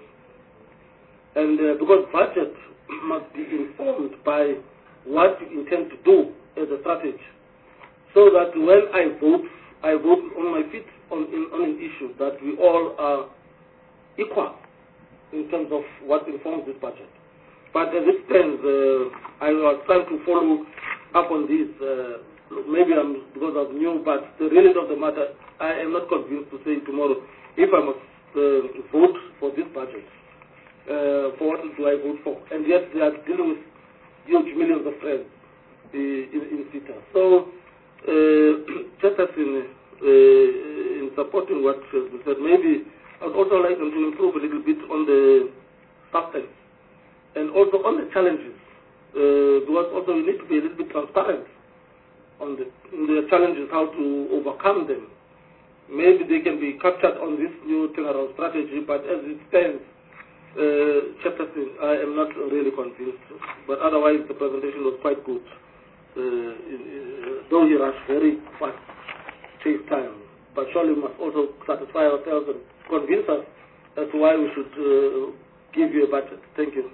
S6: And uh, because budget must be informed by what you intend to do as a strategy, so that when I vote, I vote on my feet on, in, on an issue that we all are equal in terms of what informs this budget. But as it stands, uh, I was trying to follow up on this. Uh, maybe I'm because I'm new, but the reality of the matter, I am not convinced to say tomorrow if I must uh, vote for this budget. Uh, for what do I vote for? And yet they are dealing with huge millions of friends uh, in, in SITA. So, uh, just as in, uh, in supporting what we said, maybe I would also like them to improve a little bit on the substance and also on the challenges, uh, because also we need to be a little bit transparent on the, on the challenges, how to overcome them. Maybe they can be captured on this new turnaround strategy, but as it stands, Uh, Chairperson, I am not really convinced, but otherwise the presentation was quite good. Uh, uh, though he rushed very fast, takes time, but surely we must also satisfy ourselves and convince us as to why we should uh, give you a budget. Thank you.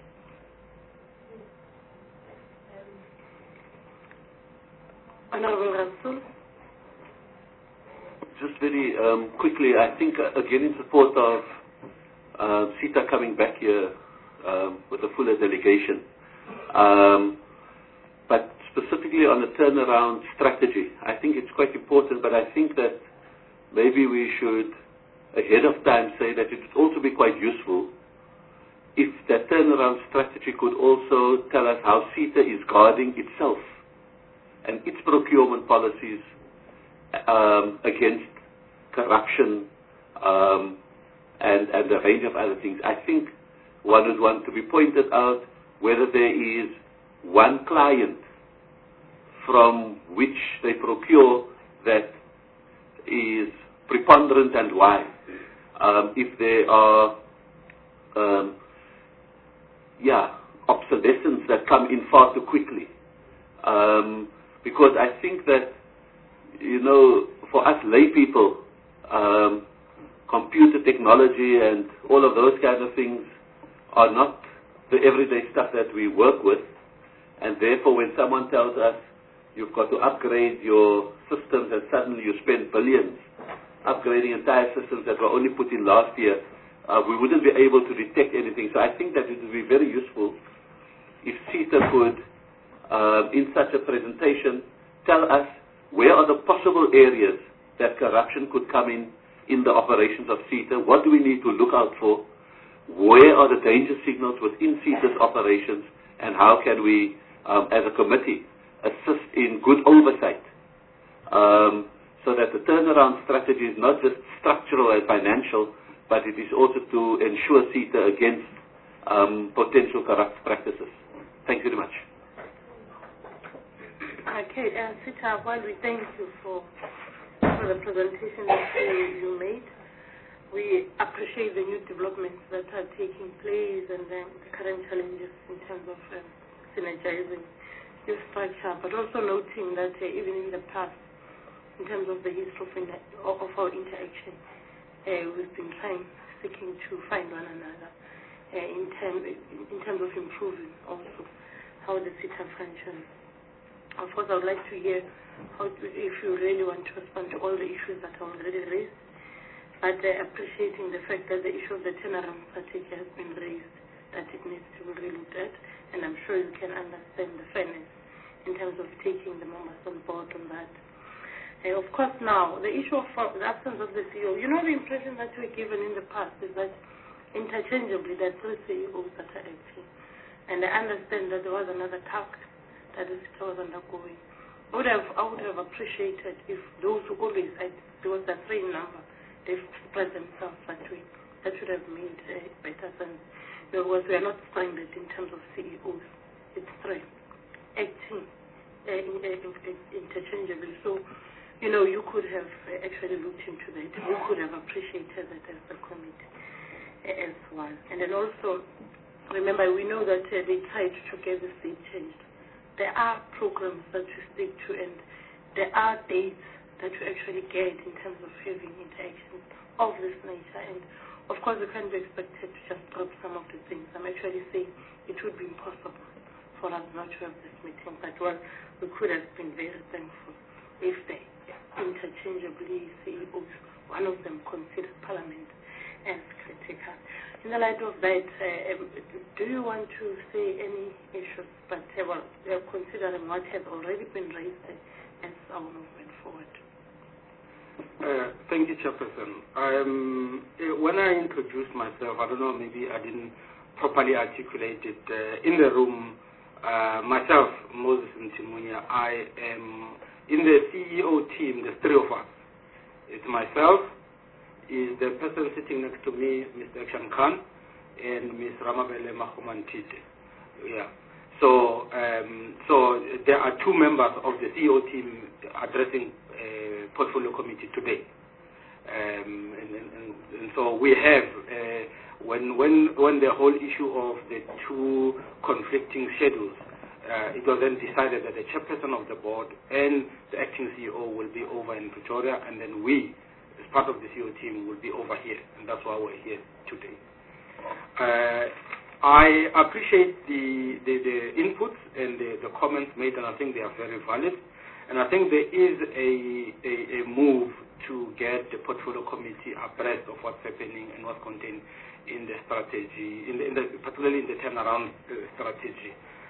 S2: Honorable Rasool.
S7: Just very um, quickly, I think uh, again in support of Uh, SITA coming back here um, with a fuller delegation. Um, but specifically on the turnaround strategy, I think it's quite important, but I think that maybe we should ahead of time say that it would also be quite useful if that turnaround strategy could also tell us how SITA is guarding itself and its procurement policies um, against corruption, um, And, and a range of other things. I think one would want to be pointed out whether there is one client from which they procure that is preponderant and why. Um, if there are, um, yeah, obsolescence that come in far too quickly. Um, because I think that, you know, for us lay people, um, computer technology and all of those kind of things are not the everyday stuff that we work with. And therefore, when someone tells us you've got to upgrade your systems and suddenly you spend billions upgrading entire systems that were only put in last year, uh, we wouldn't be able to detect anything. So I think that it would be very useful if SETA could, uh, in such a presentation, tell us where are the possible areas that corruption could come in in the operations of SETA, what do we need to look out for, where are the danger signals within SETA's operations, and how can we, um, as a committee, assist in good oversight, um, so that the turnaround strategy is not just structural and financial, but it is also to ensure SETA against um, potential corrupt practices. Thank you very much.
S2: Okay, uh, SETA, while we thank you for, for the presentation that you, you made, we appreciate the new developments that are taking place and um, the current challenges in terms of um, synergizing your structure, but also noting that uh, even in the past, in terms of the history of, of our interaction, uh, we've been trying, seeking to find one another uh, in, term, in terms of improving also how the SETA functions. Of course, I would like to hear how to, if you really want to respond to all the issues that are already raised, but uh, appreciating the fact that the issue of the turnaround strategy has been raised, that it needs to be relooked at, and I'm sure you can understand the fairness in terms of taking the members on board on that. Uh, of course, now, the issue of uh, the absence of the C E O, you know, the impression that we're given in the past is that interchangeably there are three C E Os that are acting. And I understand that there was another task that the SETA was undergoing. I would have, I would have appreciated if those who always had, there was a three number, they've spread themselves that way. That would have made uh, better sense. Because we are not stranded in terms of C E Os. It's three acting uh, in, uh, in, interchangeably. So, you know, you could have uh, actually looked into that. You could have appreciated that as the committee uh, as one. And then also, remember, we know that uh, they tried to get the state changed. There are programs that you stick to, and there are dates that you actually get in terms of having interactions of this nature. And of course, you can't be expected to just drop some of the things. I'm actually saying it would be impossible for us not to have this meeting, but well, we could have been very thankful if they interchangeably C E Os, one of them considered Parliament as critical. In the light of that, uh, do you want to say any issues, but uh, well, considering what has already been raised uh, as our movement forward?
S10: Uh, thank you, Chairperson. Um, uh, when I introduced myself, I don't know, maybe I didn't properly articulate it. Uh, in the room, uh, myself, Moses Mtimunya, I am in the C E O team, there's three of us. It's myself, is the person sitting next to me, Mister Akshan Khan, and Miz Ramabele Mahumantite. Yeah. So, um, so there are two members of the C E O team addressing uh, portfolio committee today. Um, and, and, and so we have, uh, when, when, when the whole issue of the two conflicting schedules, uh, it was then decided that the chairperson of the board and the acting C E O will be over in Pretoria, and then we, as part of the C E O team, will be over here, and that's why we're here today. Uh, I appreciate the, the, the inputs and the, the comments made, and I think they are very valid. And I think there is a, a, a move to get the portfolio committee abreast of what's happening and what's contained in the strategy, in the, in the, particularly in the turnaround uh, strategy.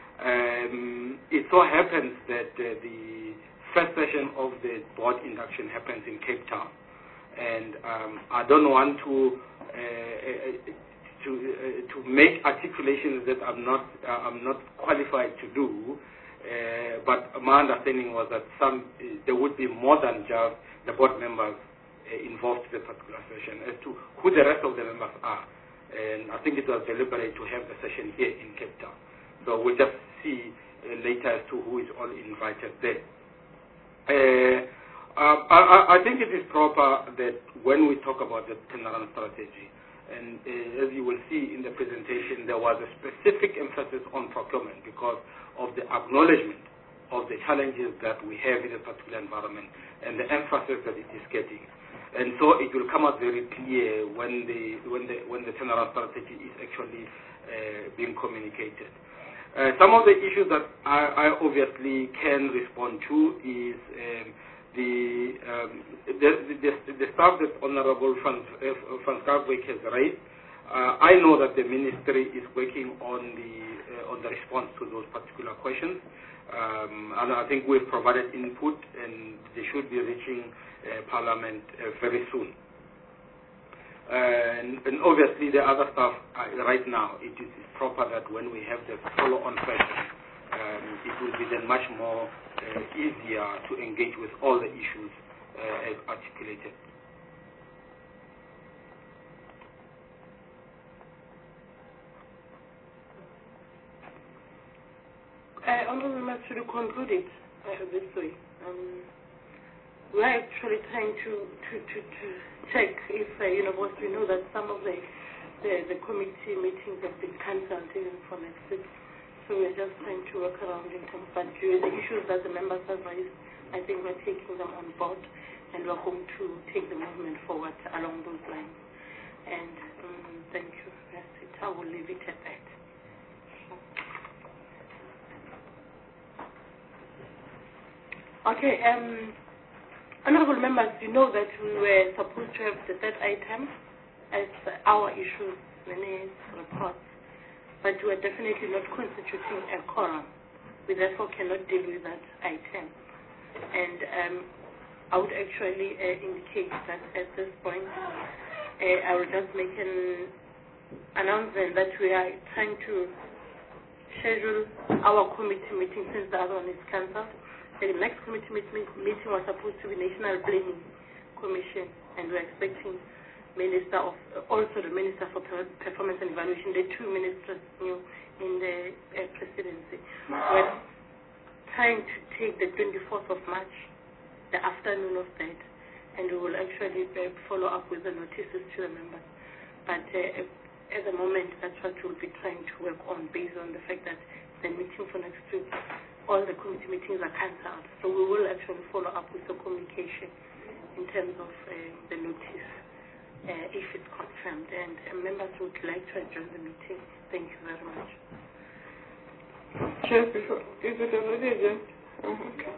S10: Um, it so happens that uh, the first session of the board induction happens in Cape Town. And um, I don't want to uh, to uh, to make articulations that I'm not uh, I'm not qualified to do. Uh, but my understanding was that some uh, there would be more than just the board members uh, involved in the particular session as to who the rest of the members are. And I think it was deliberate to have the session here in Cape Town. So we'll just see uh, later as to who is all invited there. Uh, uh, I, I think it is proper that when we talk about the turnaround strategy, and uh, as you will see in the presentation, there was a specific emphasis on procurement because of the acknowledgement of the challenges that we have in a particular environment and the emphasis that it is getting. And so it will come out very clear when the when the when the turnaround strategy is actually uh, being communicated. Uh, some of the issues that I, I obviously can respond to is um, the, um, the, the, the stuff that Honorable Van, uh, Van Schalkwyk has raised. Uh, I know that the ministry is working on the uh, on the response to those particular questions, um, and I think we've provided input, and they should be reaching uh, Parliament uh, very soon. Uh, and, and obviously, the other stuff uh, right now, it is proper that when we have the follow-on questions, um, it will be then much more uh, easier to engage with all the issues uh, as articulated.
S2: Uh, Honourable Members, to conclude it uh, this way, um, we are actually trying to, to, to, to check if, uh, you know, what we know that some of the, the, the committee meetings have been cancelled even for next week. So we're just trying to work around in terms of the issues that the members have raised. I think we're taking them on board, and we're going to take the movement forward along those lines. And um, thank you. That's it. I will leave it at that. Okay, um, honourable members, you know that we were supposed to have the third item as our issues, minutes, reports, but we are definitely not constituting a quorum. We therefore cannot deal with that item. And um, I would actually uh, indicate that at this point, uh, I will just make an announcement that we are trying to schedule our committee meeting since the other one is cancelled. The next committee meeting, meeting was supposed to be National Planning Commission, and we're expecting Minister of, also the Minister for Performance and Evaluation, the two ministers new in the uh, presidency. We're trying to take the twenty-fourth of March, the afternoon of that, and we will actually uh, follow up with the notices to the members. But uh, at the moment, that's what we'll be trying to work on based on the fact that the meeting for next week, all the committee meetings are cancelled. So we will actually follow up with the communication in terms of uh, the notice, uh, if it's confirmed. And uh, members would like to adjourn the meeting. Thank you very much.
S1: Chair, before, is it already adjourned? Oh, okay.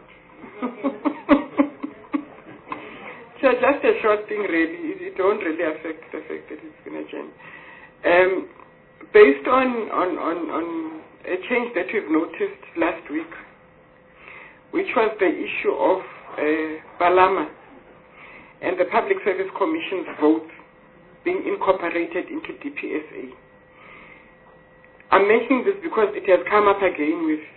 S1: So just a short thing, really. It, it won't really affect the fact that it's been adjourned. Um, based on, on, on, on a change that we've noticed last week, which was the issue of uh, Balama and the Public Service Commission's vote being incorporated into D P S A. I'm mentioning this because it has come up again with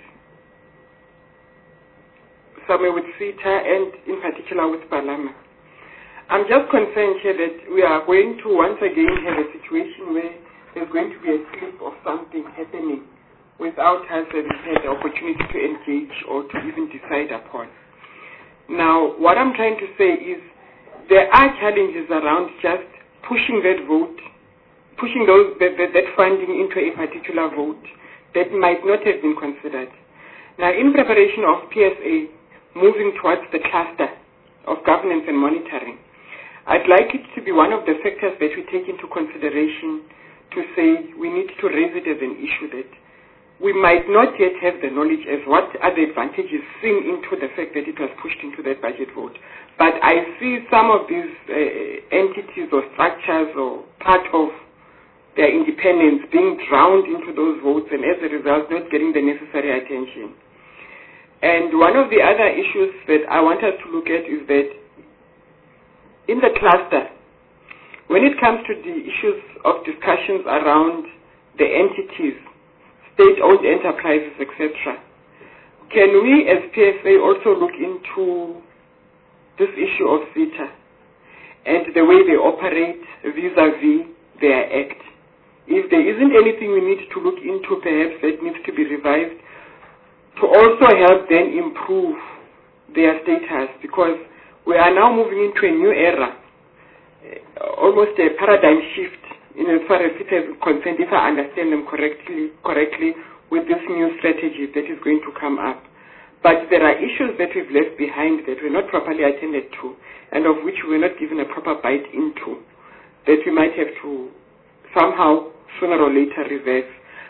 S1: somewhere with CETA and in particular with Balama. I'm just concerned here that we are going to once again have a situation where there's going to be a slip of something happening without us having had the opportunity to engage or to even decide upon. Now, what I'm trying to say is there are challenges around just pushing that vote, pushing those, that, that, that funding into a particular vote that might not have been considered. Now, in preparation of P S A moving towards the cluster of governance and monitoring, I'd like it to be one of the factors that we take into consideration to say we need to raise it as an issue that we might not yet have the knowledge as what are the advantages seen into the fact that it was pushed into that budget vote. But I see some of these uh, entities or structures or part of their independence being drowned into those votes and as a result not getting the necessary attention. And one of the other issues that I want us to look at is that in the cluster, when it comes to the issues of discussions around the entities, state-owned enterprises, et cetera, can we as P S A also look into this issue of CETA and the way they operate vis-a-vis their act? If there isn't anything we need to look into, perhaps that needs to be revised to also help them improve their status, because we are now moving into a new era, almost a paradigm shift in as far as it is concerned, if I understand them correctly, correctly, with this new strategy that is going to come up. But there are issues that we've left behind that were not properly attended to, and of which we were not given a proper bite into, that we might have to somehow, sooner or later, reverse.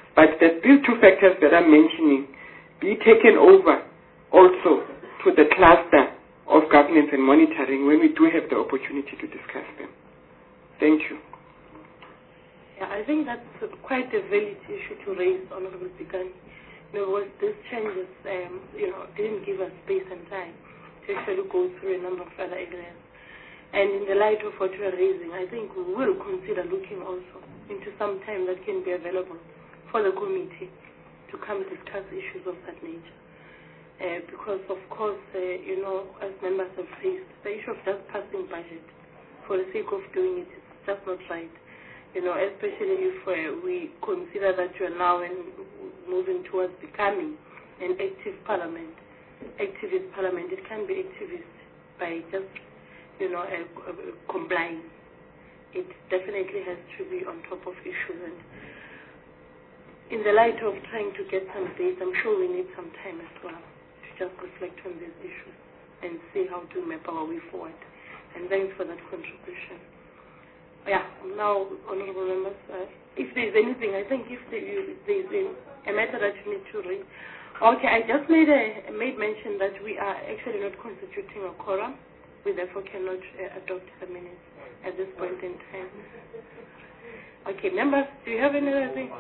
S1: but that these two factors that I'm mentioning be taken over also to the cluster of governance and monitoring when we do have the opportunity to discuss them. Thank you.
S2: Yeah, I think that's quite a valid issue to raise, Honorable Pikani. You know, these changes, um, you know, didn't give us space and time to actually go through a number of other areas. And in the light of what we are raising, I think we will consider looking also into some time that can be available for the committee to come discuss issues of that nature. Uh, because, of course, uh, you know, as members have faced, the issue of just passing budget for the sake of doing it is just not right. You know, especially if uh, we consider that you are now in, moving towards becoming an active parliament, activist parliament. It can be activist by just, you know, uh, uh, complying. It definitely has to be on top of issues. And in the light of trying to get some dates, I'm sure we need some time as well to just reflect on these issues and see how to map our way forward. And thanks for that contribution. Yeah, now, honorable members, uh, if there's anything, I think if there's a matter that you need to read. Okay, I just made a made mention that we are actually not constituting a quorum. We therefore cannot uh, adopt the minutes at this point in time. Okay, members, do you have any other thing?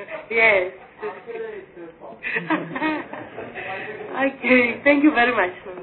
S2: Yes. Okay, thank you very much.